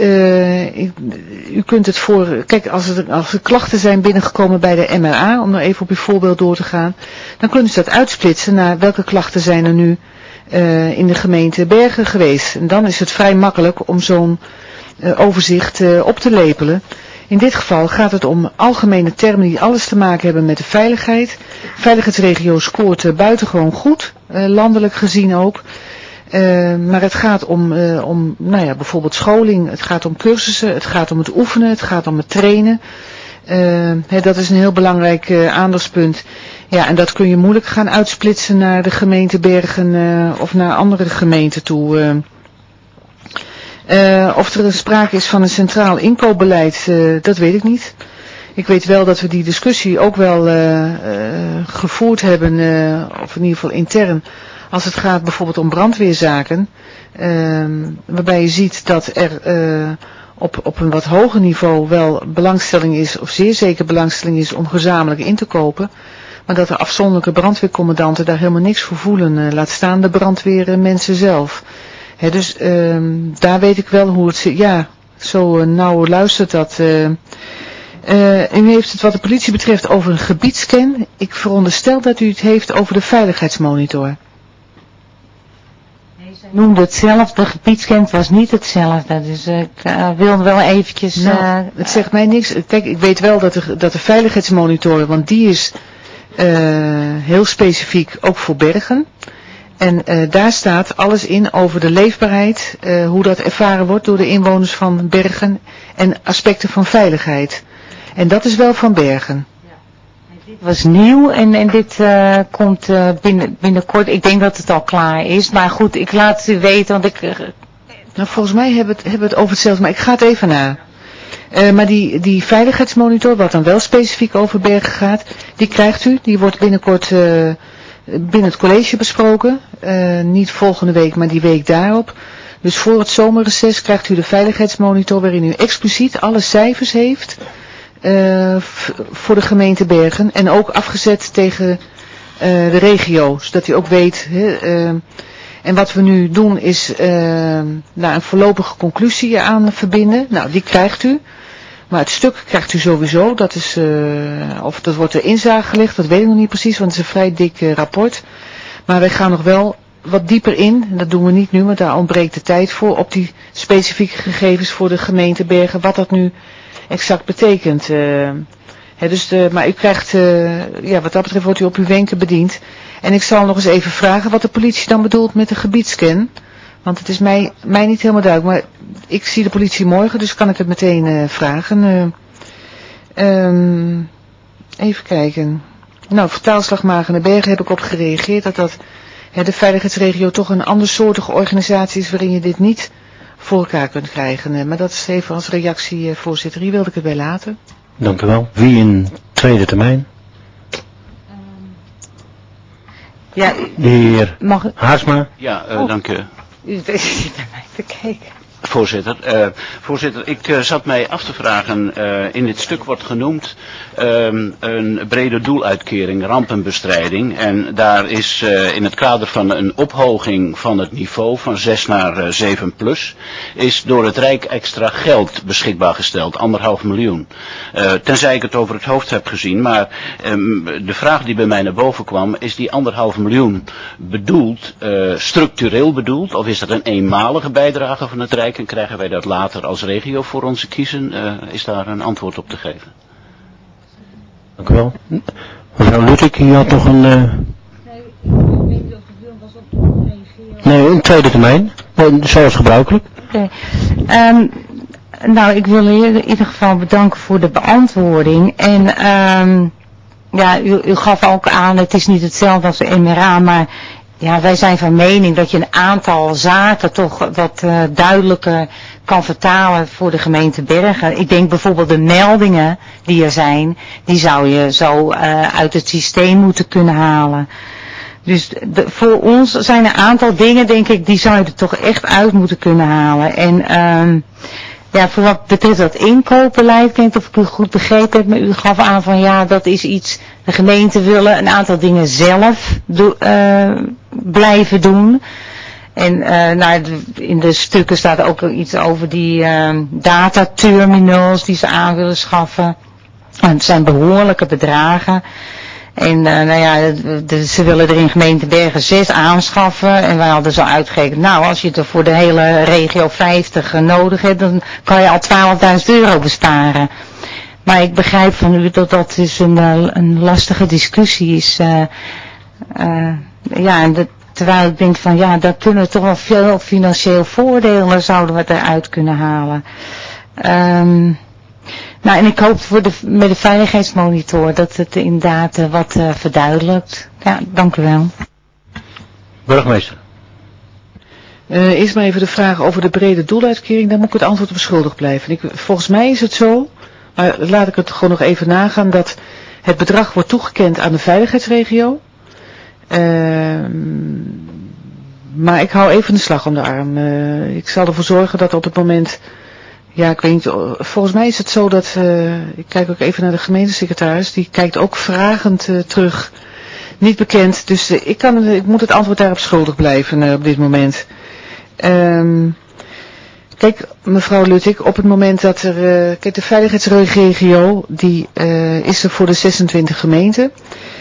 u kunt het kijk, als er klachten zijn binnengekomen bij de MRA, om nou even op uw voorbeeld door te gaan, dan kunnen ze dat uitsplitsen naar welke klachten zijn er nu in de gemeente Bergen geweest. En dan is het vrij makkelijk om zo'n overzicht op te lepelen. In dit geval gaat het om algemene termen die alles te maken hebben met de veiligheid. Veiligheidsregio scoort buitengewoon goed, landelijk gezien ook. Maar het gaat om bijvoorbeeld scholing, het gaat om cursussen, het gaat om het oefenen, het gaat om het trainen. Dat is een heel belangrijk aandachtspunt. Ja, en dat kun je moeilijk gaan uitsplitsen naar de gemeente Bergen of naar andere gemeenten toe. Of er sprake is van een centraal inkoopbeleid, dat weet ik niet. Ik weet wel dat we die discussie ook wel gevoerd hebben, of in ieder geval intern, als het gaat bijvoorbeeld om brandweerzaken. Waarbij je ziet dat er op een wat hoger niveau wel belangstelling is, of zeer zeker belangstelling is om gezamenlijk in te kopen. Maar dat de afzonderlijke brandweercommandanten daar helemaal niks voor voelen, laat staan de brandweermensen zelf. Dus daar weet ik wel hoe het zit. Ja, zo nauw luistert dat. U heeft het wat de politie betreft over een gebiedscan. Ik veronderstel dat u het heeft over de veiligheidsmonitor. Nee, zij noemde hetzelfde, de gebiedscan was niet hetzelfde. Dus ik wilde wel eventjes... het zegt mij niks. Kijk, ik weet wel dat de veiligheidsmonitor, want die is heel specifiek ook voor Bergen. En daar staat alles in over de leefbaarheid, hoe dat ervaren wordt door de inwoners van Bergen en aspecten van veiligheid. En dat is wel van Bergen. Dit was nieuw en dit komt binnenkort. Ik denk dat het al klaar is. Maar goed, ik laat u weten, want Nou, volgens mij hebben we het over hetzelfde, maar ik ga het even na. Maar die veiligheidsmonitor, wat dan wel specifiek over Bergen gaat, die krijgt u. Die wordt binnenkort binnen het college besproken. Niet volgende week, maar die week daarop. Dus voor het zomerreces krijgt u de veiligheidsmonitor waarin u expliciet alle cijfers heeft voor de gemeente Bergen. En ook afgezet tegen de regio, zodat u ook weet. En wat we nu doen is een voorlopige conclusie aan verbinden. Nou, die krijgt u. Maar het stuk krijgt u sowieso. Dat is, of dat wordt er inzage gelegd, dat weet ik nog niet precies, want het is een vrij dik rapport. Maar wij gaan nog wel wat dieper in, en dat doen we niet nu, want daar ontbreekt de tijd voor, op die specifieke gegevens voor de gemeente Bergen, wat dat nu exact betekent. Maar u krijgt, wat dat betreft wordt u op uw wenken bediend. En ik zal nog eens even vragen wat de politie dan bedoelt met de gebiedscan. Want het is mij niet helemaal duidelijk. Maar ik zie de politie morgen, dus kan ik het meteen vragen. Even kijken. Nou, vertaalslag Magen en Bergen heb ik op gereageerd. Dat de veiligheidsregio toch een andersoortige organisatie is waarin je dit niet voor elkaar kunt krijgen. Maar dat is even als reactie, voorzitter. Hier wilde ik het bij laten. Dank u wel. Wie in tweede termijn? Ja, de heer Haarsma. Ja, dank u. U zit naar mij te kijken. Voorzitter, ik zat mij af te vragen, in dit stuk wordt genoemd een brede doeluitkering, rampenbestrijding. En daar is in het kader van een ophoging van het niveau van 6 naar 7 plus, is door het Rijk extra geld beschikbaar gesteld, 1,5 miljoen. Tenzij ik het over het hoofd heb gezien, maar de vraag die bij mij naar boven kwam, is die 1,5 miljoen bedoeld, structureel bedoeld, of is dat een eenmalige bijdrage van het Rijk? En krijgen wij dat later als regio voor onze kiezen? Is daar een antwoord op te geven? Dank u wel. Mevrouw Luttek, u had nog een... Nee, ik weet niet of het was op reageren. Nee, een tweede termijn. Zoals gebruikelijk. Okay. Nou, ik wil in ieder geval bedanken voor de beantwoording. En u gaf ook aan, het is niet hetzelfde als de MRA, maar... Ja, wij zijn van mening dat je een aantal zaken toch wat duidelijker kan vertalen voor de gemeente Bergen. Ik denk bijvoorbeeld de meldingen die er zijn, die zou je zo uit het systeem moeten kunnen halen. Dus voor ons zijn er een aantal dingen, denk ik, die zou je er toch echt uit moeten kunnen halen. En voor wat betreft dat inkoopbeleid, ik weet niet of ik u goed begrepen heb, maar u gaf aan van ja, dat is iets, de gemeenten willen een aantal dingen zelf blijven doen. En in de stukken staat ook iets over die dataterminals die ze aan willen schaffen. En het zijn behoorlijke bedragen. En ze willen er in gemeente Bergen 6 aanschaffen. En wij hadden zo uitgerekend, nou als je het er voor de hele regio 50 nodig hebt, dan kan je al €12.000 besparen. Maar ik begrijp van u dat dat dus een lastige discussie is. Terwijl ik denk van ja, daar kunnen we toch wel veel financieel voordelen zouden we eruit kunnen halen. En ik hoop met de veiligheidsmonitor dat het inderdaad wat verduidelijkt. Ja, dank u wel. Burgemeester. Eerst maar even de vraag over de brede doeluitkering. Daar moet ik het antwoord op schuldig blijven. Volgens mij is het zo, maar laat ik het gewoon nog even nagaan, dat het bedrag wordt toegekend aan de veiligheidsregio. Maar ik hou even de slag om de arm. Ik zal ervoor zorgen dat op het moment... Ja, ik weet niet, volgens mij is het zo dat, ik kijk ook even naar de gemeentesecretaris, die kijkt ook vragend terug, niet bekend, dus ik moet het antwoord daarop schuldig blijven op dit moment. Kijk, mevrouw Luttek, op het moment dat kijk, de veiligheidsregio, die is er voor de 26 gemeenten.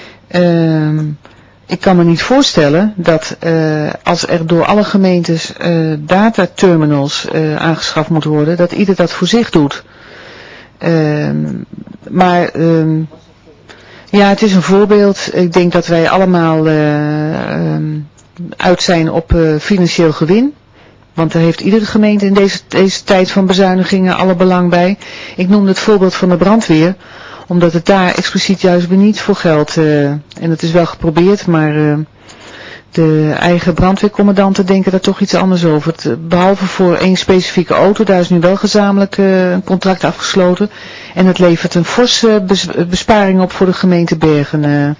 Ik kan me niet voorstellen dat als er door alle gemeentes dataterminals aangeschaft moeten worden, dat ieder dat voor zich doet. Het is een voorbeeld. Ik denk dat wij allemaal uit zijn op financieel gewin. Want daar heeft iedere gemeente in deze tijd van bezuinigingen alle belang bij. Ik noemde het voorbeeld van de brandweer, omdat het daar expliciet juist weer niet voor geldt. En het is wel geprobeerd, maar de eigen brandweercommandanten denken daar toch iets anders over. Behalve voor één specifieke auto, daar is nu wel gezamenlijk een contract afgesloten. En het levert een forse besparing op voor de gemeente Bergen.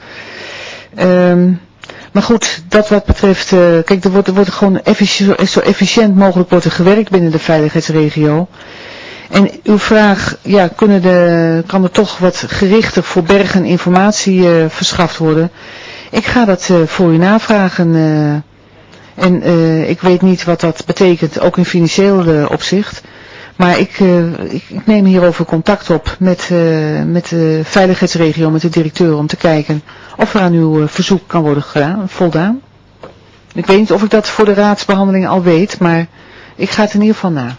Maar goed, dat wat betreft, kijk, er wordt gewoon zo efficiënt mogelijk wordt er gewerkt binnen de veiligheidsregio. En uw vraag, ja, kan er toch wat gerichter voor Bergen informatie verschaft worden? Ik ga dat voor u navragen. En ik weet niet wat dat betekent, ook in financieel opzicht. Maar ik neem hierover contact op met de veiligheidsregio, met de directeur, om te kijken of er aan uw verzoek kan worden voldaan. Ik weet niet of ik dat voor de raadsbehandeling al weet, maar ik ga het in ieder geval na.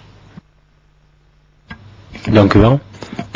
Dank u wel.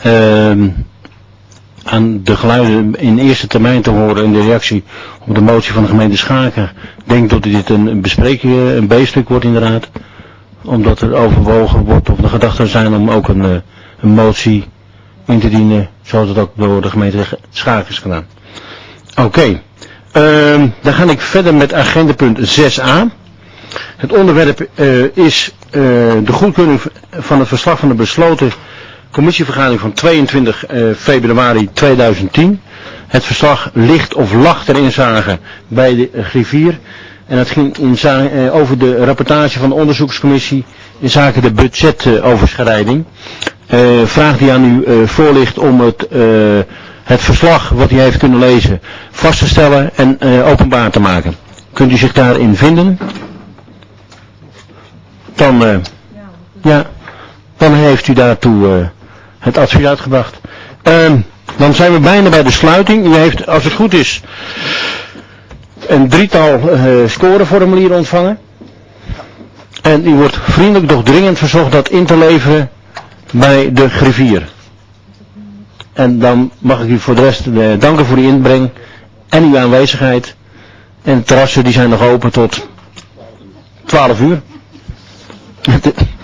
Aan de geluiden in eerste termijn te horen in de reactie op de motie van de gemeente Schaken, denk dat dit een bespreking, een B-stuk wordt in de raad. Omdat er overwogen wordt of de gedachten zijn om ook een motie in te dienen, zoals het ook door de gemeente Schaken is gedaan. Oké, dan ga ik verder met agendapunt 6a. Het onderwerp is de goedkeuring van het verslag van de besloten commissievergadering van 22 februari 2010. Het verslag ligt of lag ter inzage bij de griffier. En het ging over de rapportage van de onderzoekscommissie in zaken de budgetoverschrijding. Vraag die aan u voorligt om het verslag wat u heeft kunnen lezen vast te stellen en openbaar te maken. Kunt u zich daarin vinden? Dan heeft u daartoe het advies uitgebracht. Dan zijn we bijna bij de sluiting. U heeft, als het goed is, een drietal scoreformulieren ontvangen. En u wordt vriendelijk doch dringend verzocht dat in te leveren bij de griffier. En dan mag ik u voor de rest danken voor uw inbreng en uw aanwezigheid. En de terrassen die zijn nog open tot 12 uur.